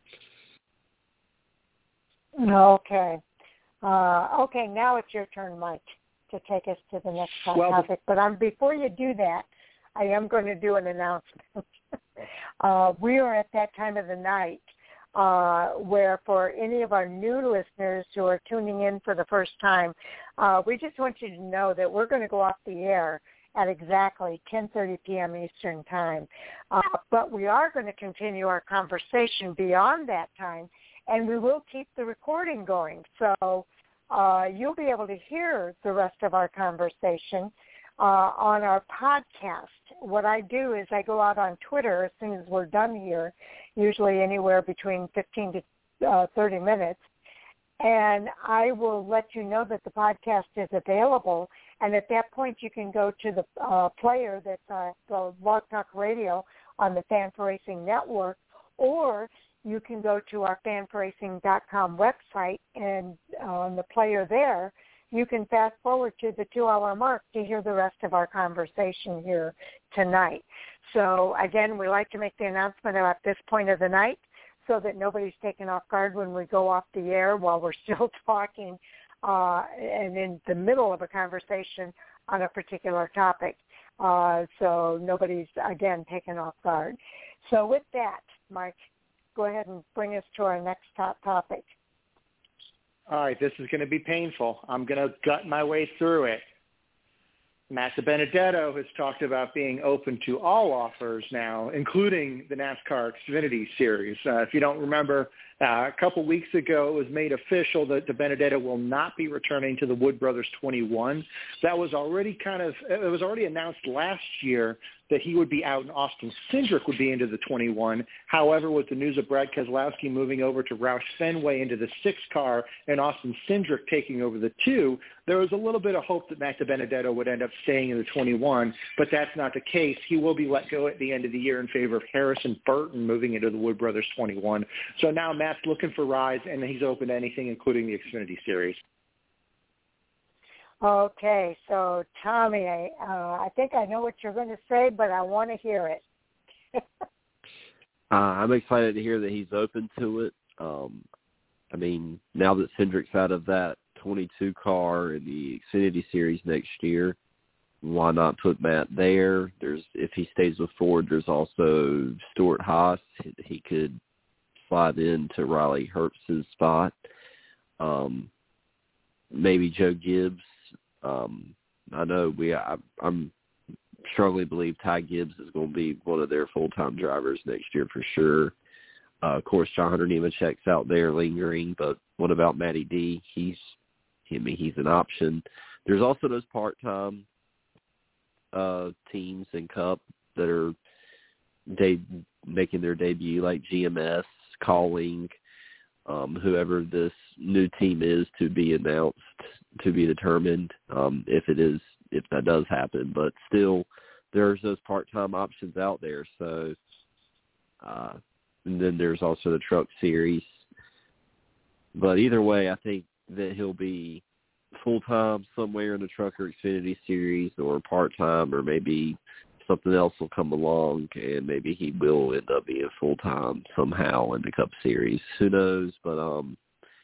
Okay. Uh, okay, now it's your turn, Mike, to take us to the next well, topic. But um, before you do that, I am going to do an announcement. uh, we are at that time of the night uh, where for any of our new listeners who are tuning in for the first time, uh, we just want you to know that we're going to go off the air at exactly ten thirty p.m. Eastern Time. Uh, but we are going to continue our conversation beyond that time, and we will keep the recording going. So uh, you'll be able to hear the rest of our conversation uh, on our podcast. What I do is I go out on Twitter as soon as we're done here, usually anywhere between fifteen to uh, thirty minutes, and I will let you know that the podcast is available. And at that point, you can go to the uh, player that's uh, the Blog Talk Radio on the Fan for Racing Network, or you can go to our fan for racing dot com website, and on the player there, you can fast forward to the two-hour mark to hear the rest of our conversation here tonight. So, again, we like to make the announcement at this point of the night so that nobody's taken off guard when we go off the air while we're still talking uh, and in the middle of a conversation on a particular topic. Uh, so nobody's, again, taken off guard. So with that, Mike, go ahead and bring us to our next top topic. All right, this is going to be painful. I'm going to gut my way through it. Matt DiBenedetto has talked about being open to all offers now, including the NASCAR Xfinity Series. Uh, if you don't remember, uh, a couple weeks ago it was made official that DiBenedetto will not be returning to the Wood Brothers twenty-one. That was already kind of, it was already announced last year that he would be out and Austin Cindric would be into the twenty-one. However, with the news of Brad Keselowski moving over to Roush Fenway into the six car and Austin Cindric taking over the two, there was a little bit of hope that Matt DiBenedetto would end up staying in the twenty-one, but that's not the case. He will be let go at the end of the year in favor of Harrison Burton moving into the Wood Brothers twenty-one. So now Matt's looking for rides, and he's open to anything, including the Xfinity Series. Okay, so Tommy, I, uh, I think I know what you're going to say, but I want to hear it. uh, I'm excited to hear that he's open to it. Um, I mean, now that Cindric's out of that twenty-two car in the Xfinity Series next year, why not put Matt there? There's if he stays with Ford, there's also Stuart Haas. He could slide into Riley Herbst's spot. Um, maybe Joe Gibbs. Um, I know we. I, I'm strongly believe Ty Gibbs is going to be one of their full-time drivers next year for sure. Uh, of course, John Hunter Nemechek's out there lingering, but what about Matty D? He's, I mean, he's an option. There's also those part-time uh, teams in Cup that are de- making their debut, like G M S, Calling, um, whoever this new team is to be announced, to be determined, um, if it is, if that does happen. But still, there's those part-time options out there. So, uh, and then there's also the Truck Series. But either way, I think that he'll be full-time somewhere in the Truck or Xfinity Series, or part-time, or maybe something else will come along, and maybe he will end up being full-time somehow in the Cup Series. Who knows? But um,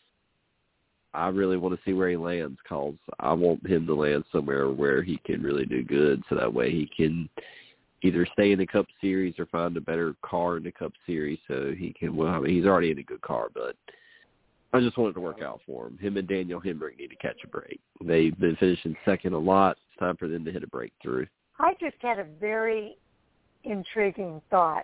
I really want to see where he lands, because I want him to land somewhere where he can really do good, so that way he can either stay in the Cup Series or find a better car in the Cup Series so he can, well, I mean, he's already in a good car, but I just want it to work out for him. Him and Daniel Hemrick need to catch a break. They've been finishing second a lot. It's time for them to hit a breakthrough. I just had a very intriguing thought.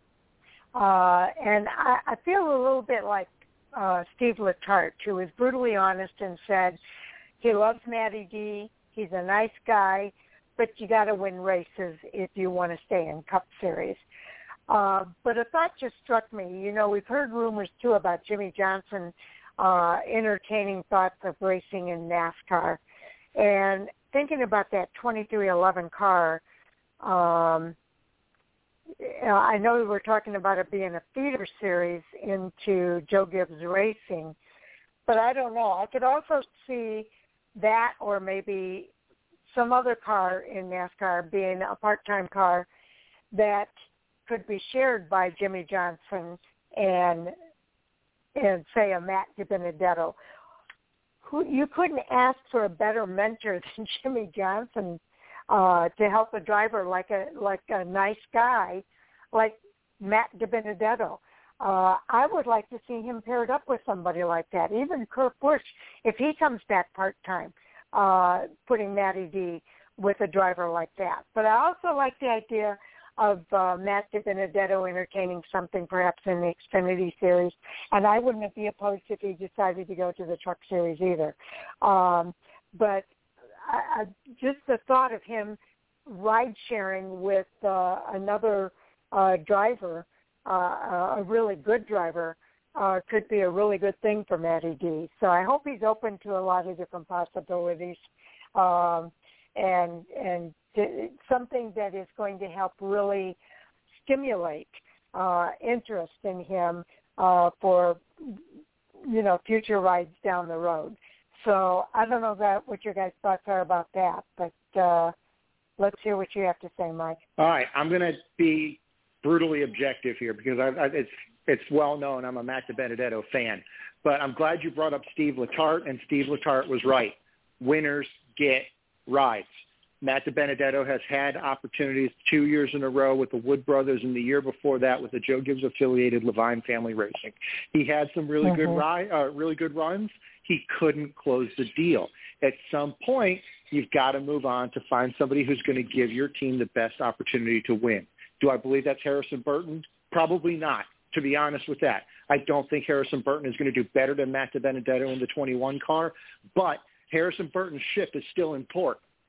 Uh, and I, I feel a little bit like uh, Steve Letarte, who was brutally honest and said he loves Matty D, he's a nice guy, but you got to win races if you want to stay in Cup Series. Uh, but a thought just struck me. You know, we've heard rumors, too, about Jimmy Johnson uh, entertaining thoughts of racing in NASCAR. And thinking about that twenty-three eleven car, um, I know we were talking about it being a feeder series into Joe Gibbs Racing, but I don't know. I could also see that, or maybe some other car in NASCAR being a part-time car that could be shared by Jimmy Johnson and, and say, a Matt DiBenedetto. Who, you couldn't ask for a better mentor than Jimmy Johnson uh, to help a driver like a like a nice guy like Matt DiBenedetto. Uh, I would like to see him paired up with somebody like that. Even Kurt Busch, if he comes back part-time, uh, putting Matty D with a driver like that. But I also like the idea of uh, Matt DiBenedetto entertaining something perhaps in the Xfinity Series, and I wouldn't be opposed if he decided to go to the Truck Series either. Um, but I, I, just the thought of him ride-sharing with uh, another uh, driver, uh, a really good driver, uh, could be a really good thing for Matty D. So I hope he's open to a lot of different possibilities, um, and and something that is going to help really stimulate uh, interest in him uh, for, you know, future rides down the road. So I don't know that what your guys' thoughts are about that, but uh, let's hear what you have to say, Mike. All right, I'm going to be brutally objective here because I, I, it's it's well known I'm a Matt DiBenedetto fan, but I'm glad you brought up Steve Letarte, and Steve Letarte was right. Winners get rides. Matt DiBenedetto has had opportunities two years in a row with the Wood Brothers, and the year before that with the Joe Gibbs-affiliated Levine Family Racing. He had some really mm-hmm. good ri- uh, really good runs. He couldn't close the deal. At some point, you've got to move on to find somebody who's going to give your team the best opportunity to win. Do I believe that's Harrison Burton? Probably not, to be honest with that. I don't think Harrison Burton is going to do better than Matt DiBenedetto in the twenty-one car, but Harrison Burton's ship is still in port.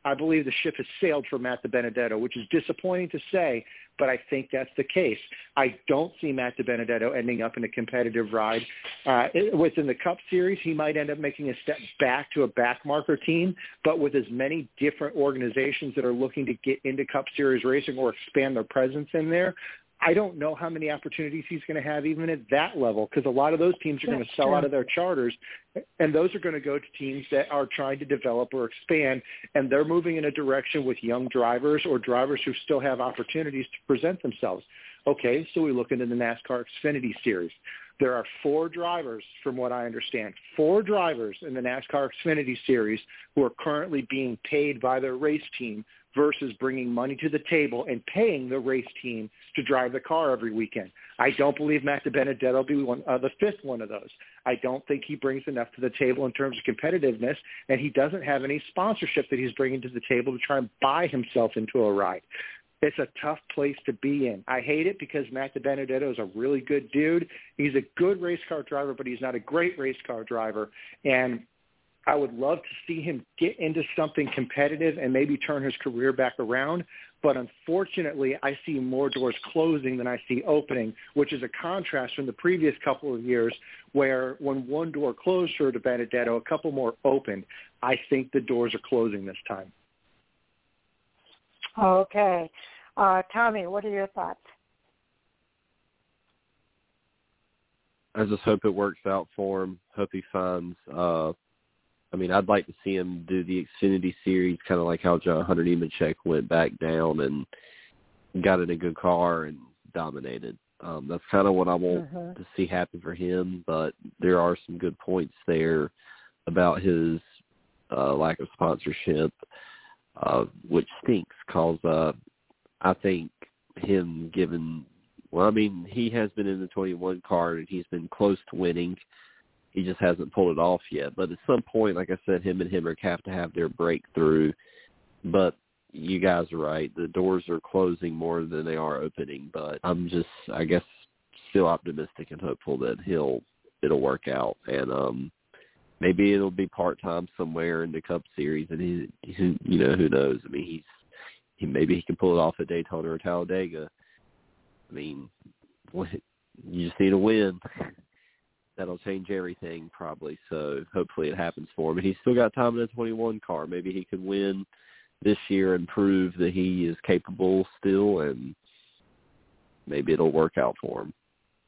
I believe the ship has sailed for Matt DiBenedetto, which is disappointing to say, but I think that's the case. I don't see Matt DiBenedetto ending up in a competitive ride. Uh, it, within the Cup Series, he might end up making a step back to a backmarker team, but with as many different organizations that are looking to get into Cup Series racing or expand their presence in there, I don't know how many opportunities he's going to have even at that level, because a lot of those teams are going to sell out of their charters, and those are going to go to teams that are trying to develop or expand, and they're moving in a direction with young drivers or drivers who still have opportunities to present themselves. Okay, so we look into the NASCAR Xfinity Series. There are four drivers, from what I understand, four drivers in the NASCAR Xfinity Series who are currently being paid by their race team versus bringing money to the table and paying the race team to drive the car every weekend. I don't believe Matt DiBenedetto will be one, uh, the fifth one of those. I don't think he brings enough to the table in terms of competitiveness, and he doesn't have any sponsorship that he's bringing to the table to try and buy himself into a ride. It's a tough place to be in. I hate it because Matt DiBenedetto is a really good dude. He's a good race car driver, but he's not a great race car driver. And I would love to see him get into something competitive and maybe turn his career back around. But unfortunately, I see more doors closing than I see opening, which is a contrast from the previous couple of years where when one door closed for DiBenedetto, a couple more opened. I think the doors are closing this time. Okay. Uh, Tommy, what are your thoughts? I just hope it works out for him. Hope he finds uh, – I mean, I'd like to see him do the Xfinity Series, kind of like how John Hunter Nemechek went back down and got in a good car and dominated. Um, that's kind of what I want mm-hmm. to see happen for him, but there are some good points there about his uh, lack of sponsorship, uh, which stinks because uh, I think him given – well, I mean, he has been in the twenty-one car and he's been close to winning. He just hasn't pulled it off yet. But at some point, like I said, him and Hemrick have to have their breakthrough. But you guys are right. The doors are closing more than they are opening. But I'm just, I guess, still optimistic and hopeful that he'll it'll work out. And um, maybe it'll be part-time somewhere in the Cup Series. And, he, he, you know, who knows? I mean, he's he maybe he can pull it off at Daytona or Talladega. I mean, you just need a win. That'll change everything probably. So hopefully it happens for him. And he's still got time in the twenty-one car. Maybe he could win this year and prove that he is capable still, and maybe it'll work out for him.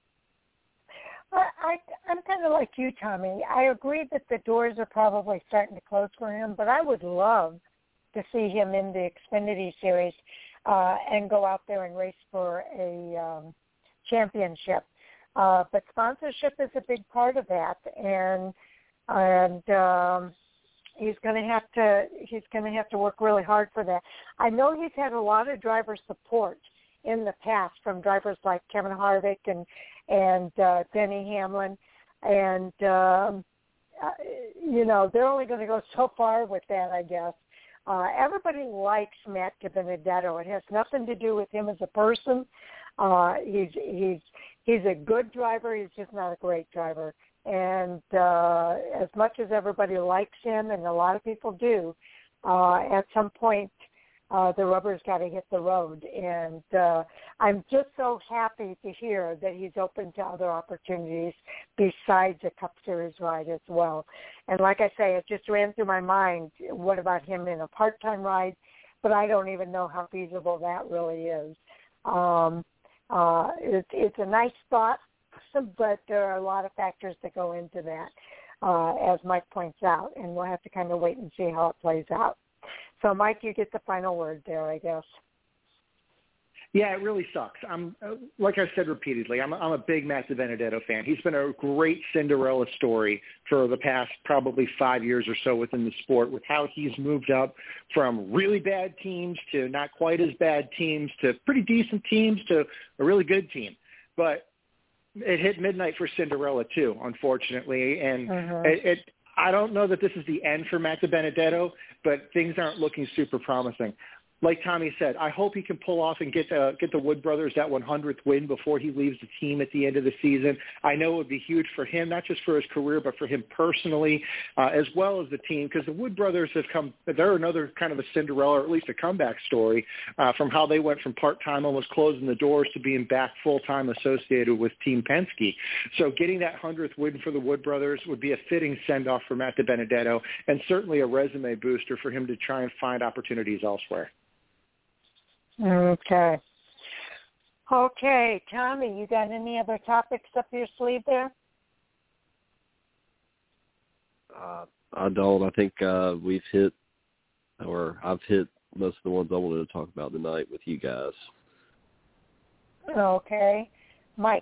I, I, I'm kind of like you, Tommy. I agree that the doors are probably starting to close for him, but I would love to see him in the Xfinity Series uh, and go out there and race for a um, championship. Uh, but sponsorship is a big part of that, and and um, he's going to have to he's going to have to work really hard for that. I know he's had a lot of driver support in the past from drivers like Kevin Harvick and and uh, Denny Hamlin, and um, uh, you know they're only going to go so far with that, I guess. Uh, everybody likes Matt DiBenedetto. It has nothing to do with him as a person. Uh, he's he's he's a good driver. He's just not a great driver. And uh, as much as everybody likes him, and a lot of people do, uh, at some point uh, the rubber's got to hit the road. And uh, I'm just so happy to hear that he's open to other opportunities besides a Cup Series ride as well. And like I say, it just ran through my mind, what about him in a part-time ride? But I don't even know how feasible that really is. Um, Uh, it, it's a nice thought, but there are a lot of factors that go into that, uh, as Mike points out, and we'll have to kind of wait and see how it plays out. So, Mike, you get the final word there, I guess. Yeah, it really sucks. I'm uh, like I've said repeatedly, I'm, I'm a big Matt DiBenedetto fan. He's been a great Cinderella story for the past probably five years or so within the sport, with how he's moved up from really bad teams to not quite as bad teams to pretty decent teams to a really good team. But it hit midnight for Cinderella too, unfortunately, and uh-huh. it, it I don't know that this is the end for Matt DiBenedetto, but things aren't looking super promising. like Tommy said, I hope he can pull off and get the, get the Wood brothers that one hundredth win before he leaves the team at the end of the season. I know it would be huge for him, not just for his career, but for him personally, uh, as well as the team, because the Wood brothers have come, they're another kind of a Cinderella, or at least a comeback story uh, from how they went from part-time, almost closing the doors, to being back full-time associated with Team Penske. So getting that one hundredth win for the Wood brothers would be a fitting send-off for Matt DiBenedetto, and certainly a resume booster for him to try and find opportunities elsewhere. Okay. Okay, Tommy, you got any other topics up your sleeve there? Uh, I don't. I think uh, we've hit, or I've hit most of the ones I wanted to talk about tonight with you guys. Okay. Mike?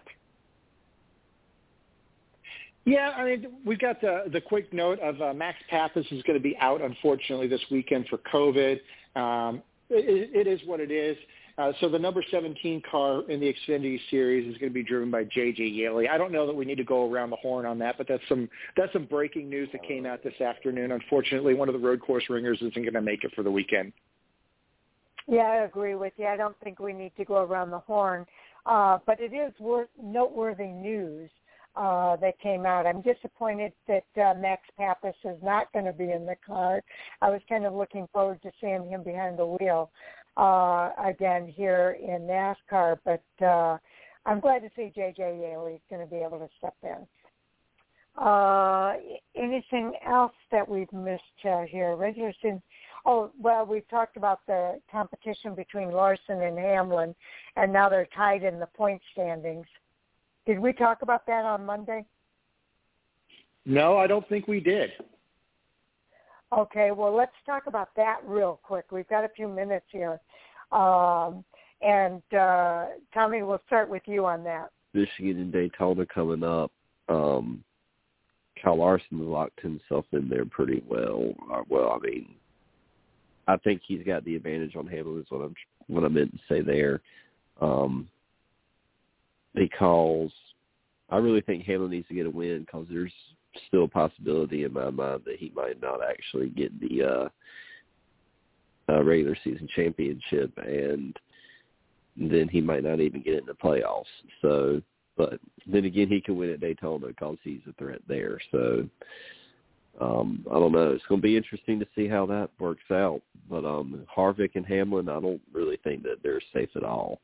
Yeah, I mean, we've got the, the quick note of uh, Max Papis is going to be out, unfortunately, this weekend for COVID. Um, it, it is what it is. Uh, so the number seventeen car in the Xfinity Series is going to be driven by J J Yeley. I don't know that we need to go around the horn on that, but that's some that's some breaking news that came out this afternoon. Unfortunately, one of the road course ringers isn't going to make it for the weekend. Yeah, I agree with you. I don't think we need to go around the horn, uh, but it is worth, noteworthy news uh, that came out. I'm disappointed that uh, Max Papis is not going to be in the car. I was kind of looking forward to seeing him behind the wheel uh, again here in NASCAR, but uh, I'm glad to see J J Yeley is going to be able to step in. Uh, anything else that we've missed uh, here? Regular season. Oh, well, we've talked about the competition between Larson and Hamlin, and now they're tied in the point standings. Did we talk about that on Monday? No, I don't think we did. Okay, well, let's talk about that real quick. We've got a few minutes here. Um, and, uh, Tommy, we'll start with you on that. Michigan and Daytona coming up. Um, Kyle Larson locked himself in there pretty well. Uh, well, I mean, I think he's got the advantage on Hamlin is what I'm what I meant to say there. Um, because I really think Hamlin needs to get a win because there's still a possibility in my mind that he might not actually get the uh, uh, regular season championship, and then he might not even get in the playoffs. So, but then again, he can win at Daytona because he's a threat there. So, um, I don't know. It's going to be interesting to see how that works out. But um, Harvick and Hamlin, I don't really think that they're safe at all.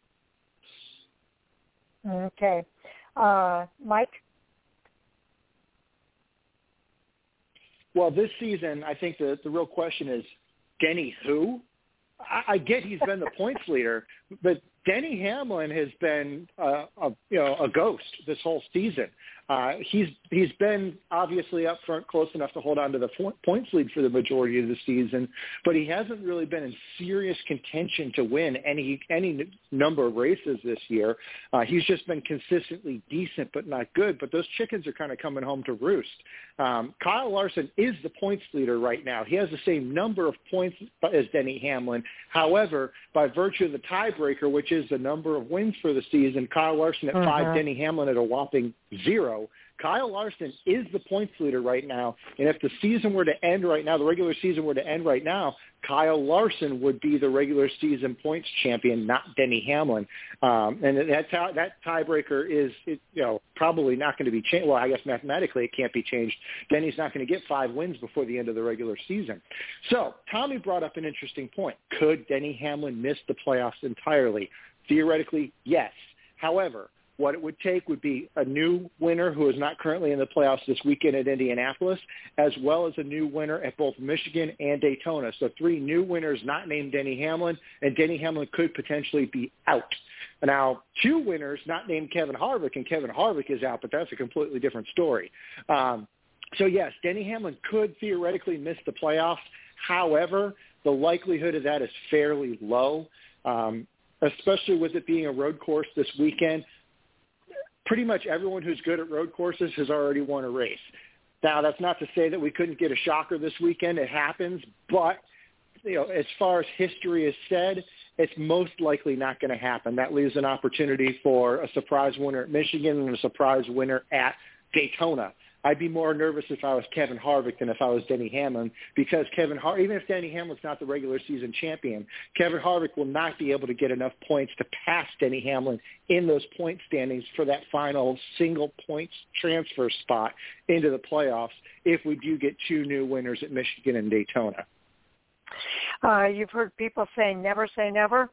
Okay. Uh, Mike? Well, this season, I think the, the real question is, Denny who? I, I get he's been the points leader, but Denny Hamlin has been uh, a you know a ghost this whole season. Uh, he's he's been obviously up front close enough to hold on to the points lead for the majority of the season, but he hasn't really been in serious contention to win any any number of races this year. Uh, he's just been consistently decent but not good. But those chickens are kind of coming home to roost. Um, Kyle Larson is the points leader right now. He has the same number of points as Denny Hamlin. However, by virtue of the tiebreaker, which is the number of wins for the season, Kyle Larson at uh-huh. five, Denny Hamlin at a whopping zero. Kyle Larson is the points leader right now, and if the season were to end right now, the regular season were to end right now, Kyle Larson would be the regular season points champion, not Denny Hamlin. Um, and that's how, that tiebreaker is, it, you know, probably not going to be changed. Well, I guess mathematically it can't be changed. Denny's not going to get five wins before the end of the regular season. So Tommy brought up an interesting point. Could Denny Hamlin miss the playoffs entirely? Theoretically, yes. However, what it would take would be a new winner who is not currently in the playoffs this weekend at Indianapolis, as well as a new winner at both Michigan and Daytona. So three new winners not named Denny Hamlin, and Denny Hamlin could potentially be out. Now, two winners not named Kevin Harvick, and Kevin Harvick is out, but that's a completely different story. Um, so, yes, Denny Hamlin could theoretically miss the playoffs. However, the likelihood of that is fairly low, um, especially with it being a road course this weekend. Pretty much everyone who's good at road courses has already won a race. Now, that's not to say that we couldn't get a shocker this weekend. It happens. But, you know, as far as history has said, it's most likely not going to happen. That leaves an opportunity for a surprise winner at Michigan and a surprise winner at Daytona. I'd be more nervous if I was Kevin Harvick than if I was Denny Hamlin, because Kevin Har- even if Denny Hamlin's not the regular season champion, Kevin Harvick will not be able to get enough points to pass Denny Hamlin in those point standings for that final single points transfer spot into the playoffs if we do get two new winners at Michigan and Daytona. Uh, you've heard people saying never say never.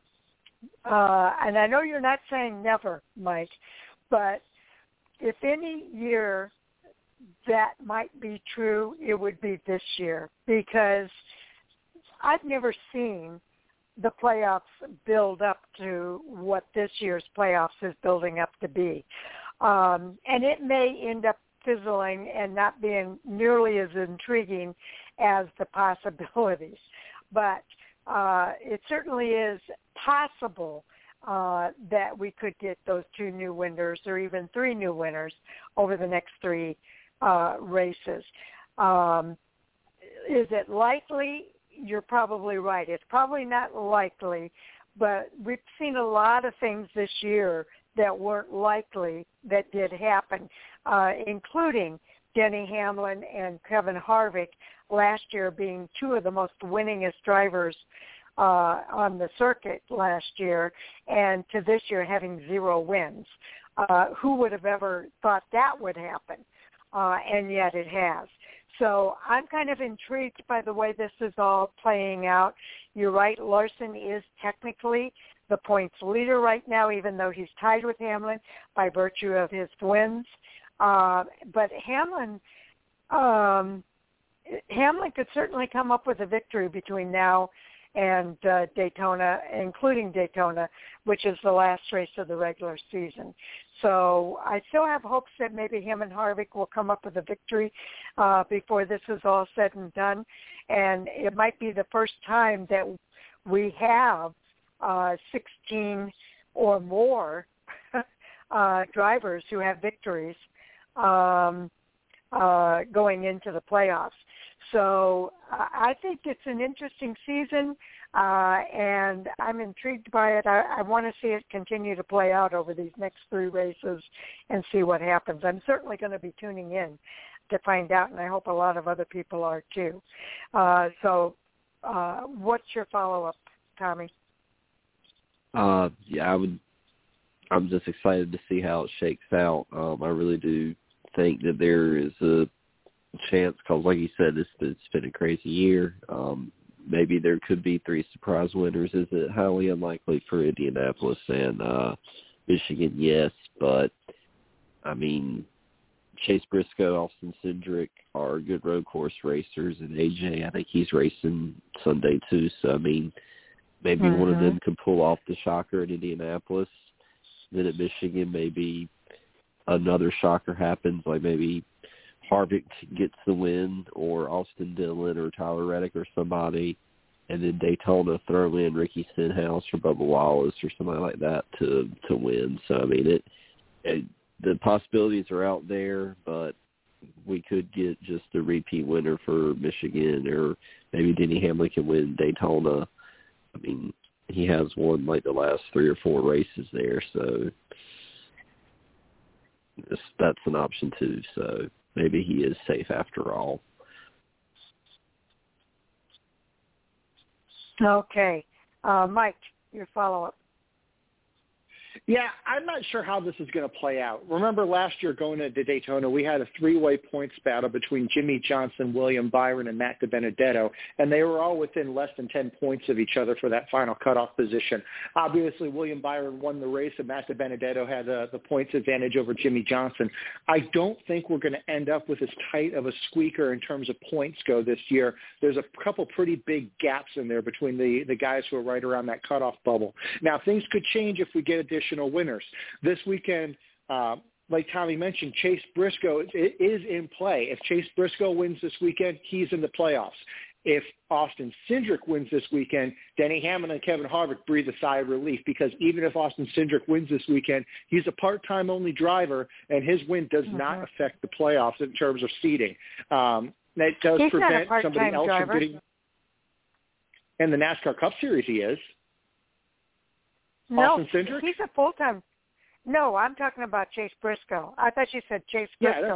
Uh, and I know you're not saying never, Mike, but if any year that might be true, it would be this year, because I've never seen the playoffs build up to what this year's playoffs is building up to be. Um, and it may end up fizzling and not being nearly as intriguing as the possibilities. But uh, it certainly is possible uh, that we could get those two new winners or even three new winners over the next three uh, races. Um, is it likely? You're probably right. It's probably not likely, but we've seen a lot of things this year that weren't likely that did happen, uh, including Denny Hamlin and Kevin Harvick last year being two of the most winningest drivers uh, on the circuit last year, and to this year having zero wins. Uh, who would have ever thought that would happen? Uh, and yet it has. So I'm kind of intrigued by the way this is all playing out. You're right, Larson is technically the points leader right now, even though he's tied with Hamlin by virtue of his wins. Uh, but Hamlin, um, Hamlin could certainly come up with a victory between now and uh, Daytona, including Daytona, which is the last race of the regular season. So I still have hopes that maybe him and Harvick will come up with a victory uh, before this is all said and done. And it might be the first time that we have uh, sixteen or more uh, drivers who have victories um, uh, going into the playoffs. So uh, I think it's an interesting season, uh, and I'm intrigued by it. I, I want to see it continue to play out over these next three races and see what happens. I'm certainly going to be tuning in to find out, and I hope a lot of other people are too. Uh, so uh, what's your follow-up, Tommy? Uh, yeah, I would. I'm just excited to see how it shakes out. Um, I really do think that there is a chance, because like you said, it's, it's been a crazy year. Um, maybe there could be three surprise winners. Is it highly unlikely for Indianapolis and uh, Michigan? Yes, but I mean, Chase Briscoe, Austin Cindric are good road course racers, and A J, I think he's racing Sunday too. So I mean, maybe mm-hmm. one of them could pull off the shocker at Indianapolis. Then at Michigan, maybe another shocker happens, like maybe Harvick gets the win, or Austin Dillon or Tyler Reddick or somebody, and then Daytona throw in Ricky Stenhouse or Bubba Wallace or somebody like that to to win. So I mean, it, it the possibilities are out there, but we could get just a repeat winner for Michigan, or maybe Denny Hamlin can win Daytona. I mean, he has won like the last three or four races there, so that's an option too. So maybe he is safe after all. Okay. Uh, Mike, your follow-up. Yeah, I'm not sure how this is going to play out. Remember last year going into Daytona, we had a three-way points battle between Jimmy Johnson, William Byron, and Matt DiBenedetto, and they were all within less than ten points of each other for that final cutoff position. Obviously, William Byron won the race, and Matt DiBenedetto had uh, the points advantage over Jimmy Johnson. I don't think we're going to end up with as tight of a squeaker in terms of points go this year. There's a couple pretty big gaps in there between the, the guys who are right around that cutoff bubble. Now, things could change if we get additional winners. This weekend, uh, like Tommy mentioned, Chase Briscoe is in play. If Chase Briscoe wins this weekend, he's in the playoffs. If Austin Cindric wins this weekend, Denny Hamlin and Kevin Harvick breathe a sigh of relief, because even if Austin Cindric wins this weekend, he's a part-time only driver, and his win does mm-hmm. not affect the playoffs in terms of seeding. Um, that does he's prevent somebody else driver. from getting – in the NASCAR Cup Series he is. No, Austin Cindric? He's a full-time. No, I'm talking about Chase Briscoe. I thought you said Chase Briscoe.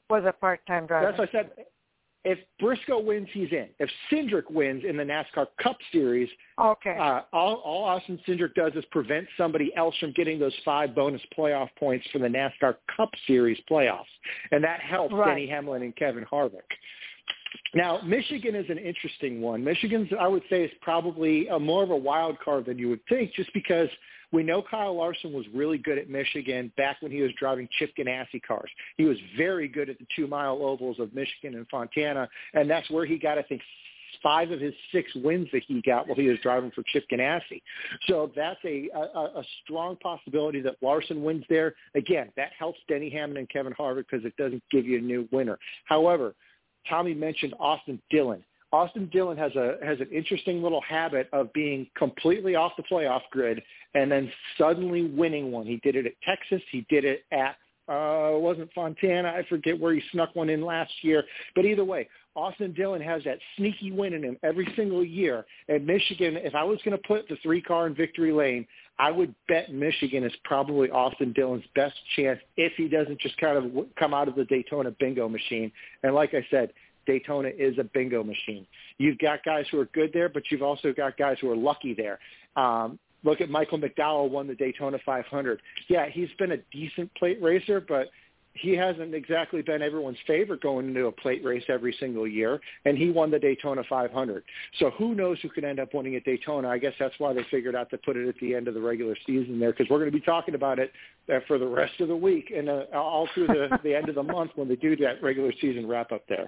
was a part-time driver. That's what I said. If Briscoe wins, he's in. If Cindric wins in the NASCAR Cup Series, okay, uh, all, all Austin Cindric does is prevent somebody else from getting those five bonus playoff points for the NASCAR Cup Series playoffs, and that helps right. Denny Hamlin and Kevin Harvick. Now, Michigan is an interesting one. Michigan's, I would say, is probably a more of a wild card than you would think, just because we know Kyle Larson was really good at Michigan back when he was driving Chip Ganassi cars. He was very good at the two-mile ovals of Michigan and Fontana, and that's where he got, I think, five of his six wins that he got while he was driving for Chip Ganassi. So that's a, a, a strong possibility that Larson wins there. Again, that helps Denny Hamlin and Kevin Harvick because it doesn't give you a new winner. However, Tommy mentioned Austin Dillon. Austin Dillon has a has an interesting little habit of being completely off the playoff grid and then suddenly winning one. He did it at Texas. He did it at, uh, it wasn't Fontana. I forget where he snuck one in last year. But either way, Austin Dillon has that sneaky win in him every single year. At Michigan, if I was going to put the three-car in victory lane, I would bet Michigan is probably Austin Dillon's best chance if he doesn't just kind of come out of the Daytona bingo machine. And like I said, Daytona is a bingo machine. You've got guys who are good there, but you've also got guys who are lucky there. Um, look at Michael McDowell, won the Daytona five hundred. Yeah, he's been a decent plate racer, but he hasn't exactly been everyone's favorite going into a plate race every single year, and he won the Daytona five hundred. So who knows who could end up winning at Daytona? I guess that's why they figured out to put it at the end of the regular season there, because we're going to be talking about it uh, for the rest of the week and uh, all through the, the end of the month when they do that regular season wrap-up there.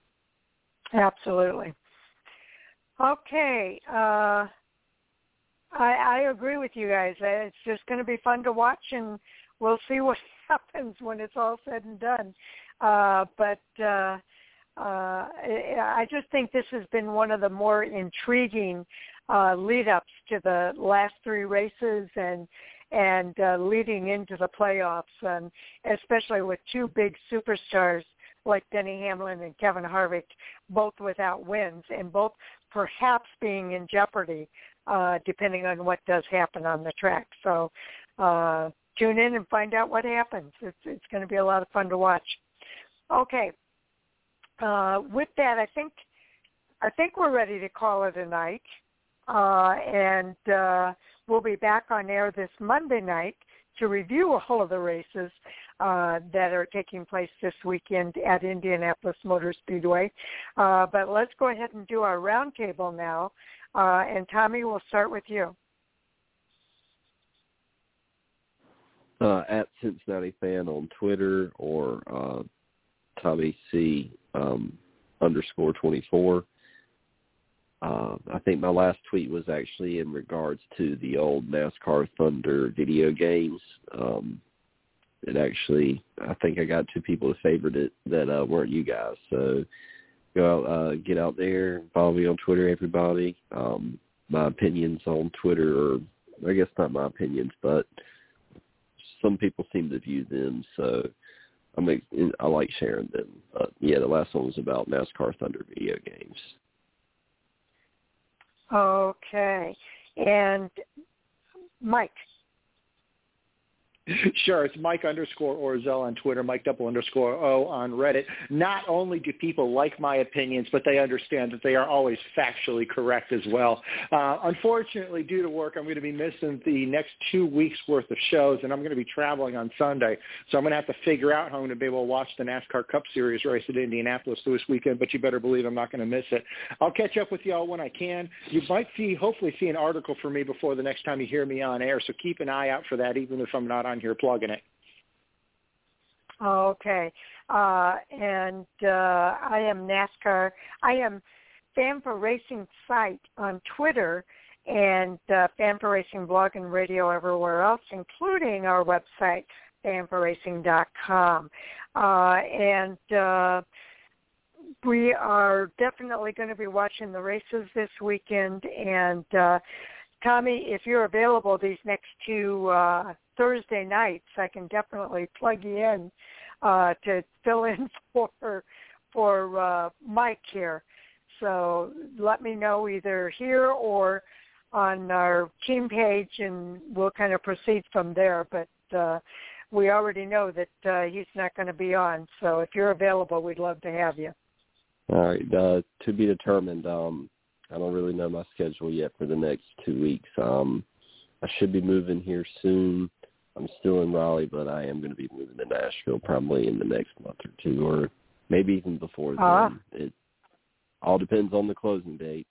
Absolutely. Okay. Uh, I, I agree with you guys. It's just going to be fun to watch, and we'll see what happens when it's all said and done. Uh, but uh, uh, I just think this has been one of the more intriguing uh, lead-ups to the last three races and and uh, leading into the playoffs, and especially with two big superstars like Denny Hamlin and Kevin Harvick, both without wins and both perhaps being in jeopardy uh, depending on what does happen on the track. So uh, tune in and find out what happens. It's, it's going to be a lot of fun to watch. Okay. Uh, with that, I think I think we're ready to call it a night, uh, and uh, we'll be back on air this Monday night to review all of the races uh, that are taking place this weekend at Indianapolis Motor Speedway. Uh, but let's go ahead and do our roundtable now. Uh, and Tommy, we'll start with you. Uh, at Cincinnati Fan on Twitter, or uh, Tommy C um, underscore twenty-four. Uh, I think my last tweet was actually in regards to the old NASCAR Thunder video games. Um, it actually, I think I got two people that favored it that uh, weren't you guys. So go out, uh, get out there, follow me on Twitter, everybody. Um, my opinions on Twitter, or I guess not my opinions, but some people seem to view them. So I make, I like sharing them. But yeah, the last one was about NASCAR Thunder video games. Okay. And Mike. Sure, it's Mike underscore Orzel on Twitter, Mike double underscore O on Reddit. Not only do people like my opinions, but they understand that they are always factually correct as well. Uh, unfortunately, due to work, I'm going to be missing the next two weeks' worth of shows, and I'm going to be traveling on Sunday. So I'm going to have to figure out how I'm going to be able to watch the NASCAR Cup Series race at Indianapolis this weekend, but you better believe I'm not going to miss it. I'll catch up with y'all when I can. You might see, hopefully see an article for me before the next time you hear me on air, so keep an eye out for that, even if I'm not on here plugging it. Okay. Uh, and uh, I am NASCAR. I am Fan for Racing site on Twitter and uh, Fan for Racing blog and radio everywhere else, including our website, fan for racing dot com. Uh, and uh, we are definitely going to be watching the races this weekend. And uh, Tommy, if you're available these next two uh, Thursday nights, I can definitely plug you in uh, to fill in for for uh, Mike here. So let me know either here or on our team page, and we'll kind of proceed from there. But uh, we already know that uh, he's not going to be on. So if you're available, we'd love to have you. All right. Uh, to be determined. Um, I don't really know my schedule yet for the next two weeks. Um, I should be moving here soon. I'm still in Raleigh, but I am going to be moving to Nashville probably in the next month or two, or maybe even before uh, then. It all depends on the closing date.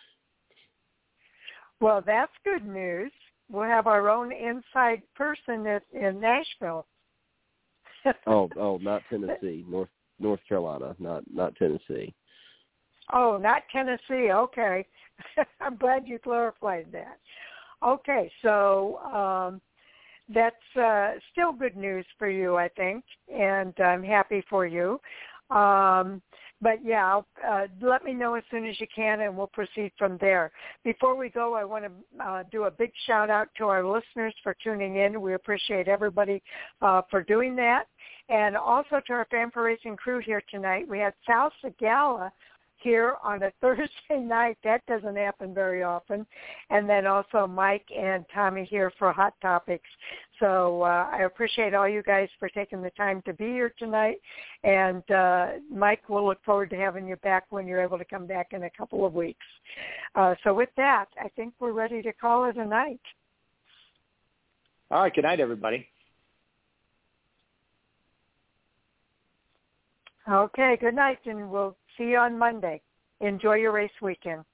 Well, that's good news. We'll have our own inside person at, in Nashville. oh, oh, not Tennessee, North North Carolina, not not Tennessee. Oh, not Tennessee. Okay, I'm glad you clarified that. Okay, so um, that's uh, still good news for you, I think, and I'm happy for you. Um, but, yeah, uh, let me know as soon as you can, and we'll proceed from there. Before we go, I want to uh, do a big shout-out to our listeners for tuning in. We appreciate everybody uh, for doing that. And also to our Fan for Racing crew here tonight. We had Sal Segala here on a Thursday night. That doesn't happen very often. And then also Mike and Tommy here for Hot Topics. So uh, I appreciate all you guys for taking the time to be here tonight. And uh, Mike, we'll look forward to having you back when you're able to come back in a couple of weeks. Uh, so with that, I think we're ready to call it a night. All right. Good night, everybody. Okay, good night, and we'll see you on Monday. Enjoy your race weekend.